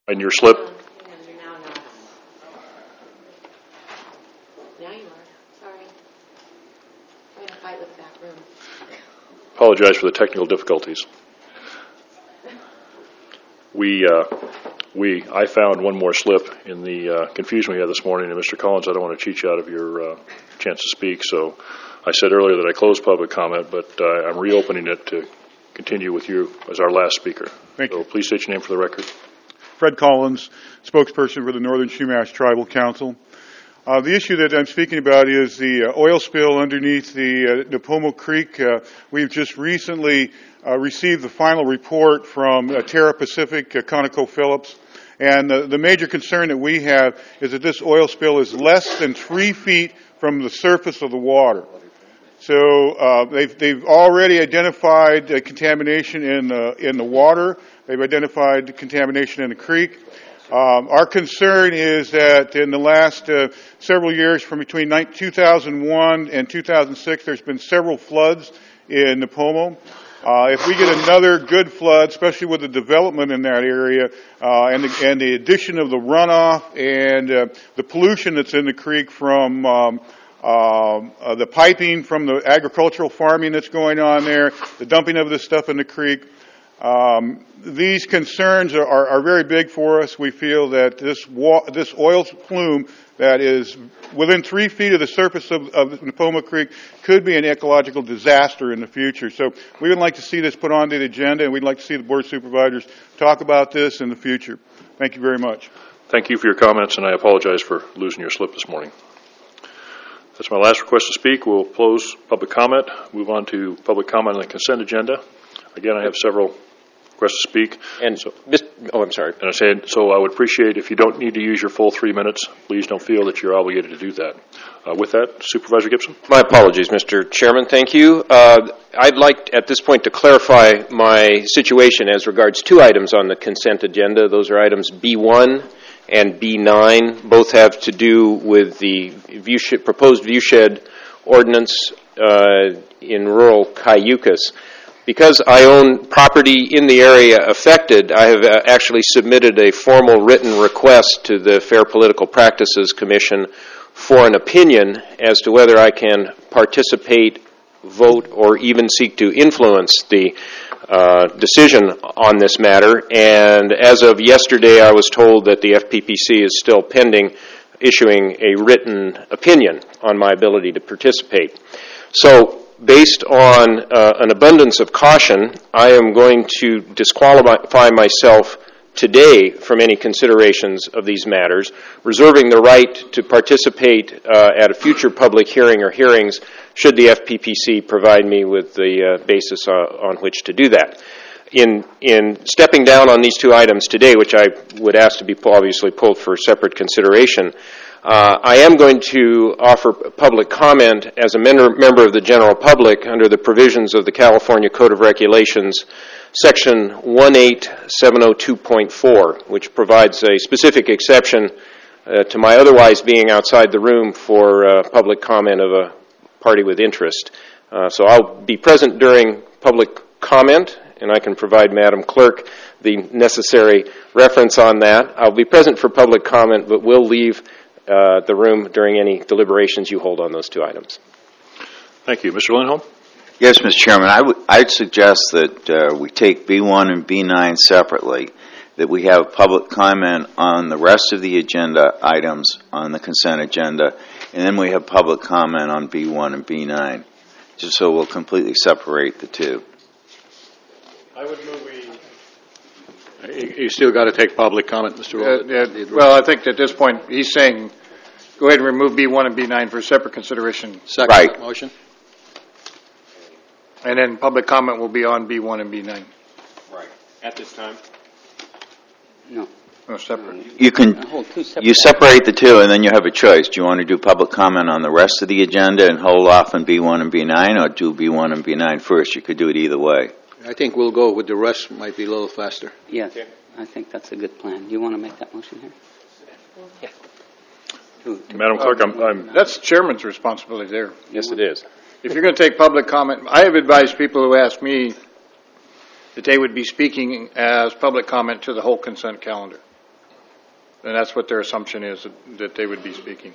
And your slip? Now you are. Sorry. Trying to fight with the back room. Apologize for the technical difficulties. We, uh, we, I found one more slip in the uh, confusion we had this morning, and Mister Collins, I don't want to cheat you out of your uh, chance to speak, so I said earlier that I closed public comment, but uh, I'm reopening it to continue with you as our last speaker. Thank so you. Please state your name for the record. Fred Collins, spokesperson for the Northern Chumash Tribal Council. Uh, the issue that I'm speaking about is the uh, oil spill underneath the uh, Nipomo Creek. Uh, we've just recently uh, received the final report from uh, Terra Pacific, uh, ConocoPhillips, and uh, the major concern that we have is that this oil spill is less than three feet from the surface of the water. So uh, they've, they've already identified uh, contamination in the, in the water. They've identified contamination in the creek. Um, our concern is that in the last uh, several years, from between two thousand one and two thousand six, there's been several floods in Nipomo. Uh, if we get another good flood, especially with the development in that area uh, and, the, and the addition of the runoff and uh, the pollution that's in the creek from um, Um, uh, the piping from the agricultural farming that's going on there, the dumping of this stuff in the creek. Um, these concerns are, are, are very big for us. We feel that this wa- this oil plume that is within three feet of the surface of, of Nipomo Creek could be an ecological disaster in the future. So we would like to see this put onto the agenda, and we'd like to see the Board of Supervisors talk about this in the future. Thank you very much. Thank you for your comments, and I apologize for losing your slip this morning. That's my last request to speak. We'll close public comment, move on to public comment on the consent agenda. Again, I have several requests to speak. And so, oh, I'm sorry. And I said, so I would appreciate if you don't need to use your full three minutes, please don't feel that you're obligated to do that. Uh, with that, Supervisor Gibson. My apologies, Mister Chairman. Thank you. Uh, I'd like at this point to clarify my situation as regards two items on the consent agenda. Those are items B one and B nine. Both have to do with the viewshed, proposed viewshed ordinance uh, in rural Cayucas. Because I own property in the area affected, I have actually submitted a formal written request to the Fair Political Practices Commission for an opinion as to whether I can participate, vote, or even seek to influence the uh, decision on this matter. And as of yesterday, I was told that the F P P C is still pending issuing a written opinion on my ability to participate. So, based on uh, an abundance of caution, I am going to disqualify myself today from any considerations of these matters, reserving the right to participate uh, at a future public hearing or hearings should the F P P C provide me with the uh, basis uh, on which to do that. In, in stepping down on these two items today, which I would ask to be obviously pulled for separate consideration, Uh, I am going to offer public comment as a member of the general public under the provisions of the California Code of Regulations, Section one eight seven oh two point four, which provides a specific exception uh, to my otherwise being outside the room for uh, public comment of a party with interest. Uh, so I'll be present during public comment, and I can provide Madam Clerk the necessary reference on that. I'll be present for public comment, but will leave Uh, the room during any deliberations you hold on those two items. Thank you. Mister Lindholm? Yes, Mister Chairman. I would, I'd suggest that uh, we take B one and B nine separately, that we have public comment on the rest of the agenda items on the consent agenda, and then we have public comment on B one and B nine, just so we'll completely separate the two. I would move we... You still got to take public comment, Mister Uh, yeah, well, I think at this point, he's saying, go ahead and remove B one and B nine for separate consideration. Second right. that motion. And then public comment will be on B one and B nine. Right. At this time? No. No, separate. You can, you separate the two, and then you have a choice. Do you want to do public comment on the rest of the agenda and hold off on B one and B nine, or do B one and B nine first? You could do it either way. I think we'll go with the rest, might be a little faster. Yes, okay. I think that's a good plan. Do you want to make that motion here? Yeah. Madam Clerk, I'm, I'm... That's chairman's responsibility there. Yes, it is. If you're going to take public comment, I have advised people who ask me that they would be speaking as public comment to the whole consent calendar. And that's what their assumption is, that, that they would be speaking.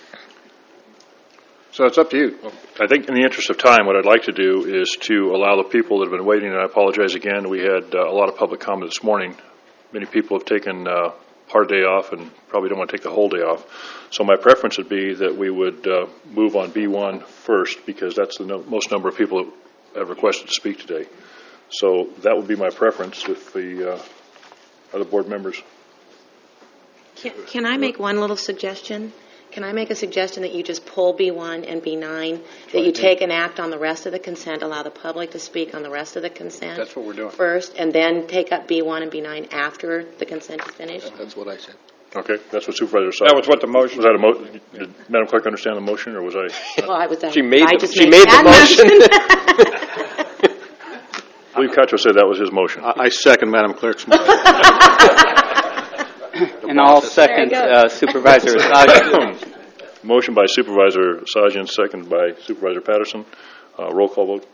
So it's up to you. I think in the interest of time, what I'd like to do is to allow the people that have been waiting, and I apologize again, we had uh, a lot of public comment this morning. Many people have taken uh, part of the day off and probably don't want to take the whole day off. So my preference would be that we would uh, move on B one first, because that's the no- most number of people that have requested to speak today. So that would be my preference if the uh, other board members. Can, can I make one little suggestion? Can I make a suggestion that you just pull B one and B nine, that you take an act on the rest of the consent, allow the public to speak on the rest of the consent? That's what we're doing. First, and then take up B one and B nine after the consent is finished? That's what I said. Okay, that's what Supervisor said. That was what the motion was. That a mo- did Madam Clerk understand the motion, or was I? Well, I was. Uh, She made I the, just she made, made the motion. I believe Cutcho said that was his motion. I second Madam Clerk's motion. And I'll second uh, Supervisor Assagian. Motion by Supervisor Assagian, second by Supervisor Patterson. Uh, roll call vote.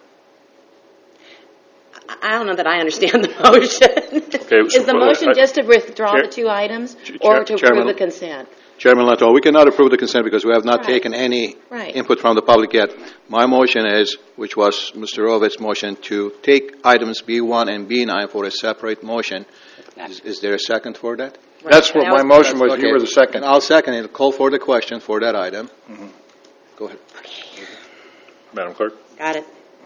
I don't know that I understand the motion. Okay, Is the motion just to withdraw Chair- the two items, Chair- or to approve Chairman- the consent? Chairman Lenthal, we cannot approve the consent because we have not Right. taken any Right. input from the public yet. My motion is, which was Mister Rovitz's motion, to take items B one and B nine for a separate motion. Is, is there a second for that? That's what my motion was. You were the second. And I'll second it. Call for the question for that item. Mm-hmm. Go ahead. Madam Clerk. Got it.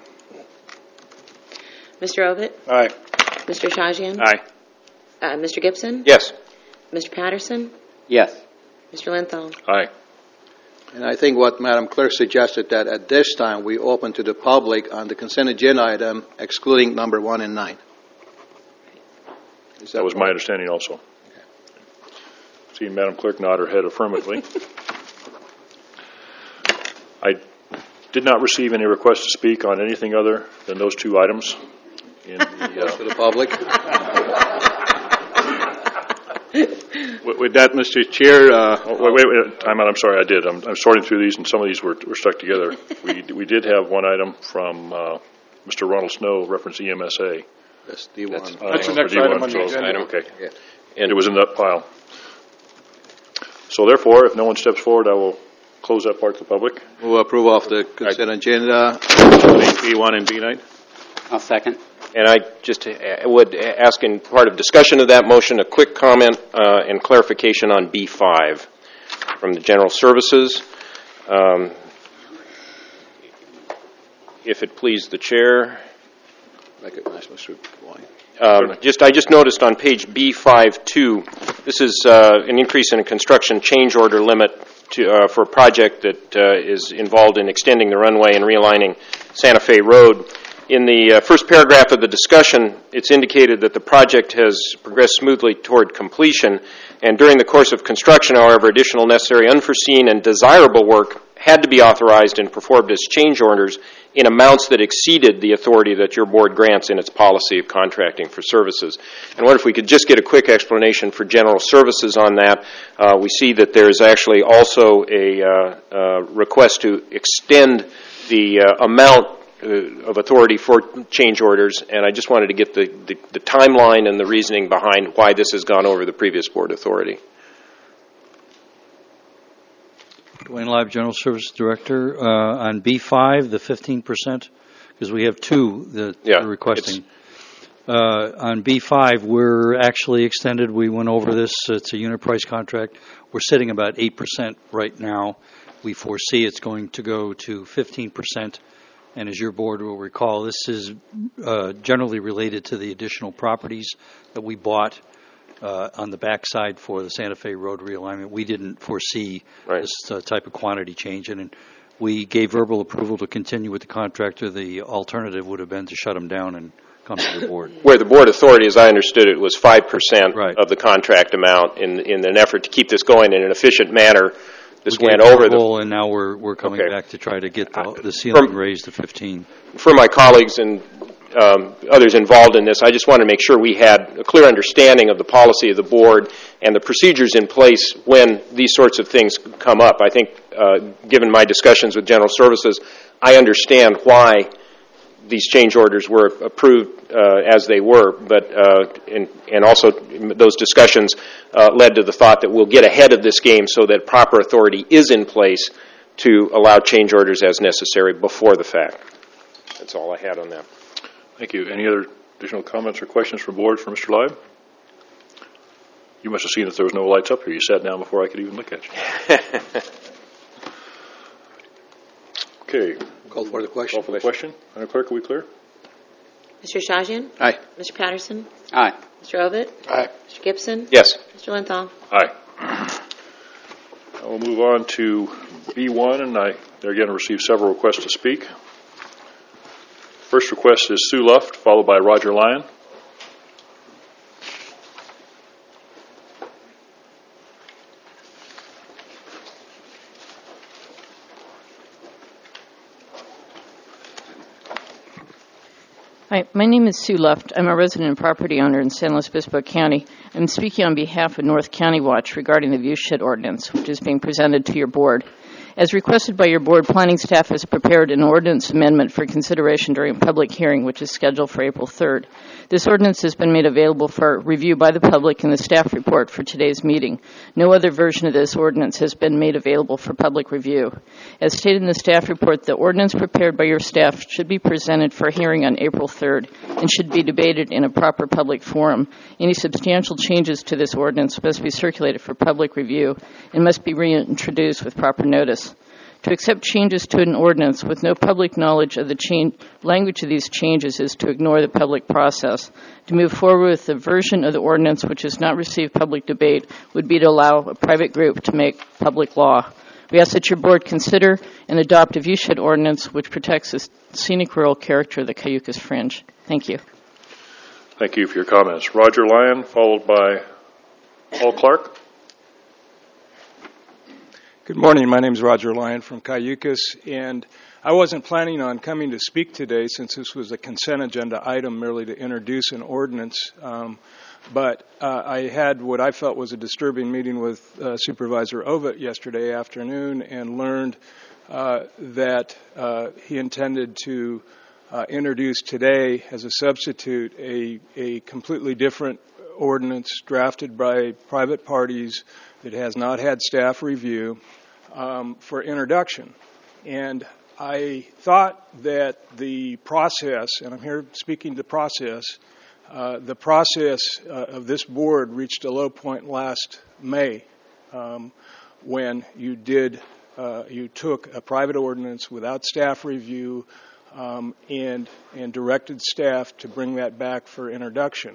Mister Ovett? Aye. Mister Shajian? Aye. Uh, Mister Gibson? Yes. Mister Patterson? Yes. Mister Lenthal? Aye. And I think what Madam Clerk suggested, that at this time we open to the public on the consent agenda item, excluding number one and nine. That was my understanding also. Seeing Madam Clerk nod her head affirmatively. I did not receive any requests to speak on anything other than those two items. In the, uh, to the public. With, with that, Mister Chair. Uh, oh, wait, wait, wait, time out. I'm sorry, I did. I'm, I'm sorting through these, and some of these were, were stuck together. We we did have one item from uh, Mister Ronald Snow, reference E M S A. That's D one. That's, That's the uh, next D one, item on the so- agenda. Okay. Yeah. And it was in that pile. So therefore, if no one steps forward, I will close that part to the public. We'll approve of the consent agenda, B one and B nine. I'll second. And I just uh, would ask, in part of discussion of that motion, a quick comment uh, and clarification on B five from the General Services. Um, if it please the Chair. Recognize Mister Wine. Um, just, I just noticed on page B five two, this is uh, an increase in a construction change order limit to, uh, for a project that uh, is involved in extending the runway and realigning Santa Fe Road. In the uh, first paragraph of the discussion, it's indicated that the project has progressed smoothly toward completion, and during the course of construction, however, additional necessary, unforeseen, and desirable work had to be authorized and performed as change orders in amounts that exceeded the authority that your board grants in its policy of contracting for services. And what if we could just get a quick explanation for General Services on that? Uh, we see that there's actually also a uh, uh, request to extend the uh, amount uh, of authority for change orders, and I just wanted to get the, the, the timeline and the reasoning behind why this has gone over the previous board authority. Dwayne Live, General Services Director. Uh, on B five, the fifteen percent, because we have two that Yeah, are requesting. Uh, on B five, we're actually extended. We went over this. It's a unit price contract. We're sitting about eight percent right now. We foresee it's going to go to fifteen percent. And as your board will recall, this is uh, generally related to the additional properties that we bought Uh, on the backside for the Santa Fe Road realignment. We didn't foresee right. this uh, type of quantity change, and, and we gave verbal approval to continue with the contractor. The alternative would have been to shut them down and come to the board. Where the board authority, as I understood it, was five percent right. of the contract amount in, in an effort to keep this going in an efficient manner. This we went gave over verbal, the... and now we're, we're coming okay. back to try to get the, the ceiling From, raised to fifteen. For my colleagues and Um, others involved in this, I just want to make sure we had a clear understanding of the policy of the board and the procedures in place when these sorts of things come up. I think, uh, given my discussions with General Services, I understand why these change orders were approved uh, as they were, but uh, and, and also those discussions uh, led to the thought that we'll get ahead of this game so that proper authority is in place to allow change orders as necessary before the fact. That's all I had on that. Thank you. Any other additional comments or questions from board for Mister Live? You must have seen that there was no lights up here. You sat down before I could even look at you. Okay. Call for the question. Call for the question. Madam Clerk, are we clear? Mister Shajian? Aye. Mister Patterson? Aye. Mister Ovitt? Aye. Mister Gibson? Yes. Mister Lenthal? Aye. I will move on to B one, and I there again received several requests to speak. First request is Sue Luft, followed by Roger Lyon. Hi, my name is Sue Luft. I'm a resident and property owner in San Luis Obispo County. I'm speaking on behalf of North County Watch regarding the viewshed ordinance, which is being presented to your board. As requested by your board, planning staff has prepared an ordinance amendment for consideration during a public hearing, which is scheduled for April third. This ordinance has been made available for review by the public in the staff report for today's meeting. No other version of this ordinance has been made available for public review. As stated in the staff report, the ordinance prepared by your staff should be presented for hearing on April third and should be debated in a proper public forum. Any substantial changes to this ordinance must be circulated for public review and must be reintroduced with proper notice. To accept changes to an ordinance with no public knowledge of the change, language of these changes is to ignore the public process. To move forward with the version of the ordinance which has not received public debate would be to allow a private group to make public law. We ask that your board consider and adopt a viewshed ordinance which protects the scenic rural character of the Cayucos Fringe. Thank you. Thank you for your comments. Roger Lyon, followed by Paul Clark. Good morning. My name is Roger Lyon from Cayucos, and I wasn't planning on coming to speak today since this was a consent agenda item merely to introduce an ordinance. Um, but uh, I had what I felt was a disturbing meeting with uh, Supervisor Ovitt yesterday afternoon and learned uh, that uh, he intended to uh, introduce today as a substitute a, a completely different ordinance drafted by private parties that has not had staff review um, for introduction. And I thought that the process, and I'm here speaking to process, uh, the process uh, of this board reached a low point last May um, when you did, uh, you took a private ordinance without staff review um, and, and directed staff to bring that back for introduction.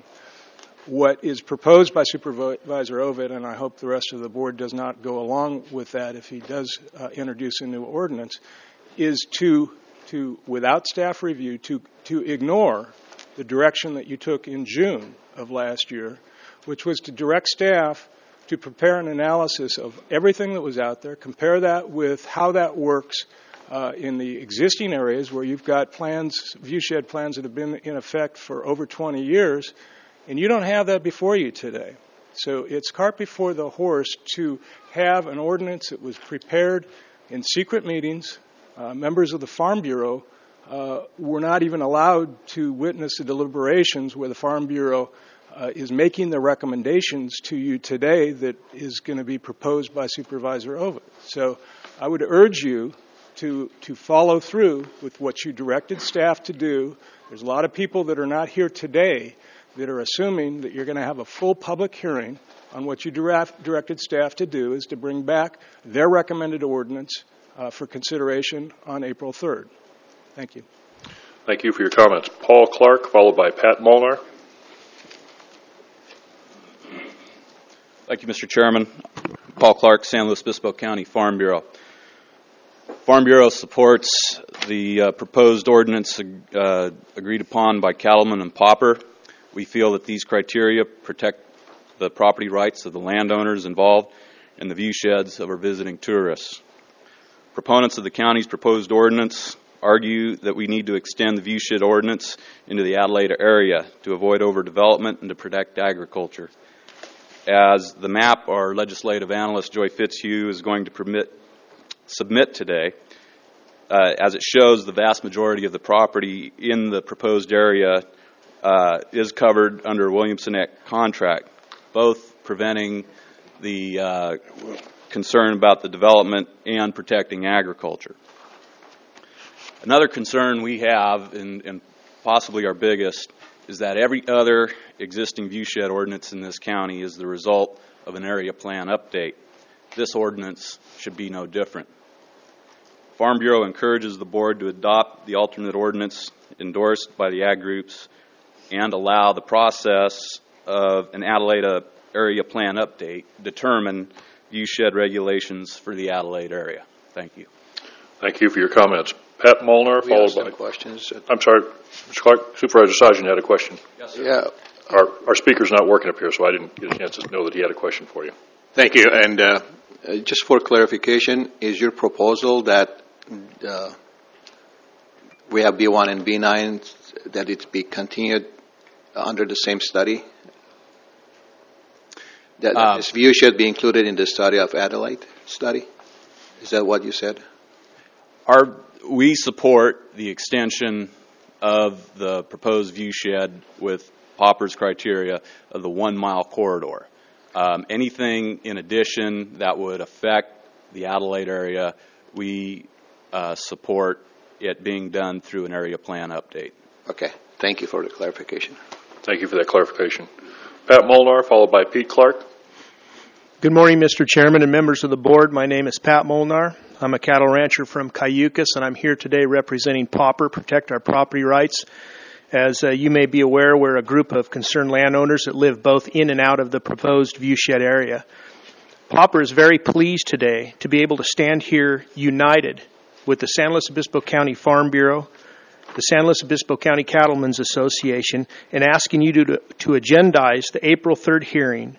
What is proposed by Supervisor Ovitt, and I hope the rest of the board does not go along with that if he does uh, introduce a new ordinance, is to, to without staff review, to, to ignore the direction that you took in June of last year, which was to direct staff to prepare an analysis of everything that was out there, compare that with how that works uh, in the existing areas where you've got plans, viewshed plans that have been in effect for over twenty years, and you don't have that before you today. So it's cart before the horse to have an ordinance that was prepared in secret meetings. Uh, members of the Farm Bureau uh, were not even allowed to witness the deliberations where the Farm Bureau uh, is making the recommendations to you today that is going to be proposed by Supervisor Ovitt. So I would urge you to, to follow through with what you directed staff to do. There's a lot of people that are not here today that are assuming that you're going to have a full public hearing on what you direct, directed staff to do is to bring back their recommended ordinance uh, for consideration on April third. Thank you. Thank you for your comments. Paul Clark, followed by Pat Molnar. Thank you, Mister Chairman. Paul Clark, San Luis Obispo County Farm Bureau. Farm Bureau supports the uh, proposed ordinance uh, agreed upon by Cattleman and Popper. We feel that these criteria protect the property rights of the landowners involved and the view sheds of our visiting tourists. Proponents of the county's proposed ordinance argue that we need to extend the viewshed ordinance into the Adelaide area to avoid overdevelopment and to protect agriculture. As the map our legislative analyst Joy Fitzhugh is going to permit, submit today uh, as it shows, the vast majority of the property in the proposed area uh, is covered under a Williamson Act contract, both preventing the uh, concern about the development and protecting agriculture. Another concern we have, and, and possibly our biggest, is that every other existing viewshed ordinance in this county is the result of an area plan update. This ordinance should be no different. Farm Bureau encourages the board to adopt the alternate ordinance endorsed by the ag groups and allow the process of an Adelaide area plan update determine viewshed regulations for the Adelaide area. Thank you. Thank you for your comments. Pat Molnar, We have followed by... some questions. I'm sorry, Mister Clark, Supervisor Sajjan had a question. Yes, sir. Yeah. Our, our speaker's not working up here, so I didn't get a chance to know that he had a question for you. Thank you. And uh, uh, just for clarification, is your proposal that uh, we have B one and B nine, that it be continued under the same study? That Uh, this view should be included in the study of Adelaide study? Is that what you said? Our, we support the extension of the proposed viewshed with Popper's criteria of the one-mile corridor. Um, anything in addition that would affect the Adelaide area, we uh, support it being done through an area plan update. Okay. Thank you for the clarification. Thank you for that clarification. Pat Molnar, followed by Pete Clark. Good morning, Mister Chairman and members of the board. My name is Pat Molnar. I'm a cattle rancher from Cayucas, and I'm here today representing Popper, Protect Our Property Rights. As uh, you may be aware, we're a group of concerned landowners that live both in and out of the proposed viewshed area. Popper is very pleased today to be able to stand here united with the San Luis Obispo County Farm Bureau, the San Luis Obispo County Cattlemen's Association, and asking you to, to agendize the April third hearing,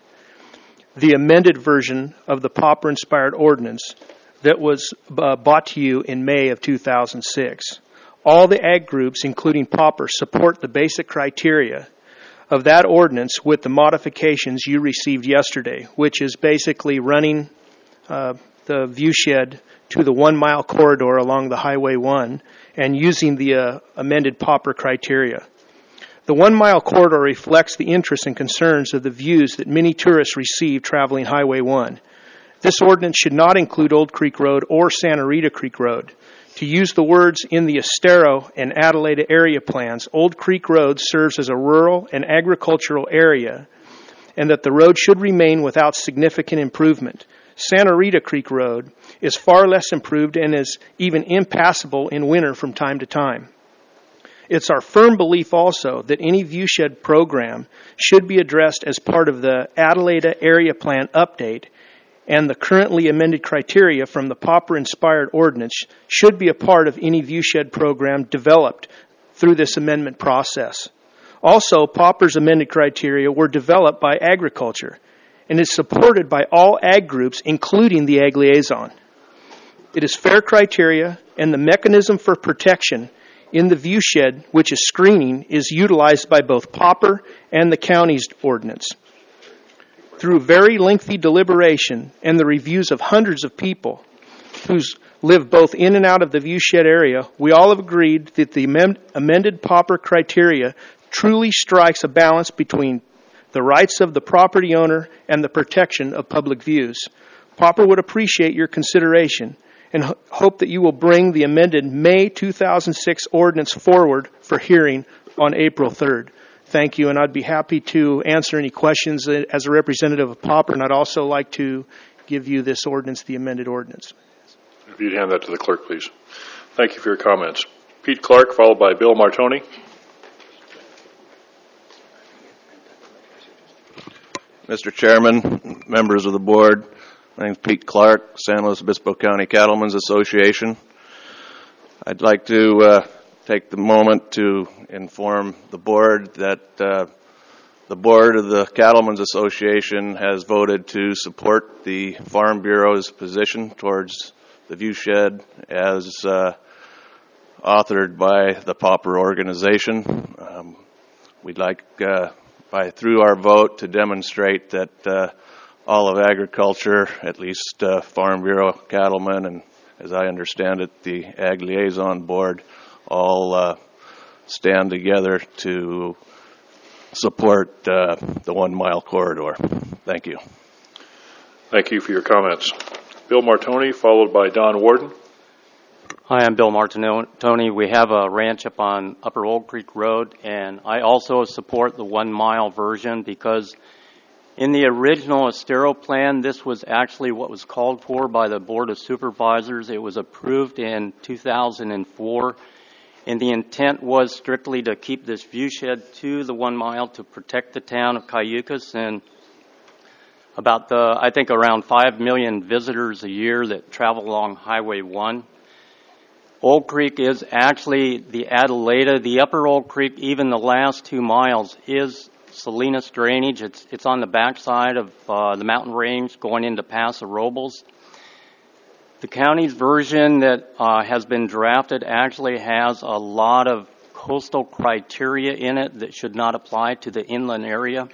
the amended version of the Popper-inspired ordinance that was uh, brought to you in May of two thousand six. All the ag groups, including Popper, support the basic criteria of that ordinance with the modifications you received yesterday, which is basically running uh, the viewshed to the one-mile corridor along the Highway one and using the uh, amended Popper criteria. The one-mile corridor reflects the interests and concerns of the views that many tourists receive traveling Highway one. This ordinance should not include Old Creek Road or Santa Rita Creek Road. To use the words in the Estero and Adelaide area plans, Old Creek Road serves as a rural and agricultural area, and that the road should remain without significant improvement. Santa Rita Creek Road is far less improved and is even impassable in winter from time to time. It's our firm belief also that any viewshed program should be addressed as part of the Adelaide area plan update, and the currently amended criteria from the Popper-inspired ordinance should be a part of any viewshed program developed through this amendment process. Also, Popper's amended criteria were developed by agriculture and is supported by all ag groups, including the Ag Liaison. It is fair criteria, and the mechanism for protection in the viewshed, which is screening, is utilized by both Popper and the county's ordinance. Through very lengthy deliberation and the reviews of hundreds of people who live both in and out of the viewshed area, we all have agreed that the amended Popper criteria truly strikes a balance between the rights of the property owner and the protection of public views. Popper would appreciate your consideration and ho- hope that you will bring the amended May two thousand six ordinance forward for hearing on April third. Thank you, and I'd be happy to answer any questions as a representative of Popper, and I'd also like to give you this ordinance, the amended ordinance. If you'd hand that to the clerk, please. Thank you for your comments. Pete Clark, followed by Bill Martoni. Mister Chairman, members of the board, my name is Pete Clark, San Luis Obispo County Cattlemen's Association. I'd like to uh, take the moment to inform the board that uh, the board of the Cattlemen's Association has voted to support the Farm Bureau's position towards the viewshed as uh, authored by the Popper organization. Um, we'd like, uh, by through our vote, to demonstrate that uh, all of agriculture, at least uh, Farm Bureau cattlemen and as I understand it, the Ag Liaison Board all uh, stand together to support uh, the one-mile corridor. Thank you. Thank you for your comments. Bill Martoni, followed by Don Warden. Hi, I'm Bill Martoni. We have a ranch up on Upper Old Creek Road, and I also support the one-mile version because in the original Estero plan, this was actually what was called for by the Board of Supervisors. It was approved in two thousand four, and the intent was strictly to keep this viewshed to the one mile to protect the town of Cayucos and about the, I think, around five million visitors a year that travel along Highway one. Old Creek is actually the Adelaida. The upper Old Creek, even the last two miles, is Salinas drainage. It's it's on the backside of uh, the mountain range going into Paso Robles. The county's version that uh, has been drafted actually has a lot of coastal criteria in it that should not apply to the inland area.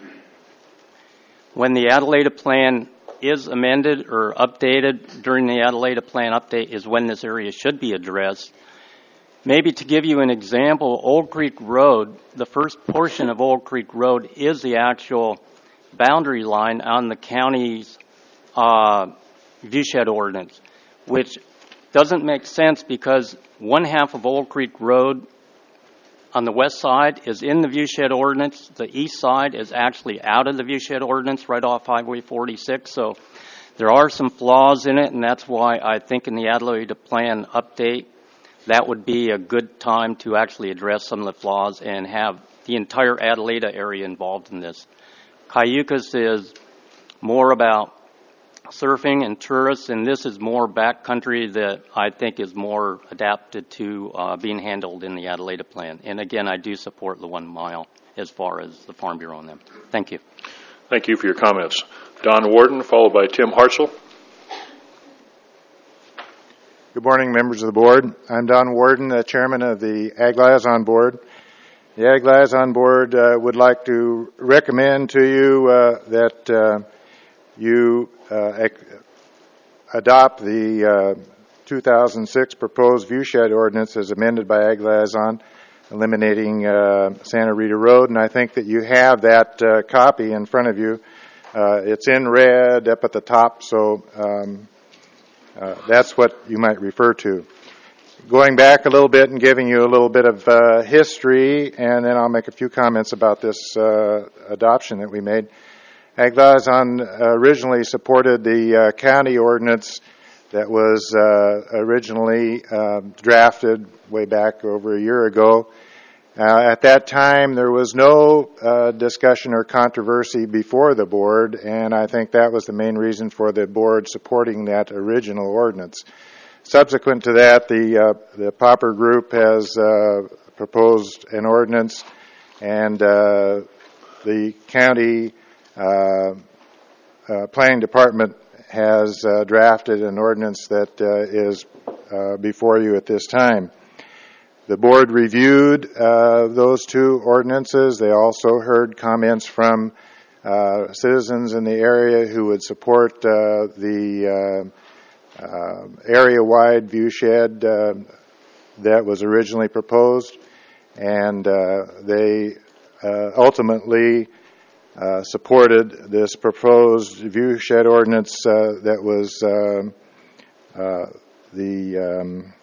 When the Adelaida plan is amended or updated during the Adelaida plan update is when this area should be addressed. Maybe to give you an example, Old Creek Road, the first portion of Old Creek Road is the actual boundary line on the county's uh, viewshed ordinance, which doesn't make sense because one half of Old Creek Road on the west side is in the viewshed ordinance. The east side is actually out of the viewshed ordinance right off Highway forty-six. So there are some flaws in it, and that's why I think in the Adelaida plan update, that would be a good time to actually address some of the flaws and have the entire Adelaida area involved in this. Cayucos is more about surfing and tourists, and this is more backcountry that I think is more adapted to uh, being handled in the Adelaida plan. And again, I do support the one mile as far as the Farm Bureau on them. Thank you. Thank you for your comments. Don Warden, followed by Tim Hartzell. Good morning, members of the board. I'm Don Warden, the chairman of the Ag Liaison Board. The Ag Liaison Board uh, would like to recommend to you uh, that uh, you uh, adopt the uh, two thousand six proposed viewshed ordinance as amended by Ag Liaison, eliminating uh, Santa Rita Road, and I think that you have that uh, copy in front of you. Uh, it's in red up at the top, so um, uh, that's what you might refer to. Going back a little bit and giving you a little bit of uh, history, and then I'll make a few comments about this uh, adoption that we made. Ag Liaison originally supported the uh, county ordinance that was uh, originally uh, drafted way back over a year ago. Uh, at that time, there was no uh, discussion or controversy before the board, and I think that was the main reason for the board supporting that original ordinance. Subsequent to that, the uh, the Popper Group has uh, proposed an ordinance, and uh, the county uh, uh, planning department has uh, drafted an ordinance that uh, is uh, before you at this time. The board reviewed uh, those two ordinances. They also heard comments from uh, citizens in the area who would support uh, the uh, uh, area-wide viewshed uh, that was originally proposed, and uh, they uh, ultimately uh, supported this proposed viewshed ordinance uh, that was uh, uh, the um,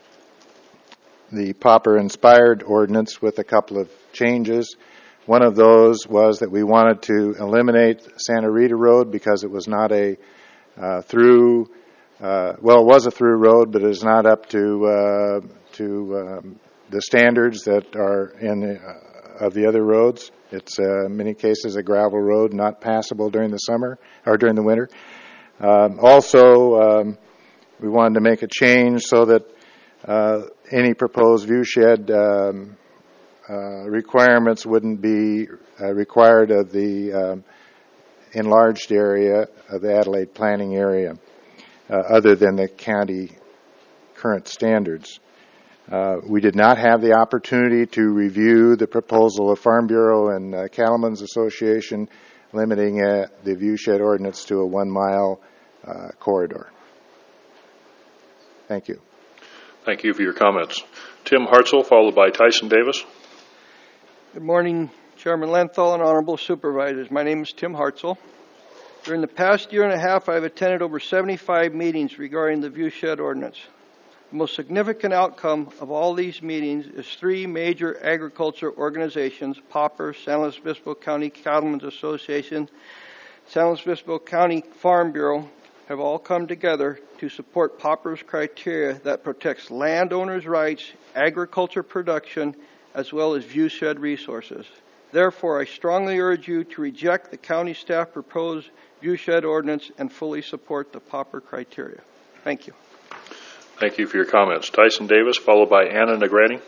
the Popper-inspired ordinance with a couple of changes. One of those was that we wanted to eliminate Santa Rita Road because it was not a uh, through, uh, well, it was a through road, but it is not up to uh, to um, the standards that are in the, uh, of the other roads. It's uh, in many cases a gravel road, not passable during the summer or during the winter. Um, also, um, we wanted to make a change so that uh, any proposed viewshed um, uh, requirements wouldn't be uh, required of the um, enlarged area of the Adelaide planning area, uh, other than the county current standards. Uh, we did not have the opportunity to review the proposal of Farm Bureau and uh, Cattlemen's Association limiting uh, the viewshed ordinance to a one-mile uh, corridor. Thank you. Thank you for your comments. Tim Hartzell, followed by Tyson Davis. Good morning, Chairman Lenthal and honorable supervisors. My name is Tim Hartzell. During the past year and a half, I've attended over seventy-five meetings regarding the viewshed ordinance. The most significant outcome of all these meetings is three major agriculture organizations, Popper, San Luis Obispo County Cattlemen's Association, San Luis Obispo County Farm Bureau, have all come together to support Popper's criteria that protects landowners' rights, agriculture production, as well as viewshed resources. Therefore, I strongly urge you to reject the county staff proposed viewshed ordinance and fully support the Popper criteria. Thank you. Thank you for your comments. Tyson Davis, followed by Anna Negrani.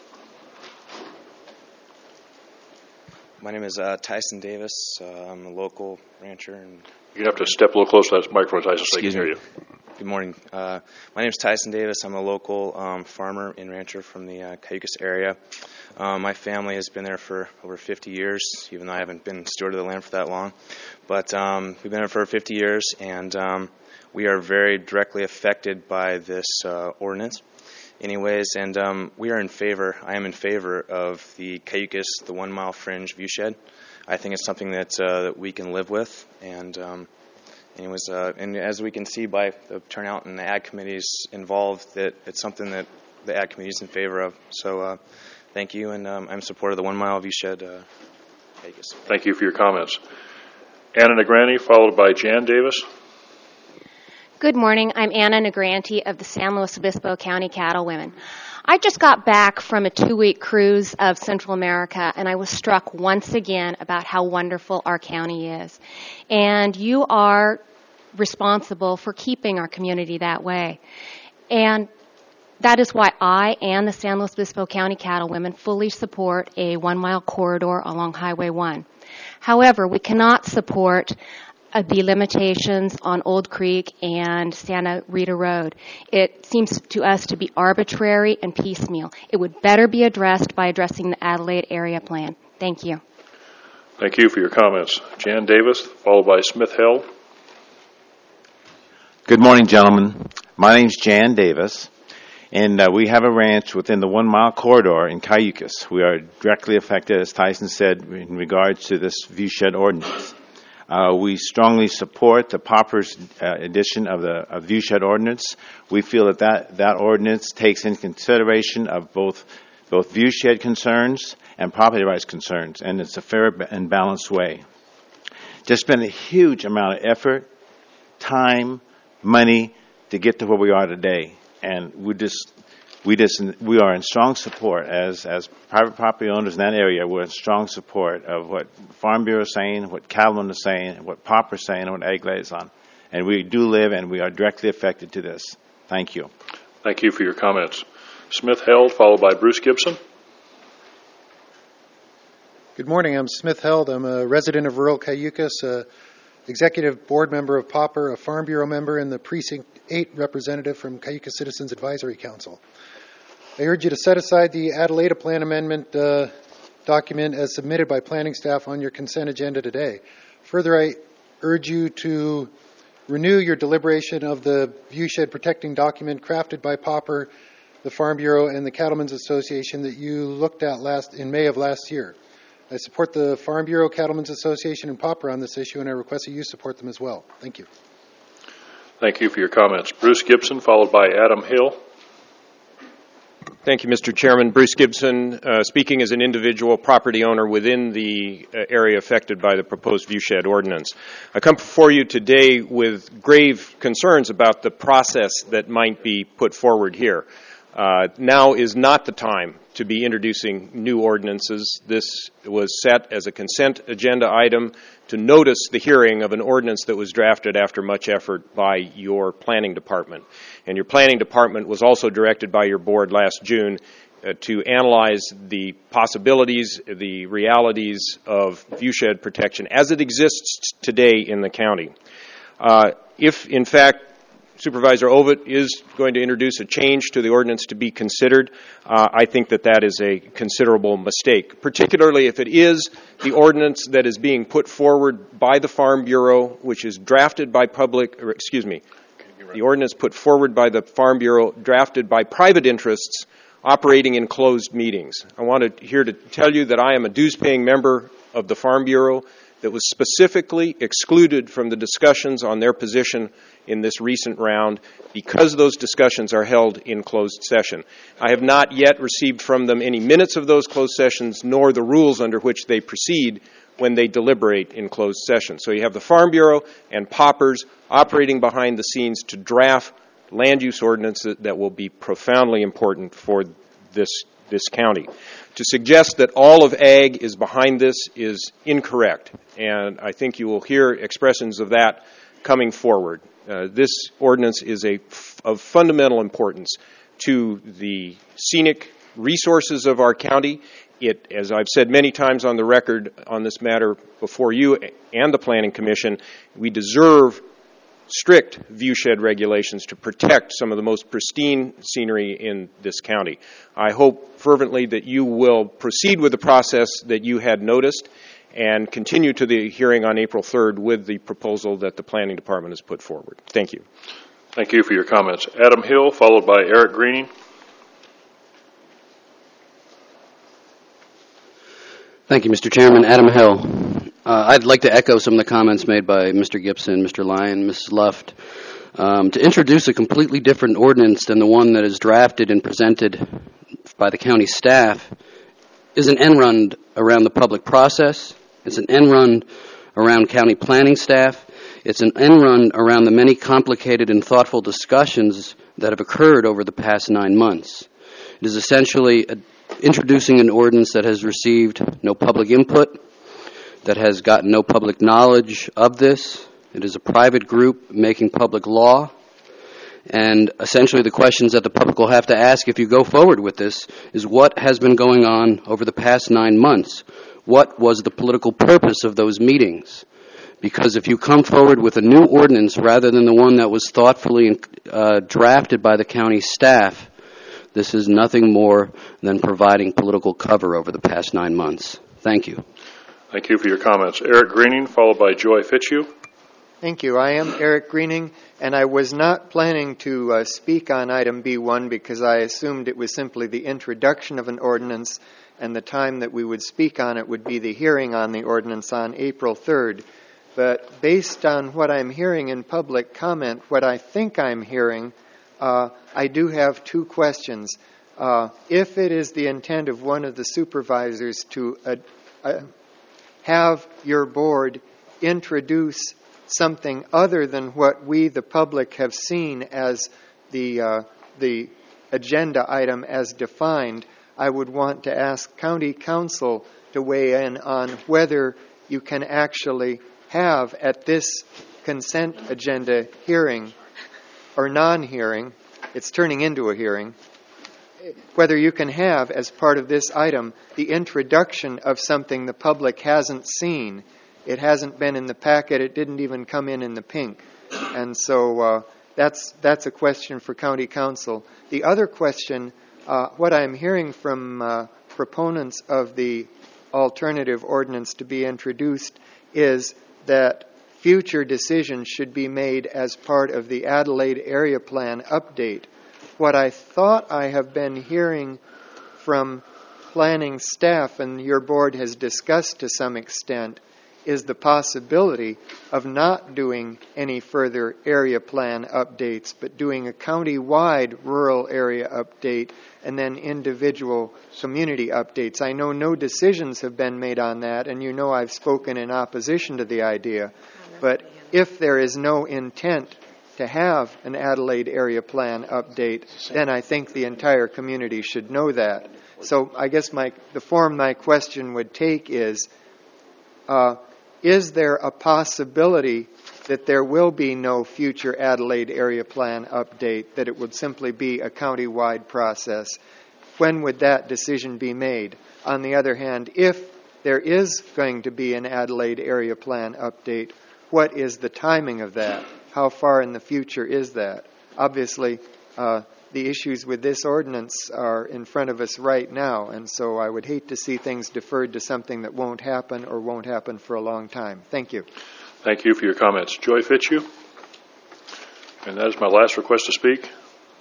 My name is uh, Tyson Davis. Uh, I'm a local rancher. And you have to step a little closer to that microphone, Tyson, so they can hear you. Good morning. Uh, my name is Tyson Davis. I'm a local um, farmer and rancher from the uh, Cayucos area. Um, my family has been there for over fifty years, even though I haven't been steward of the land for that long. But um, we've been there for fifty years, and um, we are very directly affected by this uh, ordinance. Anyways, and um, we are in favor, I am in favor of the Cayucos, the one-mile fringe viewshed. I think it's something that, uh, that we can live with, and um, anyways, uh, and as we can see by the turnout and the ad committees involved, that it's something that the ad committee is in favor of. So uh, thank you, and um, I'm in support of the one-mile viewshed uh, Cayucos. Thank you for your comments. Anna Negrani, followed by Jan Davis. Good morning. I'm Anna Negranti of the San Luis Obispo County Cattlewomen. I just got back from a two-week cruise of Central America, and I was struck once again about how wonderful our county is. And you are responsible for keeping our community that way. And that is why I and the San Luis Obispo County Cattlewomen fully support a one-mile corridor along Highway one. However, we cannot support Uh, the limitations on Old Creek and Santa Rita Road. It seems to us to be arbitrary and piecemeal. It would better be addressed by addressing the Adelaide Area Plan. Thank you. Thank you for your comments. Jan Davis, followed by Smith Hill. Good morning, gentlemen. My name's Jan Davis, and uh, we have a ranch within the one-mile corridor in Cayucos. We are directly affected, as Tyson said, in regards to this viewshed ordinance. Uh, we strongly support the Popper's uh, edition of the of viewshed ordinance. We feel that, that that ordinance takes into consideration of both both viewshed concerns and property rights concerns, and it's a fair and balanced way. There's been a huge amount of effort, time, money to get to where we are today, and we just we just we are in strong support as as private property owners in that area. We're in strong support of what Farm Bureau is saying, what Cattlemen is saying, what Popper is saying, and what Ag is on. And we do live and we are directly affected to this. Thank you. Thank you for your comments. Smith Held, followed by Bruce Gibson. Good morning. I'm Smith Held. I'm a resident of rural Cayucos, a executive board member of Popper, a Farm Bureau member, and the Precinct eight representative from Cayucos Citizens Advisory Council. I urge you to set aside the Adelaide Plan Amendment uh, document as submitted by planning staff on your consent agenda today. Further, I urge you to renew your deliberation of the viewshed protecting document crafted by Popper, the Farm Bureau, and the Cattlemen's Association that you looked at last in May of last year. I support the Farm Bureau, Cattlemen's Association, and Popper on this issue, and I request that you support them as well. Thank you. Thank you for your comments. Bruce Gibson, followed by Adam Hill. Thank you, Mister Chairman. Bruce Gibson, uh, speaking as an individual property owner within the uh, area affected by the proposed viewshed ordinance. I come before you today with grave concerns about the process that might be put forward here. Uh, now is not the time to be introducing new ordinances. This was set as a consent agenda item to notice the hearing of an ordinance that was drafted after much effort by your planning department. And your planning department was also directed by your board last June uh, to analyze the possibilities, the realities of viewshed protection as it exists today in the county. Uh, if, in fact, Supervisor Ovitt is going to introduce a change to the ordinance to be considered, uh, I think that that is a considerable mistake, particularly if it is the ordinance that is being put forward by the Farm Bureau, which is drafted by public, or excuse me, The ordinance put forward by the Farm Bureau, drafted by private interests operating in closed meetings. I wanted here to tell you that I am a dues-paying member of the Farm Bureau that was specifically excluded from the discussions on their position in this recent round because those discussions are held in closed session. I have not yet received from them any minutes of those closed sessions nor the rules under which they proceed when they deliberate in closed session. So you have the Farm Bureau and paupers operating behind the scenes to draft land use ordinances that will be profoundly important for this, this county. To suggest that all of ag is behind this is incorrect, and I think you will hear expressions of that coming forward. Uh, this ordinance is a f- of fundamental importance to the scenic resources of our county. It, as I've said many times on the record on this matter before you and the Planning Commission, we deserve strict viewshed regulations to protect some of the most pristine scenery in this county. I hope fervently that you will proceed with the process that you had noticed and continue to the hearing on April third with the proposal that the Planning Department has put forward. Thank you. Thank you for your comments. Adam Hill, followed by Eric Greening. Thank you, Mister Chairman. Adam Hill. Uh, I'd like to echo some of the comments made by Mister Gibson, Mister Lyon, Missus Luft. Um, to introduce a completely different ordinance than the one that is drafted and presented by the county staff is an end run around the public process. It's an end run around county planning staff. It's an end run around the many complicated and thoughtful discussions that have occurred over the past nine months. It is essentially a, introducing an ordinance that has received no public input, that has gotten no public knowledge of this. It is a private group making public law. And essentially the questions that the public will have to ask if you go forward with this is what has been going on over the past nine months? What was the political purpose of those meetings? Because if you come forward with a new ordinance rather than the one that was thoughtfully uh, drafted by the county staff, this is nothing more than providing political cover over the past nine months. Thank you. Thank you for your comments. Eric Greening, followed by Joy Fitzhugh. Thank you. I am Eric Greening, and I was not planning to uh, speak on item B one because I assumed it was simply the introduction of an ordinance, and the time that we would speak on it would be the hearing on the ordinance on April third. But based on what I'm hearing in public comment, what I think I'm hearing, uh, I do have two questions. Uh, if it is the intent of one of the supervisors to uh, uh, have your board introduce something other than what we, the public, have seen as the uh, the agenda item as defined, I would want to ask County Council to weigh in on whether you can actually have at this consent agenda hearing or non-hearing, it's turning into a hearing, whether you can have as part of this item the introduction of something the public hasn't seen. It hasn't been in the packet. It didn't even come in in the pink. And so uh, that's that's a question for County Council. The other question, uh, what I'm hearing from uh, proponents of the alternative ordinance to be introduced is that future decisions should be made as part of the Adelaide Area Plan update. What I thought I have been hearing from planning staff, and your board has discussed to some extent, is the possibility of not doing any further area plan updates, but doing a county-wide rural area update and then individual community updates. I know no decisions have been made on that, and you know I've spoken in opposition to the idea. But if there is no intent to have an Adelaide area plan update, then I think the entire community should know that. So I guess my the form my question would take is, uh, is there a possibility that there will be no future Adelaide area plan update, that it would simply be a county-wide process? When would that decision be made? On the other hand, if there is going to be an Adelaide area plan update, what is the timing of that? How far in the future is that? Obviously, uh, the issues with this ordinance are in front of us right now, and so I would hate to see things deferred to something that won't happen or won't happen for a long time. Thank you. Thank you for your comments. Joy Fitzhugh. And that is my last request to speak.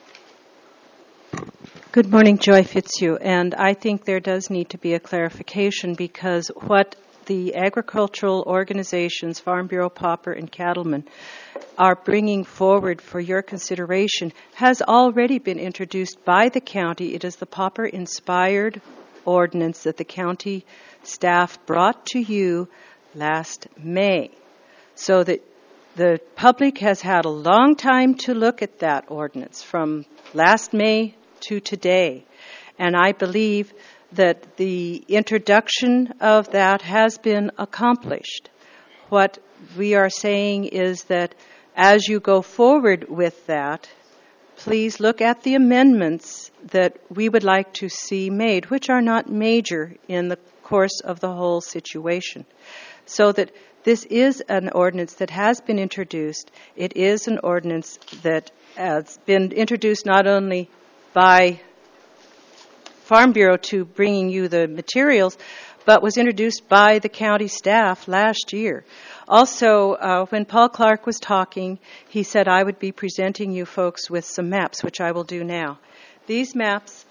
Good morning, Joy Fitzhugh. And I think there does need to be a clarification because what the agricultural organizations, Farm Bureau, Pauper, and Cattlemen, are bringing forward for your consideration has already been introduced by the county. It is the Pauper-inspired ordinance that the county staff brought to you last May, so that the public has had a long time to look at that ordinance from last May to today. And I believe that the introduction of that has been accomplished. What we are saying is that as you go forward with that, please look at the amendments that we would like to see made, which are not major in the course of the whole situation. So that this is an ordinance that has been introduced. It is an ordinance that has been introduced not only by Farm Bureau to bringing you the materials, but was introduced by the county staff last year. Also, uh, when Paul Clark was talking, he said I would be presenting you folks with some maps, which I will do now. These maps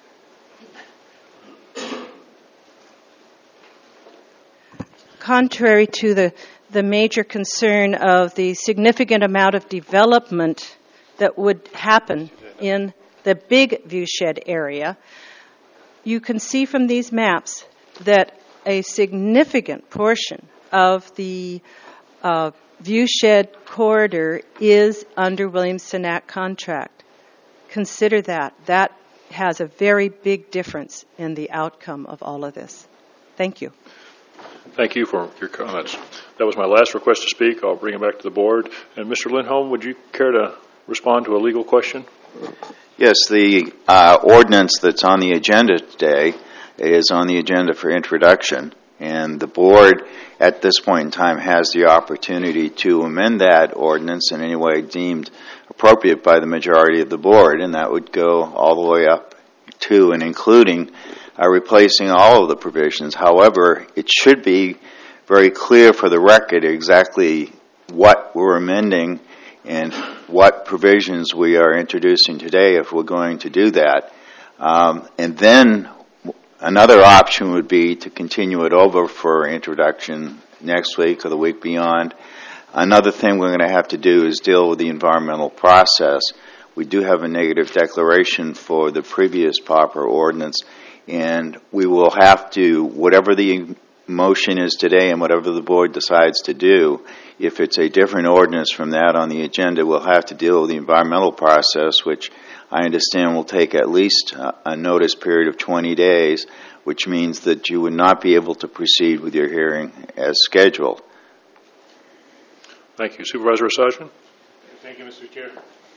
contrary to the, the major concern of the significant amount of development that would happen in the big viewshed area, you can see from these maps that a significant portion of the uh, viewshed corridor is under Williams-Cenac contract. Consider that. That has a very big difference in the outcome of all of this. Thank you. Thank you for your comments. That was my last request to speak. I'll bring it back to the board. And Mister Lindholm, would you care to respond to a legal question? Yes, the uh, ordinance that's on the agenda today is on the agenda for introduction, and the board at this point in time has the opportunity to amend that ordinance in any way deemed appropriate by the majority of the board, and that would go all the way up to and including uh, replacing all of the provisions. However, it should be very clear for the record exactly what we're amending and what provisions we are introducing today if we're going to do that. Um, and then another option would be to continue it over for introduction next week or the week beyond. Another thing we're going to have to do is deal with the environmental process. We do have a negative declaration for the previous Pauper ordinance, and we will have to, whatever the motion is today and whatever the board decides to do, if it's a different ordinance from that on the agenda, we'll have to deal with the environmental process, which I understand will take at least a notice period of twenty days, which means that you would not be able to proceed with your hearing as scheduled. Thank you. Supervisor Assagian? Thank you, Mister Chair.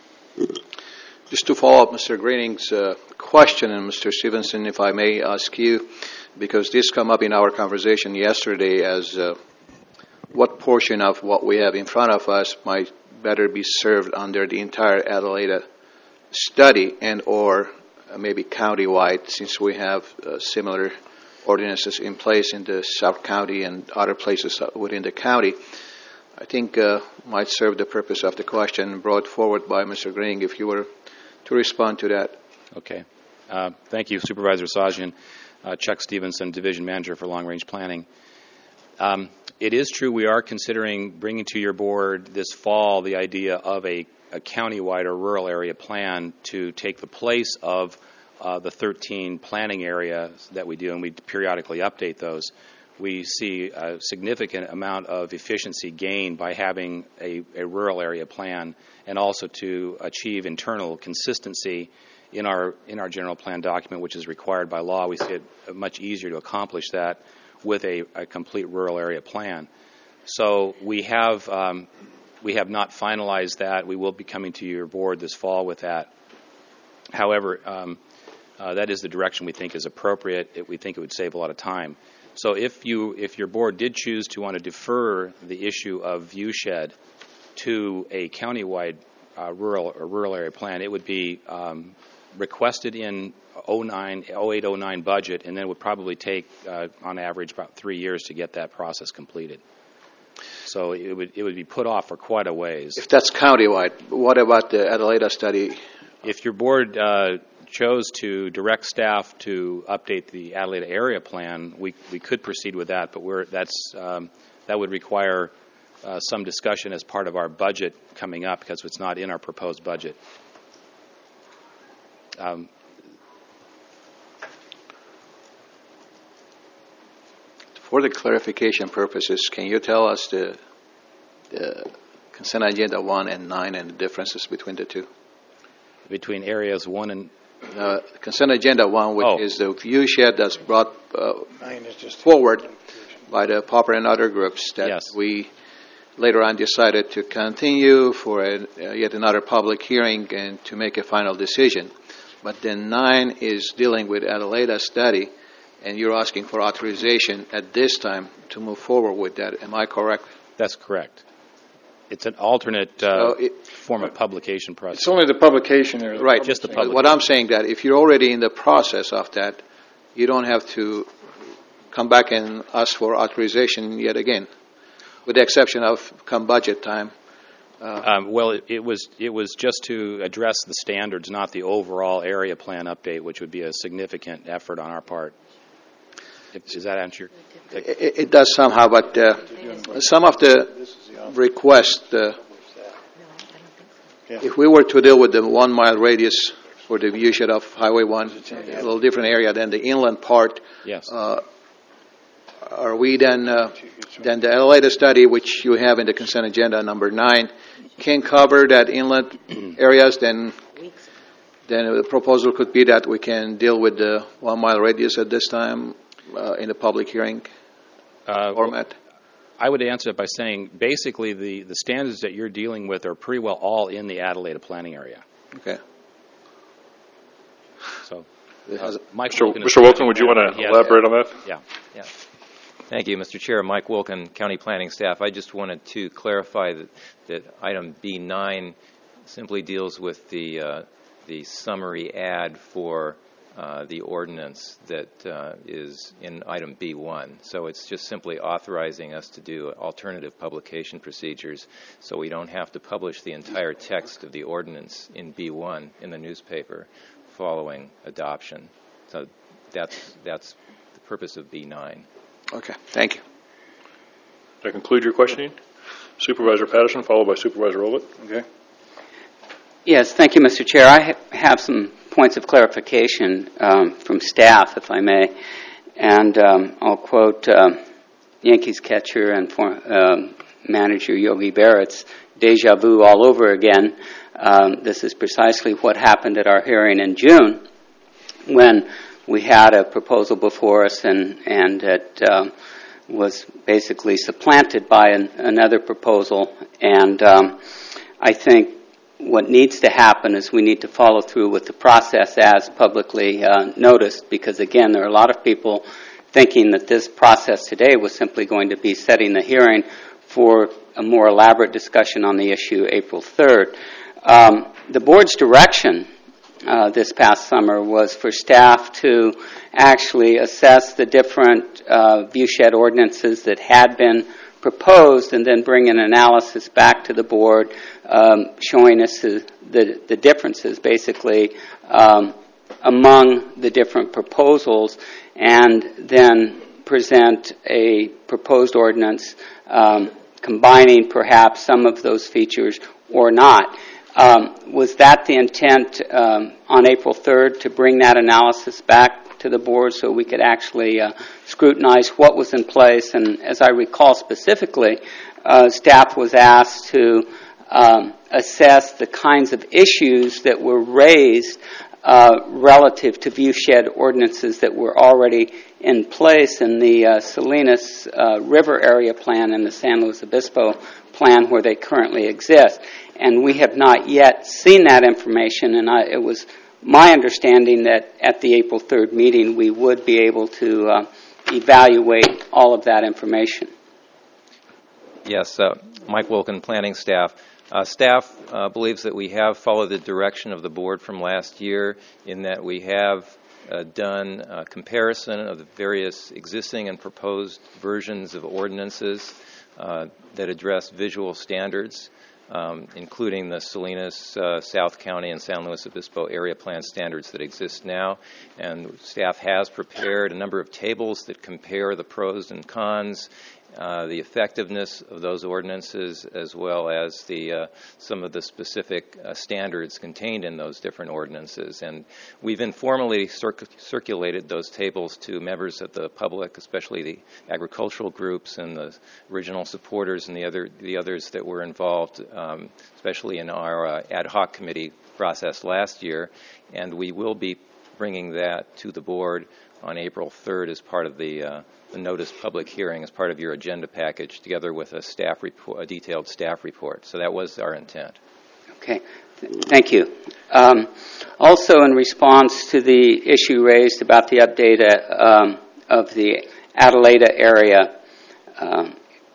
Just to follow up Mister Greening's uh, question, and Mister Stevenson, if I may ask you, because this came up in our conversation yesterday as uh, what portion of what we have in front of us might better be served under the entire Adelaide study and or uh, maybe countywide, since we have uh, similar ordinances in place in the South County and other places within the county. I think uh, might serve the purpose of the question brought forward by Mister Greening, if you were to respond to that. Okay. Uh, thank you, Supervisor Assagian. Uh, Chuck Stevenson, Division Manager for Long Range Planning. Um, it is true we are considering bringing to your board this fall the idea of a, a countywide or rural area plan to take the place of uh, the thirteen planning areas that we do, and we periodically update those. We see a significant amount of efficiency gained by having a, a rural area plan, and also to achieve internal consistency in our in our general plan document, which is required by law. We see it much easier to accomplish that with a, a complete rural area plan. So we have um, we have not finalized that. We will be coming to your board this fall with that. However, um, uh, that is the direction we think is appropriate. It, we think it would save a lot of time. So if you if your board did choose to want to defer the issue of viewshed to a countywide uh, rural or rural area plan, it would be um, requested in oh eight oh nine budget, and then it would probably take, uh, on average, about three years to get that process completed. So it would it would be put off for quite a ways. If that's countywide, what about the Adelaida study? If your board uh, chose to direct staff to update the Adelaida area plan, we we could proceed with that, but we're that's um, that would require uh, some discussion as part of our budget coming up because it's not in our proposed budget. Um, For the clarification purposes, can you tell us the, the consent agenda one and nine and the differences between the two? Between areas one and uh, consent agenda one, which oh. is the view shed that's brought uh, forward by the Popper and other groups that yes. we later on decided to continue for a, uh, yet another public hearing and to make a final decision. But then nine is dealing with Adelaida study, and you're asking for authorization at this time to move forward with that. Am I correct? That's correct. It's an alternate uh, so it, form of publication process. It's only the publication there. The right. Just the publication. What I'm saying that if you're already in the process of that, you don't have to come back and ask for authorization yet again, with the exception of come budget time. Uh, um, well, it, it was it was just to address the standards, not the overall area plan update, which would be a significant effort on our part. If, does that answer your? It, it does somehow, but uh, some of the requests, uh, if we were to deal with the one mile radius for the viewshed of Highway one, a little different area than the inland part. Yes. Uh, are we then, uh, then the Adelaida study, which you have in the consent agenda number nine, can cover that inland areas, then then the proposal could be that we can deal with the one mile radius at this time uh, in the public hearing uh, format? Well, I would answer it by saying basically the, the standards that you're dealing with are pretty well all in the Adelaida planning area. Okay. So, uh, Mike Mister Wilkin, Mister Wilkin, would you want to elaborate on that? Yeah. Yeah. Thank you, Mister Chair. Mike Wilkin, County Planning Staff. I just wanted to clarify that, that item B nine simply deals with the uh, the summary ad for uh, the ordinance that uh, is in item B one. So it's just simply authorizing us to do alternative publication procedures so we don't have to publish the entire text of the ordinance in B one in the newspaper following adoption. So that's that's the purpose of B nine. Okay, thank you. Did I conclude your questioning? Supervisor Patterson, followed by Supervisor Rowlett. Okay. Yes, thank you, Mister Chair. I ha- have some points of clarification um, from staff, if I may. And um, I'll quote uh, Yankees catcher and for, um, manager Yogi Berra's deja vu all over again. Um, this is precisely what happened at our hearing in June when we had a proposal before us and, and it um, was basically supplanted by an, another proposal. And um, I think what needs to happen is we need to follow through with the process as publicly uh, noticed, because, again, there are a lot of people thinking that this process today was simply going to be setting the hearing for a more elaborate discussion on the issue April third. Um, the board's direction Uh, this past summer was for staff to actually assess the different uh, viewshed ordinances that had been proposed and then bring an analysis back to the board um, showing us the, the, the differences basically um, among the different proposals and then present a proposed ordinance um, combining perhaps some of those features or not. Um, was that the intent um, on April third to bring that analysis back to the board so we could actually uh, scrutinize what was in place? And as I recall specifically, uh, staff was asked to um, assess the kinds of issues that were raised uh, relative to viewshed ordinances that were already in place in the uh, Salinas uh, River Area Plan and the San Luis Obispo Plan where they currently exist. And we have not yet seen that information, and I, it was my understanding that at the April third meeting we would be able to uh, evaluate all of that information. Yes, uh, Mike Wilkin, Planning Staff. Uh, staff uh, believes that we have followed the direction of the board from last year in that we have uh, done a comparison of the various existing and proposed versions of ordinances. uh, that address visual standards, um, including the Salinas, uh, South County, and San Luis Obispo area plan standards that exist now. And staff has prepared a number of tables that compare the pros and cons, uh, the effectiveness of those ordinances, as well as the uh, some of the specific uh, standards contained in those different ordinances. And we've informally circ- circulated those tables to members of the public, especially the agricultural groups and the original supporters and the other the others that were involved, um, especially in our uh, ad hoc committee process last year. And we will be bringing that to the board on April third as part of the, uh, the notice public hearing, as part of your agenda package, together with a staff report, a detailed staff report. So that was our intent. Okay, thank you. Um, also, in response to the issue raised about the update um, of the Adelaida area um,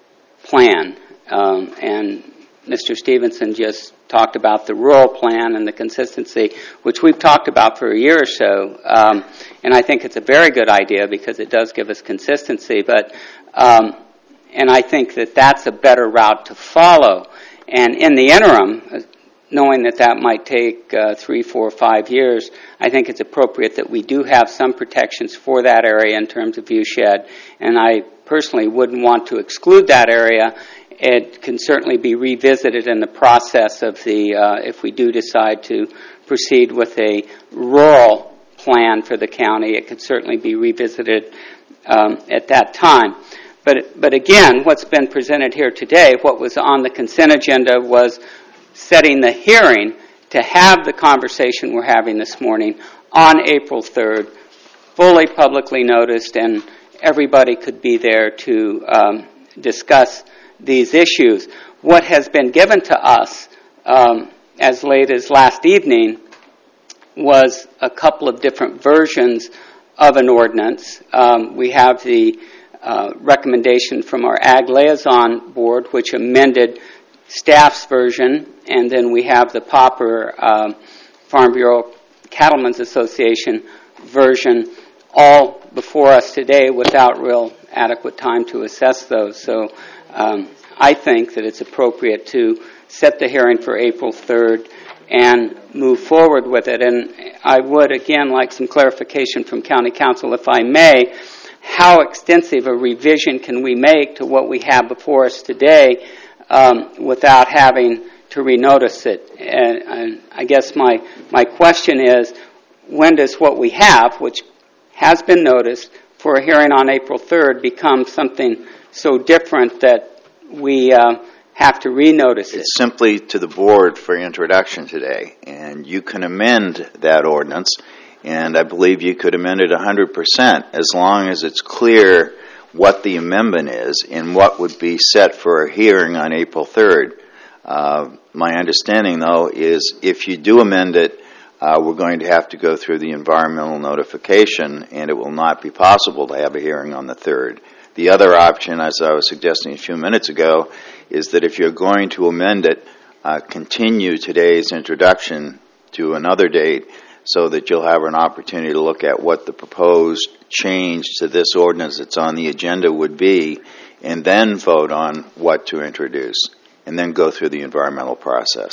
plan, um, and Mister Stevenson just talked about the rural plan and the consistency, which we've talked about for a year or so. Um, and I think it's a very good idea because it does give us consistency. But um, and I think that that's a better route to follow. And in the interim, knowing that that might take uh, three, four, five years, I think it's appropriate that we do have some protections for that area in terms of view shed. And I personally wouldn't want to exclude that area. It can certainly be revisited in the process of the, uh, if we do decide to proceed with a rural plan for the county, it could certainly be revisited um, at that time. But, but again, what's been presented here today, what was on the consent agenda was setting the hearing to have the conversation we're having this morning on April third, fully publicly noticed, and everybody could be there to um, discuss these issues. What has been given to us um, as late as last evening was a couple of different versions of an ordinance. Um, we have the uh, recommendation from our Ag Liaison Board, which amended staff's version, and then we have the Popper uh, Farm Bureau Cattlemen's Association version, all before us today without real adequate time to assess those. So Um, I think that it's appropriate to set the hearing for April third and move forward with it. And I would, again, like some clarification from County Council, if I may, how extensive a revision can we make to what we have before us today um, without having to renotice it? And, and I guess my, my question is, when does what we have, which has been noticed for a hearing on April third, become something so different that we uh, have to renotice it? It's simply to the board for introduction today, and you can amend that ordinance, and I believe you could amend it one hundred percent as long as it's clear what the amendment is and what would be set for a hearing on April third. Uh, my understanding, though, is if you do amend it, uh, we're going to have to go through the environmental notification, and it will not be possible to have a hearing on the third. The other option, as I was suggesting a few minutes ago, is that if you're going to amend it, uh, continue today's introduction to another date so that you'll have an opportunity to look at what the proposed change to this ordinance that's on the agenda would be, and then vote on what to introduce, and then go through the environmental process.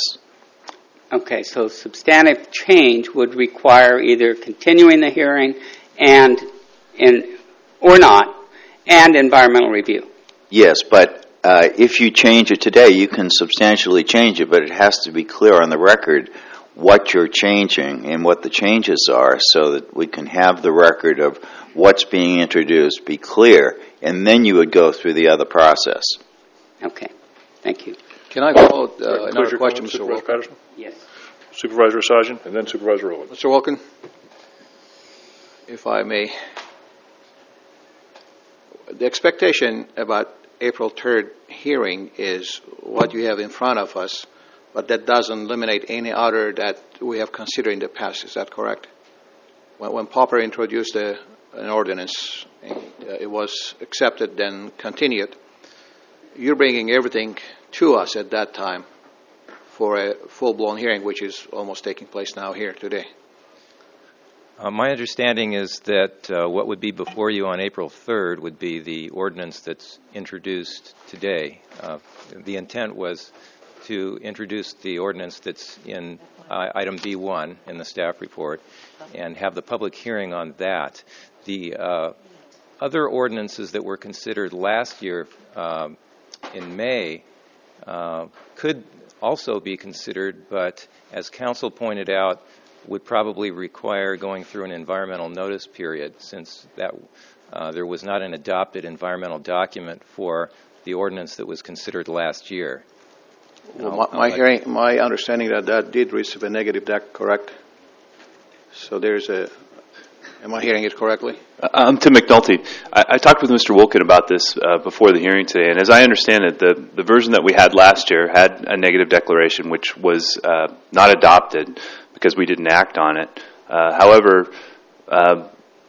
Okay, so substantive change would require either continuing the hearing and, in, or not, and environmental review. Yes, but uh, if you change it today, you can substantially change it, but it has to be clear on the record what you're changing and what the changes are so that we can have the record of what's being introduced be clear, and then you would go through the other process. Okay, thank you. Can I follow uh, another question, Mister Supervisor Patterson? Yes. Supervisor Sargent, and then Supervisor Rowland. Mister Wilkin, if I may. The expectation about April third hearing is what you have in front of us, but that doesn't eliminate any other that we have considered in the past. Is that correct? When, when Popper introduced a, an ordinance, and, uh, it was accepted, then continued. You're bringing everything to us at that time for a full-blown hearing, which is almost taking place now here today. Uh, my understanding is that uh, what would be before you on April third would be the ordinance that's introduced today. Uh, the intent was to introduce the ordinance that's in uh, item B one in the staff report and have the public hearing on that. The uh, other ordinances that were considered last year uh, in May uh, could also be considered, but as council pointed out, would probably require going through an environmental notice period, since that uh, there was not an adopted environmental document for the ordinance that was considered last year. Well, my, my hearing, my understanding that that did receive a negative deck, correct? So there's a. Am I hearing it correctly? I'm Tim McNulty. I, I talked with Mister Wilkin about this uh, before the hearing today, and as I understand it, the, the version that we had last year had a negative declaration, which was uh, not adopted because we didn't act on it. Uh, however, uh,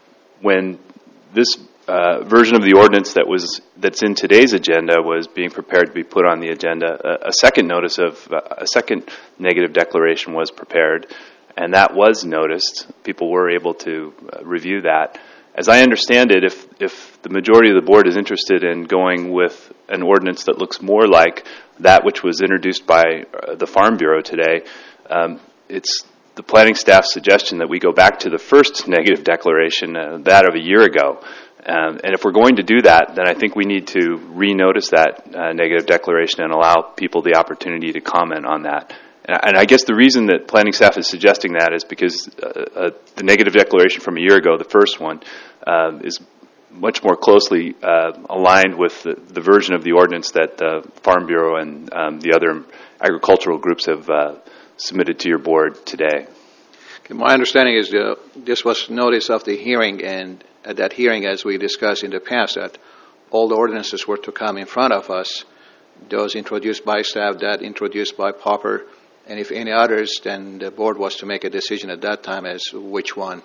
when this uh, version of the ordinance that was that's in today's agenda was being prepared to be put on the agenda, a, a second notice of uh, a second negative declaration was prepared. And that was noticed. People were able to uh, review that. As I understand it, if if the majority of the board is interested in going with an ordinance that looks more like that which was introduced by uh, the Farm Bureau today, um, it's the planning staff's suggestion that we go back to the first negative declaration, uh, that of a year ago. Um, and if we're going to do that, then I think we need to renotice that uh, negative declaration and allow people the opportunity to comment on that. And I guess the reason that planning staff is suggesting that is because uh, uh, the negative declaration from a year ago, the first one, uh, is much more closely uh, aligned with the, the version of the ordinance that the Farm Bureau and um, the other agricultural groups have uh, submitted to your board today. Okay, my understanding is uh, this was notice of the hearing, and at that hearing, as we discussed in the past, that all the ordinances were to come in front of us, those introduced by staff, that introduced by Popper, and if any others, then the board was to make a decision at that time as which one,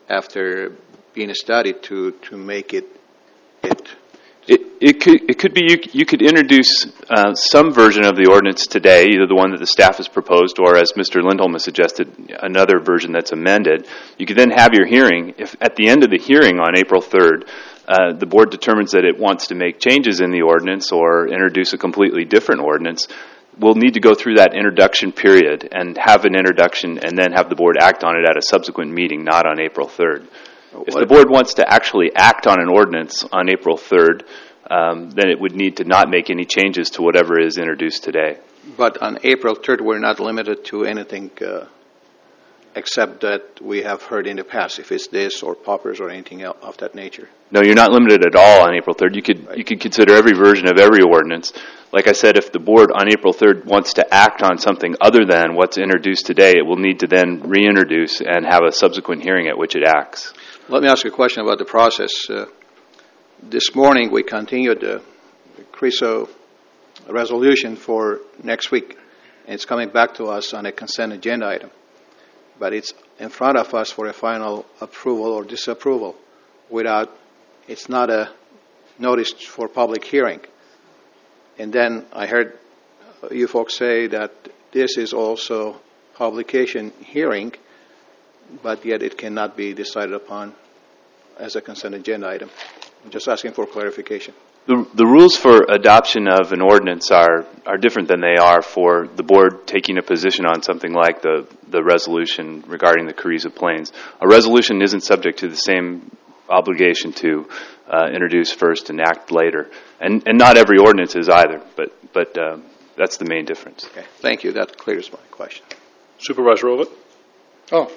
after being studied, to, to make it it. It, it could it could be you, you could introduce uh, some version of the ordinance today, either the one that the staff has proposed, or as Mister Lindholm has suggested, another version that's amended. You could then have your hearing. If at the end of the hearing on April third, uh, the board determines that it wants to make changes in the ordinance or introduce a completely different ordinance, we'll need to go through that introduction period and have an introduction and then have the board act on it at a subsequent meeting, not on April third. If the board wants to actually act on an ordinance on April third, um, then it would need to not make any changes to whatever is introduced today. But on April third, we're not limited to anything uh, except that we have heard in the past, if it's this or poppers or anything else of that nature. No, you're not limited at all on April third. You could right. you could consider every version of every ordinance. Like I said, if the board on April third wants to act on something other than what's introduced today, it will need to then reintroduce and have a subsequent hearing at which it acts. Let me ask you a question about the process. Uh, this morning we continued the C R I S O resolution for next week, and it's coming back to us on a consent agenda item. But it's in front of us for a final approval or disapproval without, it's not a notice for public hearing. And then I heard you folks say that this is also publication hearing, but yet it cannot be decided upon as a consent agenda item. I'm just asking for clarification. The, the rules for adoption of an ordinance are, are different than they are for the board taking a position on something like the, the resolution regarding the Carrizo Plains. A resolution isn't subject to the same obligation to uh, introduce first and act later. And, and not every ordinance is either, but, but uh, that's the main difference. Okay, thank you. That clears my question. Supervisor Rowlett. Oh.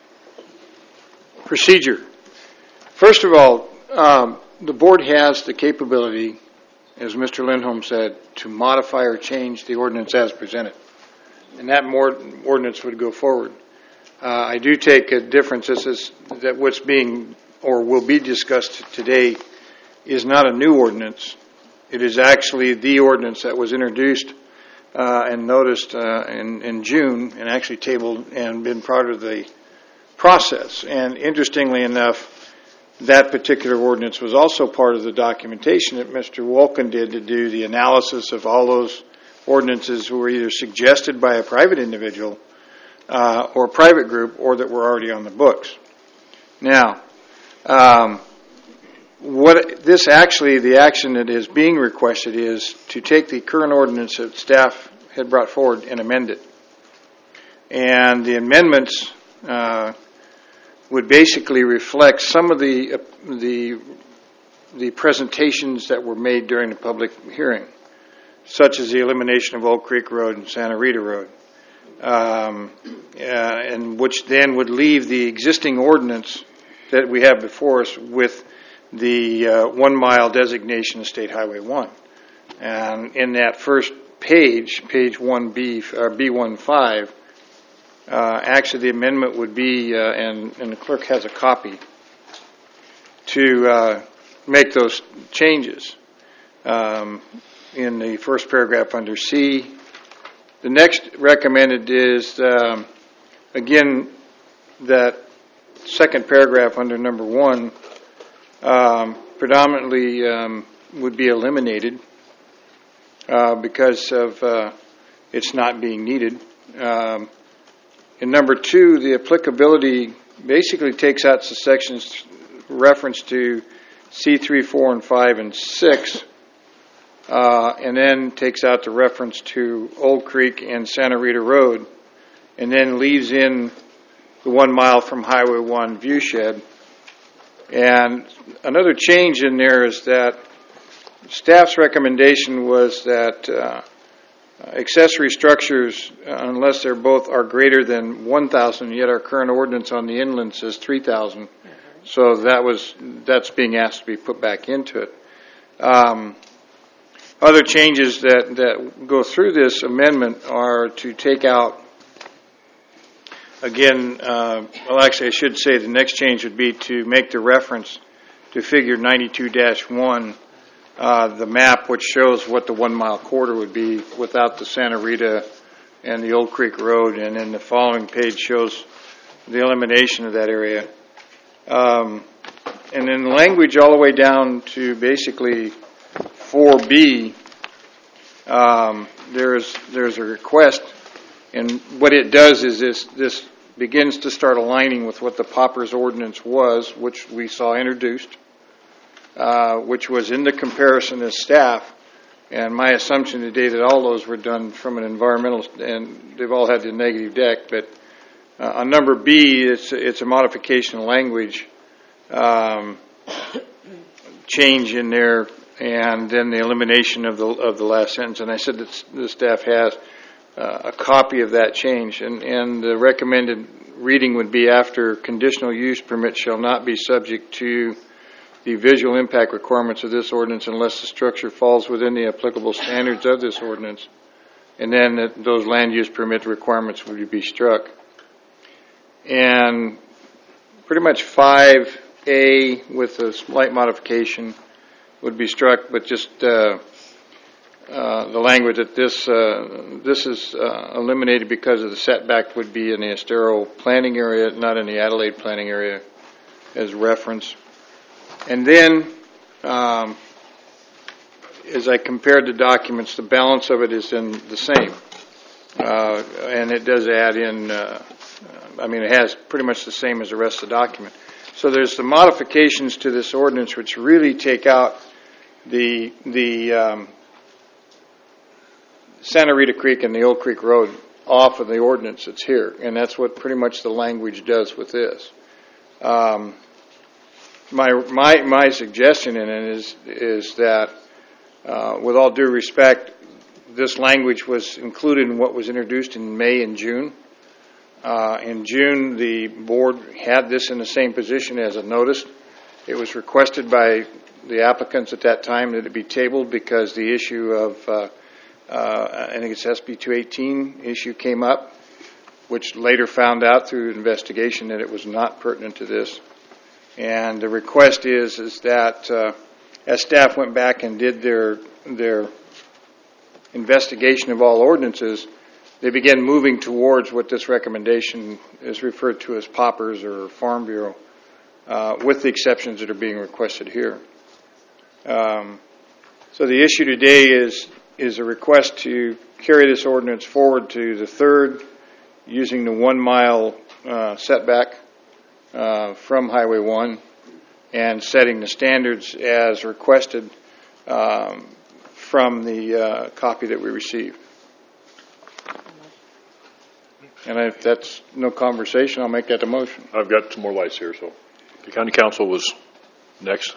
Procedure. First of all, um, the board has the capability, as Mister Lindholm said, to modify or change the ordinance as presented. And that more ordinance would go forward. Uh, I do take a difference. This is that what's being or will be discussed today is not a new ordinance. It is actually the ordinance that was introduced uh, and noticed uh, in, in June and actually tabled and been part of the process. And interestingly enough, that particular ordinance was also part of the documentation that Mister Wolkin did to do the analysis of all those ordinances who were either suggested by a private individual uh, or a private group or that were already on the books. Now, um, what this actually, the action that is being requested is to take the current ordinance that staff had brought forward and amend it. And the amendments uh, would basically reflect some of the uh, the the presentations that were made during the public hearing, such as the elimination of Oak Creek Road and Santa Rita Road, um, uh, and which then would leave the existing ordinance that we have before us with the uh, one-mile designation of State Highway one. And in that first page, page one B, or B fifteen, uh, actually the amendment would be, uh, and, and the clerk has a copy, to uh, make those changes. Um, in the first paragraph under C. The next recommended is, um, again, that second paragraph under number one um, predominantly um, would be eliminated uh, because of uh, it's not being needed. Um, in number two, the applicability basically takes out the sections reference to C three, four, and five, and six, uh, and then takes out the reference to Old Creek and Santa Rita Road, and then leaves in the one mile from Highway one viewshed. And another change in there is that staff's recommendation was that uh, accessory structures, uh, unless they're both are greater than one thousand, yet our current ordinance on the inland says three thousand. So that was that's being asked to be put back into it. Um, other changes that, that go through this amendment are to take out, again, uh, well, actually, I should say the next change would be to make the reference to figure ninety-two dash one, uh, the map which shows what the one-mile corridor would be without the Santa Rita and the Old Creek Road, and then the following page shows the elimination of that area. Um, and then language all the way down to basically four B, um, there's there's a request, and what it does is this this begins to start aligning with what the Poppers ordinance was, which we saw introduced, uh, which was in the comparison as staff. And my assumption today that all those were done from an environmental, and they've all had the negative deck, but Uh, on number B, it's it's a modification of language um, change in there, and then the elimination of the of the last sentence. And I said that the staff has uh, a copy of that change, and and the recommended reading would be after conditional use permit shall not be subject to the visual impact requirements of this ordinance unless the structure falls within the applicable standards of this ordinance, and then that those land use permit requirements would be struck. And pretty much five A with a slight modification would be struck, but just uh, uh, the language that this uh, this is uh, eliminated because of the setback would be in the Estero planning area, not in the Adelaide planning area, as reference. And then, um, as I compared the documents, the balance of it is in the same, uh, and it does add in. Uh, I mean, it has pretty much the same as the rest of the document. So there's the modifications to this ordinance which really take out the the um, Santa Rita Creek and the Old Creek Road off of the ordinance that's here, and that's what pretty much the language does with this. Um, my my my suggestion in it is is that, uh, with all due respect, this language was included in what was introduced in May and June. Uh, in June, the board had this in the same position as a notice. It was requested by the applicants at that time that it be tabled because the issue of, uh, uh, I think it's S B two eighteen issue came up, which later found out through investigation that it was not pertinent to this. And the request is is that uh, as staff went back and did their their investigation of all ordinances, they began moving towards what this recommendation is referred to as Poppers or Farm Bureau, uh, with the exceptions that are being requested here. Um, so the issue today is is a request to carry this ordinance forward to the third, using the one mile uh, setback, uh, from Highway one and setting the standards as requested um, from the uh, copy that we received. And if that's no conversation, I'll make that a motion. I've got some more lights here, so the county council was next.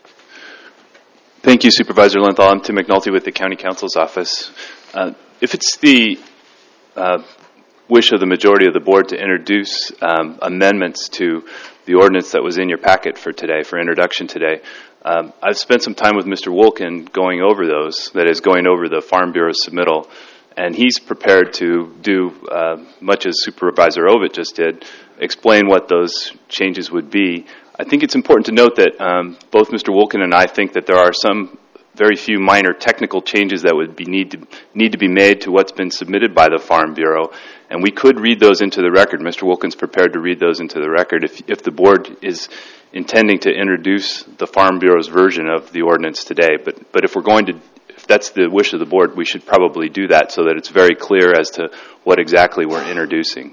Thank you, Supervisor Lenthal. I'm Tim McNulty with the County Council's office. Uh, if it's the uh, wish of the majority of the board to introduce um, amendments to the ordinance that was in your packet for today, for introduction today, um, I've spent some time with Mister Wolkin going over those, that is, going over the Farm Bureau's submittal, and he's prepared to do, uh, much as Supervisor Ovitt just did, explain what those changes would be. I think it's important to note that um, both Mister Wolkin and I think that there are some very few minor technical changes that would be need to need to be made to what's been submitted by the Farm Bureau, and we could read those into the record. Mister Wolkin's prepared to read those into the record if if the board is intending to introduce the Farm Bureau's version of the ordinance today. But but if we're going to, if that's the wish of the board, we should probably do that so that it's very clear as to what exactly we're introducing.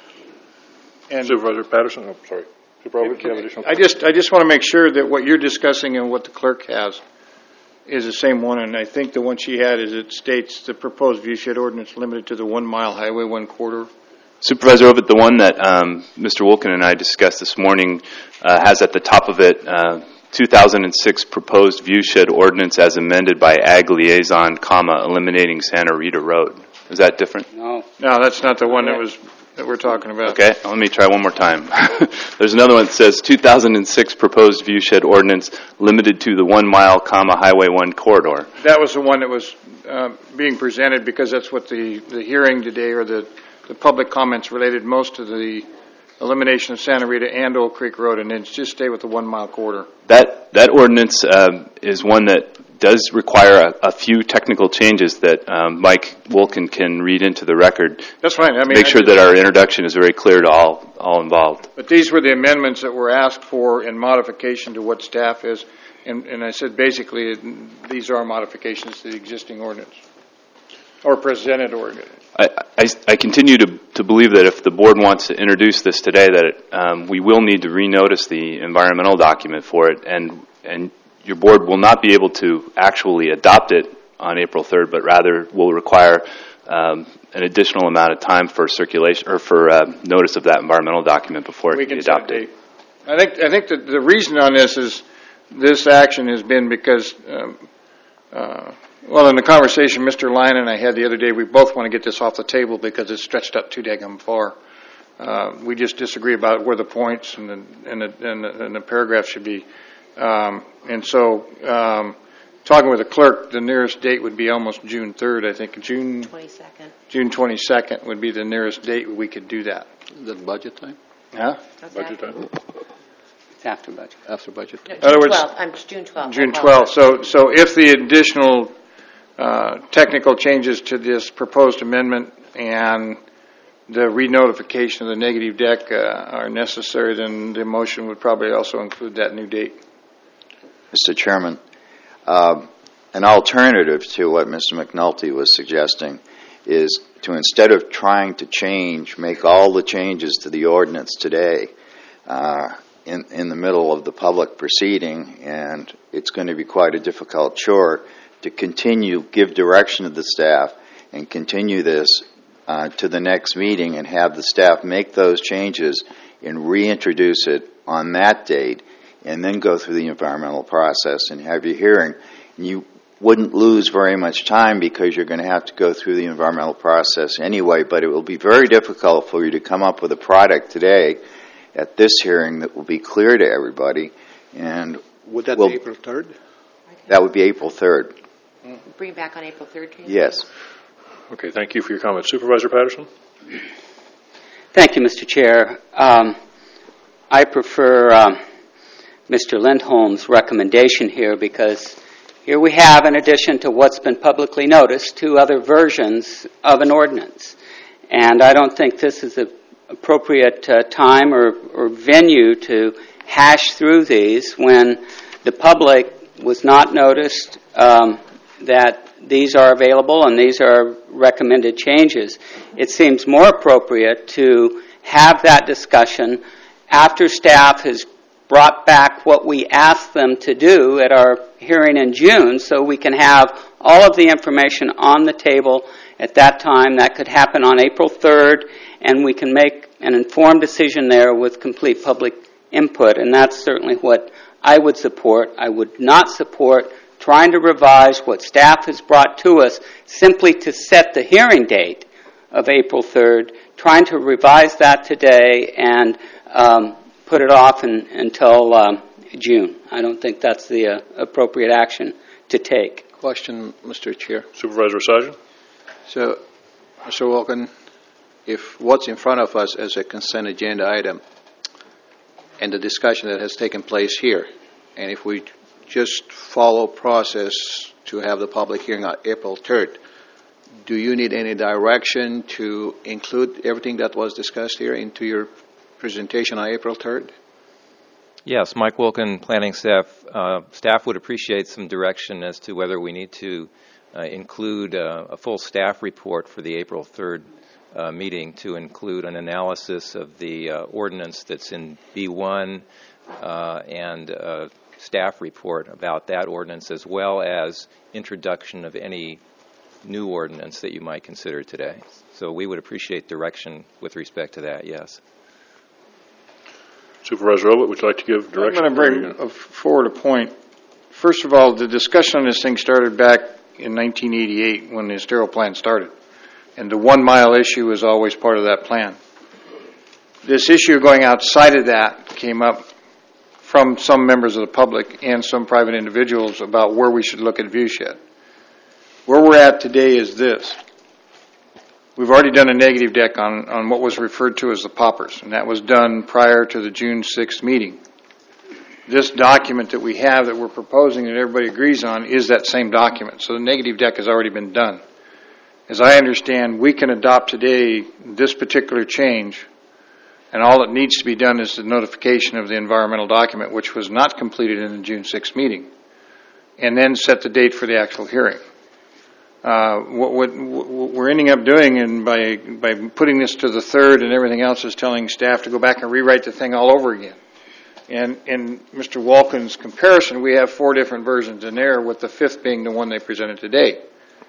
And Supervisor Patterson, oh, sorry. Supervisor, do you have additional I just, I just want to make sure that what you're discussing and what the clerk has is the same one, and I think the one she had is it states the proposed viewshed ordinance limited to the one mile highway, one corridor. Supervisor Ovitt, the one that um, Mister Wolkin and I discussed this morning uh, has at the top of it uh, two thousand six proposed viewshed ordinance as amended by Ag Liaison, comma, eliminating Santa Rita Road. Is that different? No. No, that's not the one that was that we're talking about. Okay, let me try one more time. There's another one that says two thousand six proposed viewshed ordinance limited to the one mile, comma, highway one corridor. That was the one that was uh, being presented because that's what the, the hearing today or the, the public comments related most to the elimination of Santa Rita and Old Creek Road, and then just stay with the one mile corridor. That that ordinance um, is one that does require a, a few technical changes that um, Mike Wolkin can read into the record. That's fine. I mean, make I sure just, that our introduction is very clear to all all involved. But these were the amendments that were asked for in modification to what staff is, and, and I said basically these are modifications to the existing ordinance or presented ordinance. I, I, I continue to, to believe that if the board wants to introduce this today, that it, um, we will need to renotice the environmental document for it, and and your board will not be able to actually adopt it on April third, but rather will require um, an additional amount of time for circulation or for uh, notice of that environmental document before it we can be set a adopted. date. I think I think that the reason on this is this action has been because. Um, uh, Well, in the conversation Mister Lyon and I had the other day, we both want to get this off the table because it's stretched up too daggum far. Uh, we just disagree about where the points and the, and the, and the, and the paragraph should be. Um, and so, um, talking with the clerk, the nearest date would be almost June third, I think. June twenty-second. June twenty-second would be the nearest date we could do that. Is that budget time? Huh? That's Budget after. time. It's after budget. After budget No, time. In other June words- twelfth. I'm June twelfth. June twelfth. So, so if the additional Uh, technical changes to this proposed amendment and the re-notification of the negative deck uh, are necessary, then the motion would probably also include that new date. Mister Chairman, uh, an alternative to what Mister McNulty was suggesting is to, instead of trying to change, make all the changes to the ordinance today uh, in, in the middle of the public proceeding, and it's going to be quite a difficult chore, to continue, give direction to the staff and continue this uh, to the next meeting and have the staff make those changes and reintroduce it on that date and then go through the environmental process and have your hearing. And you wouldn't lose very much time because you're going to have to go through the environmental process anyway, but it will be very difficult for you to come up with a product today at this hearing that will be clear to everybody. And would that we'll, be April third? That would be April third. Bring it back on April third, Jane? Yes. Okay, thank you for your comments. Supervisor Patterson? Thank you, Mister Chair. Um, I prefer um, Mister Lindholm's recommendation here because here we have, in addition to what's been publicly noticed, two other versions of an ordinance. And I don't think this is an appropriate uh, time or, or venue to hash through these when the public was not noticed um, that these are available and these are recommended changes. It seems more appropriate to have that discussion after staff has brought back what we asked them to do at our hearing in June, so we can have all of the information on the table at that time. That could happen on April third, and we can make an informed decision there with complete public input, and that's certainly what I would support. I would not support trying to revise what staff has brought to us simply to set the hearing date of April third, trying to revise that today and um, put it off in, until um, June. I don't think that's the uh, appropriate action to take. Question, Mister Chair. Supervisor Sajjan. So, Mister Wilkin, if what's in front of us as a consent agenda item and the discussion that has taken place here, and if we just follow process to have the public hearing on April third, do you need any direction to include everything that was discussed here into your presentation on April third? Yes, Mike Wilkin, planning staff. Uh, staff would appreciate some direction as to whether we need to uh, include uh, a full staff report for the April third uh, meeting to include an analysis of the uh, ordinance that's in B one uh, and uh, staff report about that ordinance, as well as introduction of any new ordinance that you might consider today. So we would appreciate direction with respect to that, yes. Supervisor Ovett, would you like to give direction? I'm going to bring forward a point. First of all, the discussion on this thing started back in nineteen eighty-eight when the Estero plan started, and the one-mile issue was always part of that plan. This issue going outside of that came up from some members of the public and some private individuals about where we should look at viewshed. Where we're at today is this. We've already done a negative deck on, on what was referred to as the poppers, and that was done prior to the June sixth meeting. This document that we have that we're proposing that everybody agrees on is that same document, so the negative deck has already been done. As I understand, we can adopt today this particular change, and all that needs to be done is the notification of the environmental document, which was not completed in the June sixth meeting, and then set the date for the actual hearing. Uh, what, what, what we're ending up doing, and by by putting this to the third and everything else, is telling staff to go back and rewrite the thing all over again. And in Mister Wilkin's comparison, we have four different versions in there, with the fifth being the one they presented today.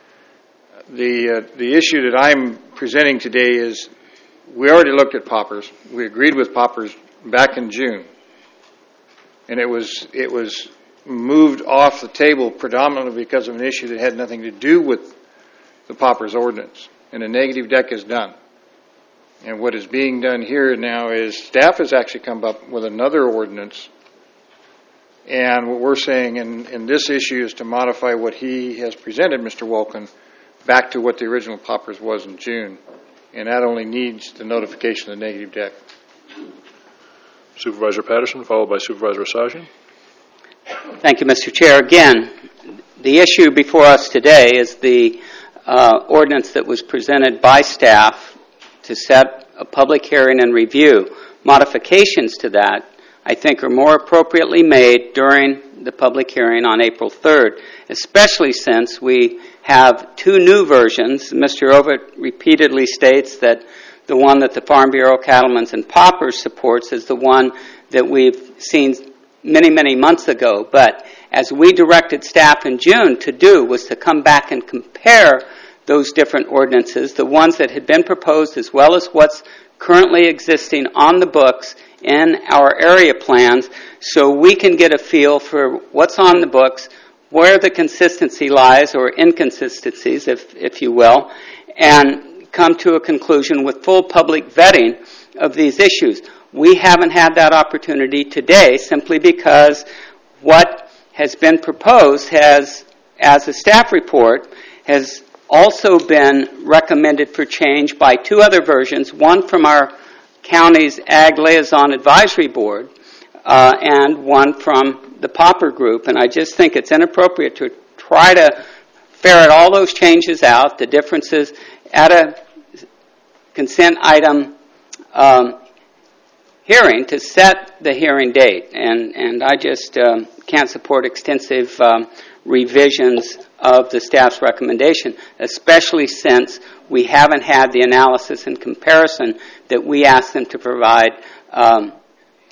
The uh, the issue that I'm presenting today is we already looked at poppers. We agreed with poppers back in June, and it was it was. moved off the table predominantly because of an issue that had nothing to do with the poppers ordinance, and a negative deck is done. And what is being done here now is staff has actually come up with another ordinance, and what we're saying in, in this issue is to modify what he has presented, Mister Wilkin, back to what the original poppers was in June, and that only needs the notification of the negative deck. Supervisor Patterson, followed by Supervisor Sajjan. Thank you, Mister Chair. Again, the issue before us today is the uh, ordinance that was presented by staff to set a public hearing and review. Modifications to that, I think, are more appropriately made during the public hearing on April third, especially since we have two new versions. Mister Ovett repeatedly states that the one that the Farm Bureau, Cattlemen's, and Poppers supports is the one that we've seen many, many months ago, but as we directed staff in June to do was to come back and compare those different ordinances, the ones that had been proposed as well as what's currently existing on the books in our area plans, so we can get a feel for what's on the books, where the consistency lies, or inconsistencies, if, if you will, and come to a conclusion with full public vetting of these issues. We haven't had that opportunity today simply because what has been proposed has, as a staff report, has also been recommended for change by two other versions, one from our county's Ag Liaison Advisory Board uh, and one from the Popper Group. And I just think it's inappropriate to try to ferret all those changes out, the differences, at a consent item um, hearing to set the hearing date, and, and I just um, can't support extensive um, revisions of the staff's recommendation, especially since we haven't had the analysis and comparison that we asked them to provide um,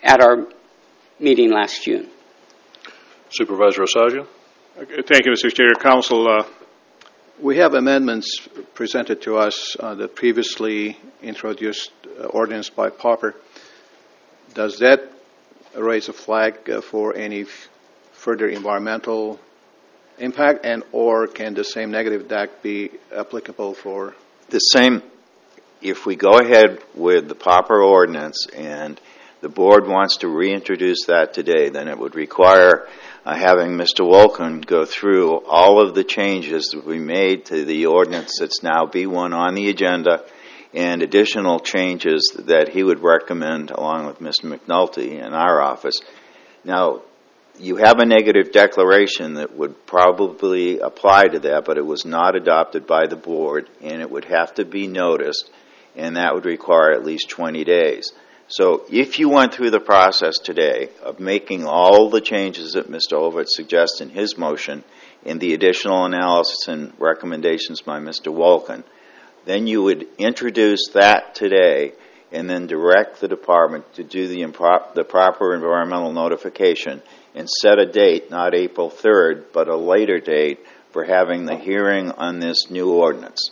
at our meeting last June. Supervisor Osagian. Thank you, Mister Chair. Council, uh, we have amendments presented to us uh, the previously introduced uh, ordinance by Popper. Does that raise a flag uh, for any f- further environmental impact, and or can the same negative D A C be applicable for the same? If we go ahead with the Popper ordinance and the board wants to reintroduce that today, then it would require uh, having Mister Wolkin go through all of the changes that we made to the ordinance that's now B one on the agenda and additional changes that he would recommend along with Mister McNulty in our office. Now, you have a negative declaration that would probably apply to that, but it was not adopted by the board, and it would have to be noticed, and that would require at least twenty days. So if you went through the process today of making all the changes that Mister Ovitz suggests in his motion and the additional analysis and recommendations by Mister Wolkin, then you would introduce that today and then direct the department to do the, impro- the proper environmental notification and set a date, not April third, but a later date for having the hearing on this new ordinance.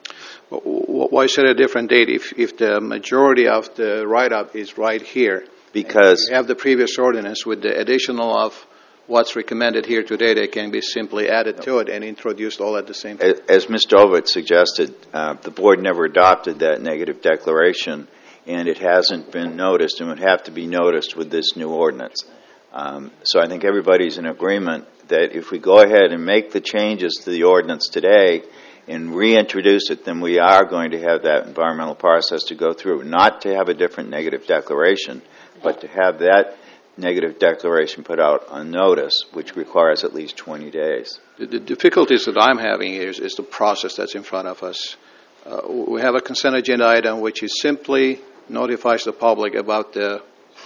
Why set a different date if, if the majority of the write-up is right here? Because you have the previous ordinance with the additional of what's recommended here today, they can be simply added to it and introduced all at the same time. As Mister Ovitz suggested, uh, the board never adopted that negative declaration, and it hasn't been noticed and would have to be noticed with this new ordinance. Um, so I think everybody's in agreement that if we go ahead and make the changes to the ordinance today and reintroduce it, then we are going to have that environmental process to go through, not to have a different negative declaration, but to have that negative declaration put out on notice, which requires at least twenty days. The, the difficulties that I'm having here is, is the process that's in front of us. Uh, we have a consent agenda item which is simply notifies the public about the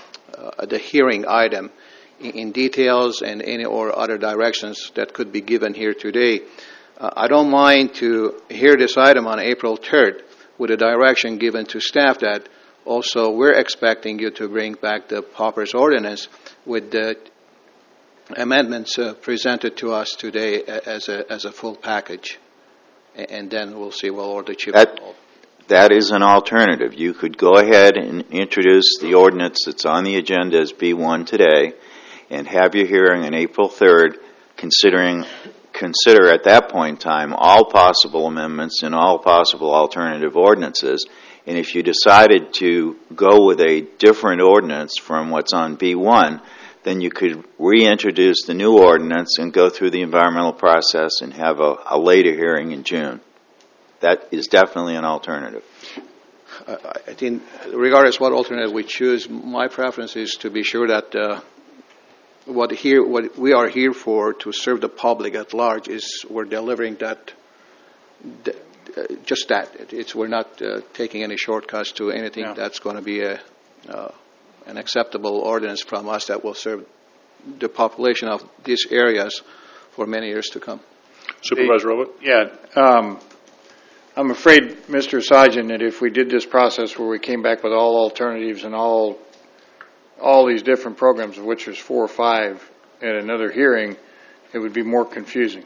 uh, the hearing item in, in details and any or other directions that could be given here today. Uh, I don't mind to hear this item on April third with a direction given to staff that also we're expecting you to bring back the Popper's ordinance with the amendments uh, presented to us today as a as a full package. And then we'll see what order chip. That, that is an alternative. You could go ahead and introduce the ordinance that's on the agenda as B one today and have your hearing on April third, considering consider at that point in time all possible amendments and all possible alternative ordinances. And if you decided to go with a different ordinance from what's on B one, then you could reintroduce the new ordinance and go through the environmental process and have a, a later hearing in June. That is definitely an alternative. Uh, I think, regardless what alternative we choose, my preference is to be sure that uh, what here, what we are here for to serve the public at large is we're delivering that. that uh, just that. It's we're not uh, taking any shortcuts to anything no. that's going to be a. Uh, an acceptable ordinance from us that will serve the population of these areas for many years to come. Supervisor Ovitz? Yeah. Um, I'm afraid, Mister Sargent, that if we did this process where we came back with all alternatives and all all these different programs, of which there's four or five, at another hearing, it would be more confusing.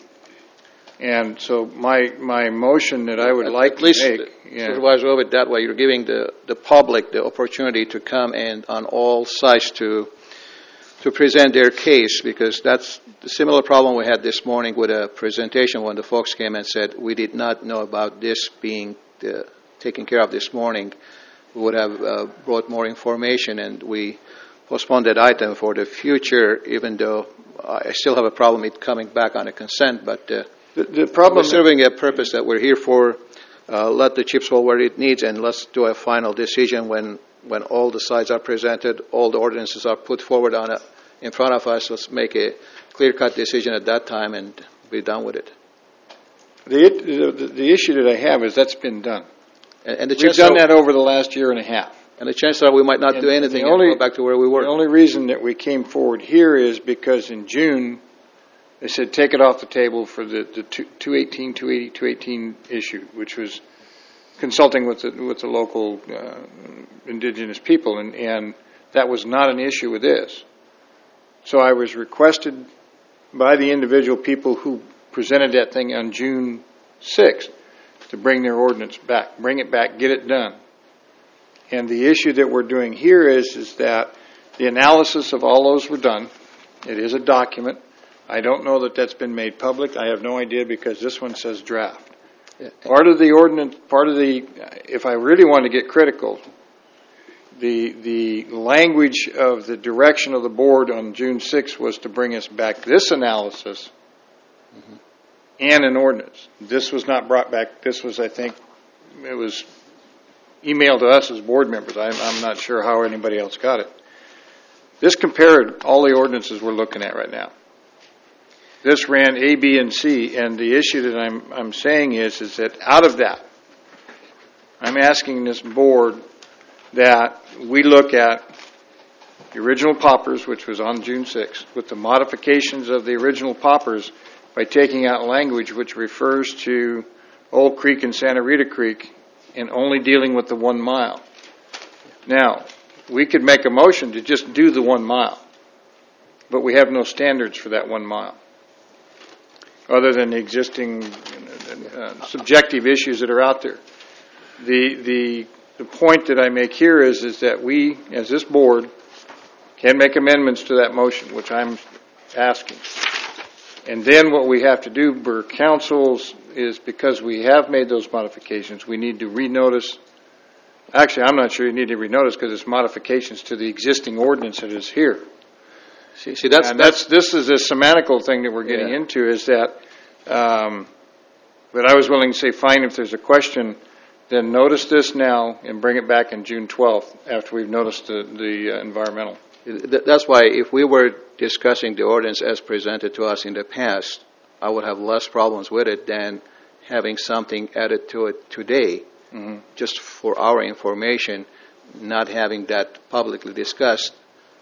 And so my my motion that I would at, like at to least make, yeah. Supervisor Ovitz, that way you're giving the, the public the opportunity to come and on all sides to to present their case, because that's the similar problem we had this morning with a presentation when the folks came and said we did not know about this being the, taken care of this morning. We would have uh, brought more information, and we postponed that item for the future, even though I still have a problem with coming back on a consent, but uh, The, the problem we're serving a purpose that we're here for. Uh, let the chips fall where it needs, and let's do a final decision when, when all the sides are presented, all the ordinances are put forward on a, in front of us. Let's make a clear-cut decision at that time and be done with it. The, the, the issue that I have is that's been done. And, and the We've done that over the last year and a half. And the chances are we might not and do anything and, only, and go back to where we were. The only reason that we came forward here is because in June, they said take it off the table for the, the two eighteen, two eighty, two eighteen issue, which was consulting with the, with the local uh, indigenous people. And, and That was not an issue with this. So I was requested by the individual people who presented that thing on June sixth to bring their ordinance back, bring it back, get it done. And the issue that we're doing here is, is that the analysis of all those were done. It is a document. I don't know that that's been made public. I have no idea because this one says draft. Part of the ordinance, part of the, if I really want to get critical, the the language of the direction of the board on June sixth was to bring us back this analysis mm-hmm. and an ordinance. This was not brought back. This was, I think, it was emailed to us as board members. I'm, I'm not sure how anybody else got it. This compared all the ordinances we're looking at right now. This ran A, B, and C, and the issue that I'm I'm saying is is that out of that, I'm asking this board that we look at the original poppers, which was on June sixth, with the modifications of the original poppers by taking out language which refers to Old Creek and Santa Rita Creek and only dealing with the one mile. Now, we could make a motion to just do the one mile, but we have no standards for that one mile, other than the existing uh, subjective issues that are out there. The the the point that I make here is is that we, as this board, can make amendments to that motion, which I'm asking. And then what we have to do for councils is, because we have made those modifications, we need to renotice. Actually, I'm not sure you need to renotice because it's modifications to the existing ordinance that is here. See, see that's, and that's, this is a semantical thing that we're getting yeah. into, is that, um, but I was willing to say, fine, if there's a question, then notice this now and bring it back in June twelfth after we've noticed the, the uh, environmental. That's why if we were discussing the ordinance as presented to us in the past, I would have less problems with it than having something added to it today, mm-hmm. just for our information, not having that publicly discussed.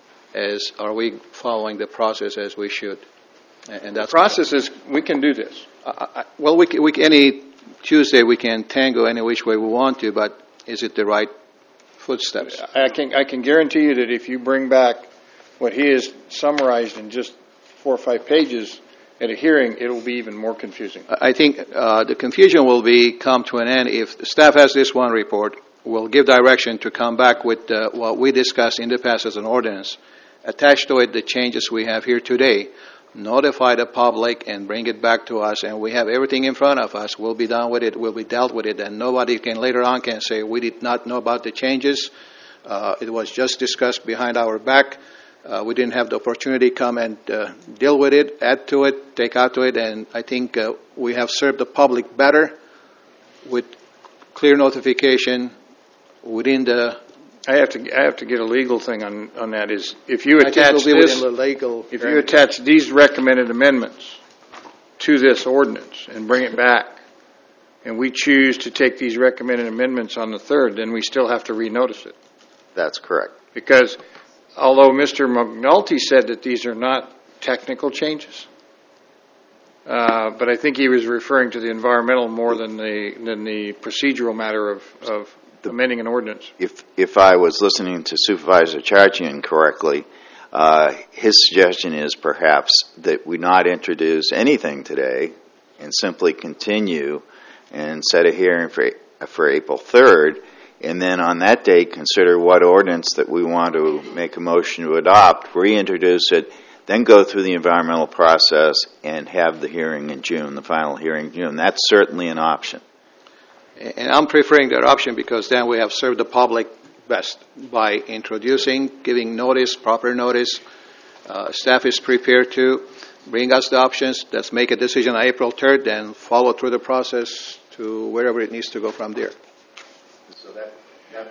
As are we following the process as we should? And that's the process is we can do this. I, I, well, we, we any Tuesday we can tango any which way we want to, but is it the right footsteps? I can I can guarantee you that if you bring back what he has summarized in just four or five pages at a hearing, it will be even more confusing. I think uh, the confusion will be come to an end if the staff has this one report. We'll give direction to come back with uh, what we discussed in the past as an ordinance. Attach to it the changes we have here today, notify the public and bring it back to us, and we have everything in front of us. We'll be done with it, we'll be dealt with it, and nobody can later on can say we did not know about the changes. Uh, it was just discussed behind our back. Uh, we didn't have the opportunity to come and uh, deal with it, add to it, take out to it, and I think uh, we have served the public better with clear notification within the. I have to I have to get a legal thing on, on that. Is if you I attach think we'll this, be legal if you attach these recommended amendments to this ordinance and bring it back, and we choose to take these recommended amendments on the third, then we still have to renotice it. That's correct. Because although Mister McNulty said that these are not technical changes, uh, but I think he was referring to the environmental more than the than the procedural matter of, of amending an ordinance. If if I was listening to Supervisor Charchian correctly, uh, his suggestion is perhaps that we not introduce anything today and simply continue and set a hearing for for April third, and then on that day consider what ordinance that we want to make a motion to adopt, reintroduce it, then go through the environmental process and have the hearing in June, the final hearing in June. That's certainly an option. And I'm preferring that option because then we have served the public best by introducing, giving notice, proper notice. Uh, staff is prepared to bring us the options. Let's make a decision on April third, then follow through the process to wherever it needs to go from there. So that, that,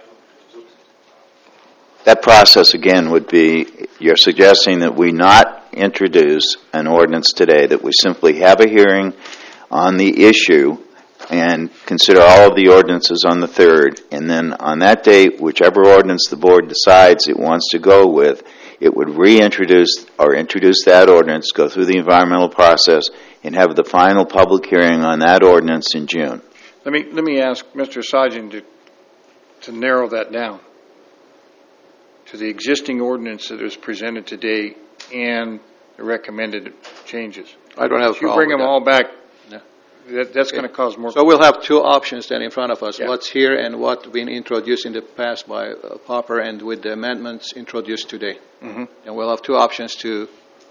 that process, again, would be, you're suggesting that we not introduce an ordinance today, that we simply have a hearing on the issue and consider all of the ordinances on the third, and then on that date, whichever ordinance the board decides it wants to go with, it would reintroduce or introduce that ordinance, go through the environmental process, and have the final public hearing on that ordinance in June. Let me let me ask Mister Sajjan to to narrow that down. to the existing ordinance that is presented today and the recommended changes. I don't have a If you problem bring with them that. all back, Yeah. that, that's going to cause more. So we'll have two options then in front of us, Yeah. what's here and what been introduced in the past by uh, Popper and with the amendments introduced today. Mm-hmm. And we'll have two options to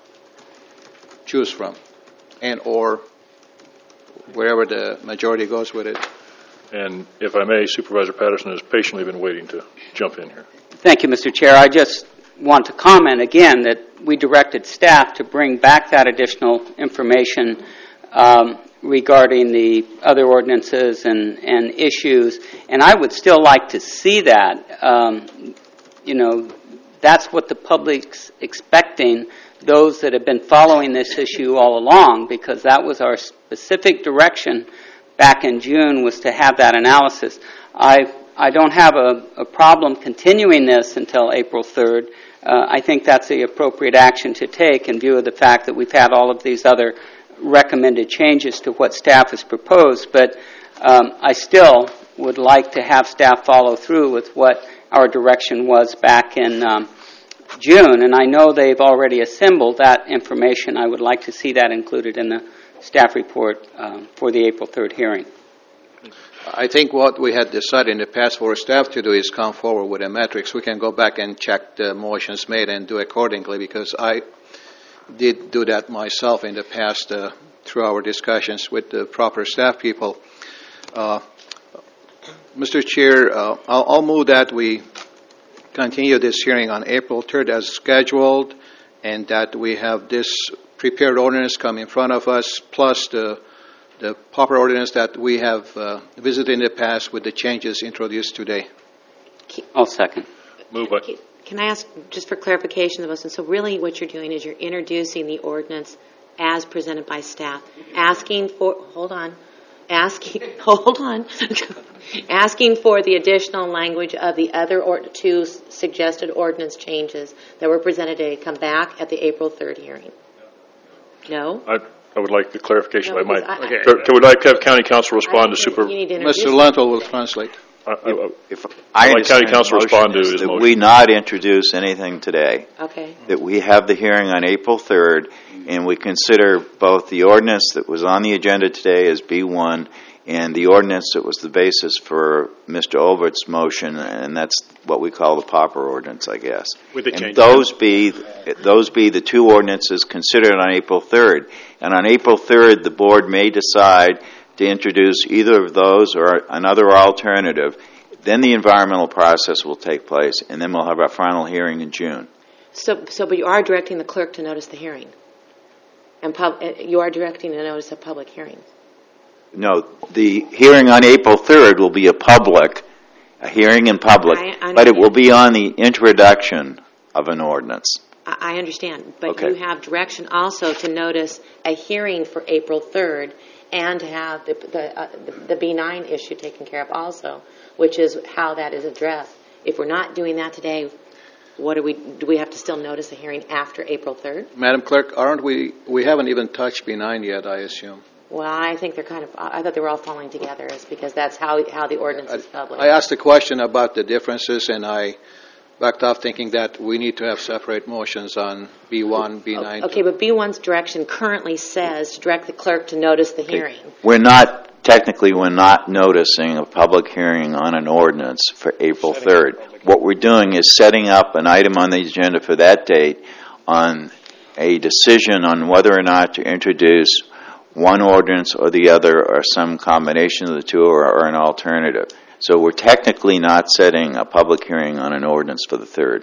choose from, and or wherever the majority goes with it. And if I may, Supervisor Patterson has patiently been waiting to jump in here. Thank you, Mister Chair. I just want to comment again that we directed staff to bring back that additional information um, regarding the other ordinances and, and issues, and I would still like to see that. Um, you know, that's what the public's expecting, those that have been following this issue all along, because that was our specific direction back in June, was to have that analysis. I I don't have a, a problem continuing this until April third. Uh, I think that's the appropriate action to take in view of the fact that we've had all of these other recommended changes to what staff has proposed, but um, I still would like to have staff follow through with what our direction was back in um, June, and I know they've already assembled that information. I would like to see that included in the staff report um, for the April third hearing. I think what we had decided in the past for staff to do is come forward with a metrics. We can go back and check the motions made and do accordingly, because I did do that myself in the past uh, through our discussions with the proper staff people. Uh, Mister Chair, uh, I'll, I'll move that we continue this hearing on April third as scheduled, and that we have this prepared ordinance come in front of us, plus the the proper ordinance that we have uh, visited in the past with the changes introduced today. I'll second. Move by. Can I ask, just for clarification of the motion, so really what you're doing is you're introducing the ordinance as presented by staff, asking for, hold on, asking, hold on, asking for the additional language of the other or, two suggested ordinance changes that were presented today come back at the April third hearing. No? I, I would like the clarification. No, I might. I- Okay. I would like to have County Council respond to Super. Mister Lentil will translate. I, I, If I'd I like County understand Council the respond to motion is his that motion. we not introduce anything today. Okay. That we have the hearing on April third, and we consider both the ordinance that was on the agenda today as B one and the ordinance that was the basis for Mister Olbert's motion, and that's what we call the Popper ordinance, I guess. With the and changes. those be those be the two ordinances considered on April third. And on April third, the board may decide to introduce either of those or another alternative. Then the environmental process will take place, and then we'll have our final hearing in June. So, so, but you are directing the clerk to notice the hearing, and pub, uh, you are directing a notice of public hearing. No, the hearing on April third will be a public, a hearing in public, I- I but it will understand. be on the introduction of an ordinance. I, I understand, but Okay. you have direction also to notice a hearing for April third and to have the, the, uh, the, the B nine issue taken care of also, which is how that is addressed. If we're not doing that today, what do we, do we have to still notice a hearing after April third? Madam Clerk, aren't we, we haven't even touched B nine yet, I assume. Well, I think they're kind of, I thought they were all falling together, is because that's how, how the ordinance is published. I asked a question about the differences, and I backed off thinking that we need to have separate motions on B one, B nine. Okay, but B one's direction currently says to direct the clerk to notice the hearing. We're not, technically, we're not noticing a public hearing on an ordinance for April third. What we're doing is setting up an item on the agenda for that date on a decision on whether or not to introduce one ordinance or the other, or some combination of the two, or, or an alternative. So we're technically not setting a public hearing on an ordinance for the third.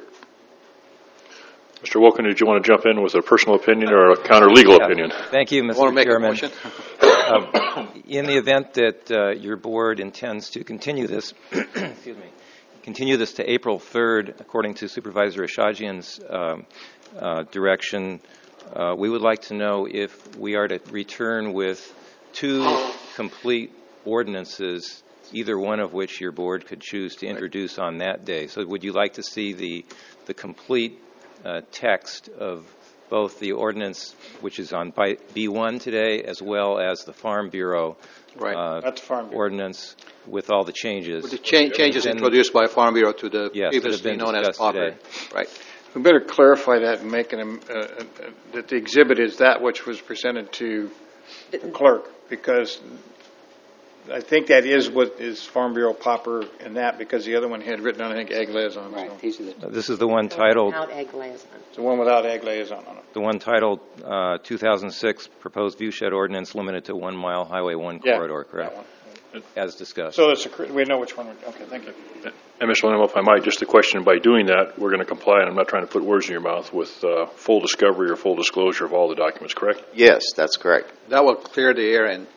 Mister Wilkin, did you want to jump in with a personal opinion or a counter-legal Yeah. opinion? Thank you, Mister Want to make a Chairman. motion? Uh, in the event that uh, your board intends to continue this, excuse me, continue this to April third, according to Supervisor Ashajian's um, uh, direction, uh, we would like to know if we are to return with two complete ordinances, either one of which your board could choose to introduce on that day. So would you like to see the the complete uh, text of both the ordinance, which is on by B one today, as well as the Farm Bureau Right. uh, That's Farm Bureau. ordinance with all the changes. With the cha- changes Then- introduced by Farm Bureau to the Yes, that have previously been known as discussed Popper. today. Right. We better clarify that and make an, uh, uh, that the exhibit is that which was presented to the clerk, because I think that is what is Farm Bureau Popper and that, because the other one had written on, I think, ag liaison. Right. So. These are the This is the one titled, Without egg liaison. It's the one without ag liaison on it. the one titled uh, two thousand six Proposed Viewshed Ordinance limited to one mile Highway one Yeah, corridor, correct? As discussed. So it's a, we know which one. We're, okay, thank you. And Mister Leno, if I might, just a question, by doing that, we're going to comply, and I'm not trying to put words in your mouth, with uh, full discovery or full disclosure of all the documents, correct? Yes, that's correct. That will clear the air, and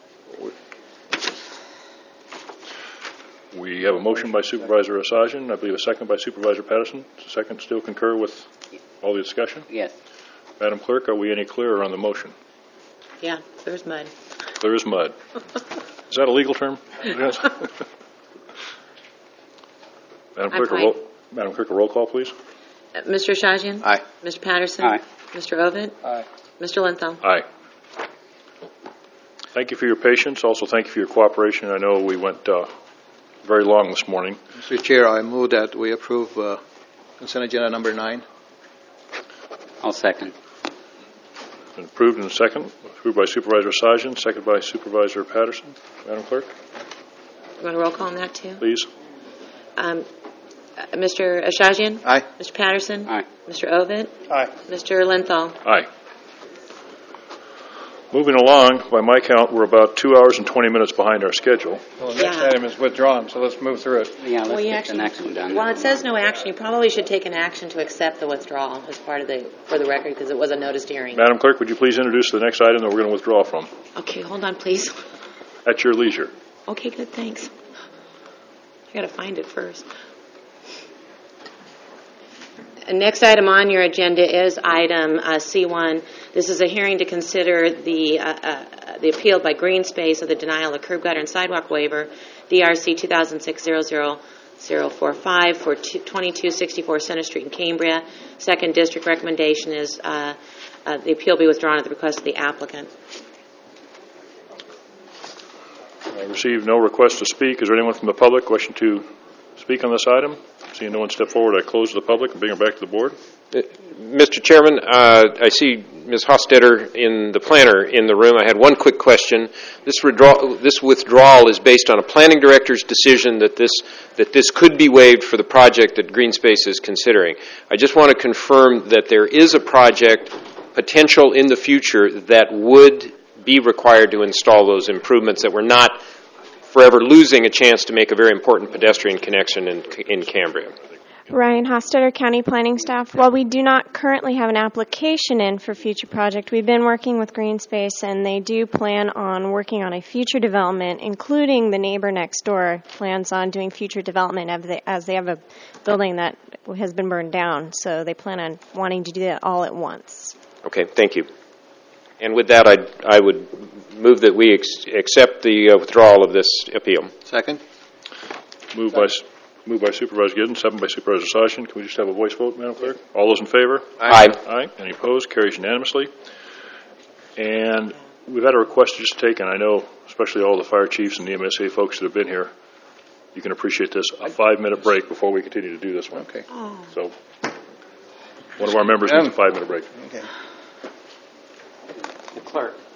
We have a motion by Supervisor Asajian, I believe a second by Supervisor Patterson. Does the second still concur with all the discussion? yes. Madam Clerk, are we any clearer on the motion? Yeah, there's mud. Clear as mud. Is that a legal term? Yes. Madam I'm Clerk, a fine. roll, Madam Clerk, a roll call, please. Uh, Mister Shajian? Aye. Mister Patterson? Aye. Mister Ovid? Aye. Mister Lenthal? Aye. Thank you for your patience. Also, thank you for your cooperation. I know we went uh, very long this morning. Mister Chair, I move that we approve uh, consent agenda number nine. I'll second. Been approved in a second. Approved by Supervisor Asajian, second by Supervisor Patterson. Madam Clerk, You want a roll call on that, too? please. Um, uh, Mister Shajian? Aye. Mister Patterson? Aye. Mister Ovid? Aye. Mister Lenthal? Aye. Moving along, by my count, we're about two hours and twenty minutes behind our schedule. Well, the next Yeah. item is withdrawn, so let's move through it. Yeah, let's Well, you get actually- the next one done. Well, it says no action. You probably should take an action to accept the withdrawal as part of the, for the record, because it was a noticed hearing. Madam Clerk, would you please introduce the next item that we're going to withdraw from? Okay, hold on, please. At your leisure. Okay, good, thanks. I gotta find it first. Uh, Next item on your agenda is item uh, C one. This is a hearing to consider the uh, uh, the appeal by Green Space of the denial of curb gutter and sidewalk waiver, D R C two thousand six zero zero zero four five for twenty-two sixty-four Center Street in Cambria. Second district recommendation is uh, uh, the appeal be withdrawn at the request of the applicant. I received no request to speak. Is there anyone from the public wishing to speak on this item? Seeing no one step forward, I close the public and bring it back to the board. Mister Chairman, uh, I see Miz Hostetter in the planner in the room. I had one quick question. This, withdraw, this withdrawal is based on a planning director's decision that this that this could be waived for the project that Green Space is considering. I just want to confirm that there is a project potential in the future that would be required to install those improvements, that we're not forever losing a chance to make a very important pedestrian connection in, in Cambria. Ryan Hostetter, County Planning Staff. While we do not currently have an application in for future project, we've been working with Green Space, and they do plan on working on a future development, including the neighbor next door plans on doing future development as they, as they have a building that has been burned down. So they plan on wanting to do that all at once. Okay, thank you. And with that, I I would move that we ex- accept the uh, withdrawal of this appeal. Second. Moved by, moved by Supervisor Giddens, second by Supervisor Sashin. Can we just have a voice vote, Madam Clerk? All those in favor? Aye. Aye. Any opposed? Carries unanimously. And we've had a request just taken. I know, especially all the fire chiefs and the M S A folks that have been here, you can appreciate this, a five-minute break before we continue to do this one. Okay. Oh. So, one of our members needs a five-minute break. Okay. The clerk.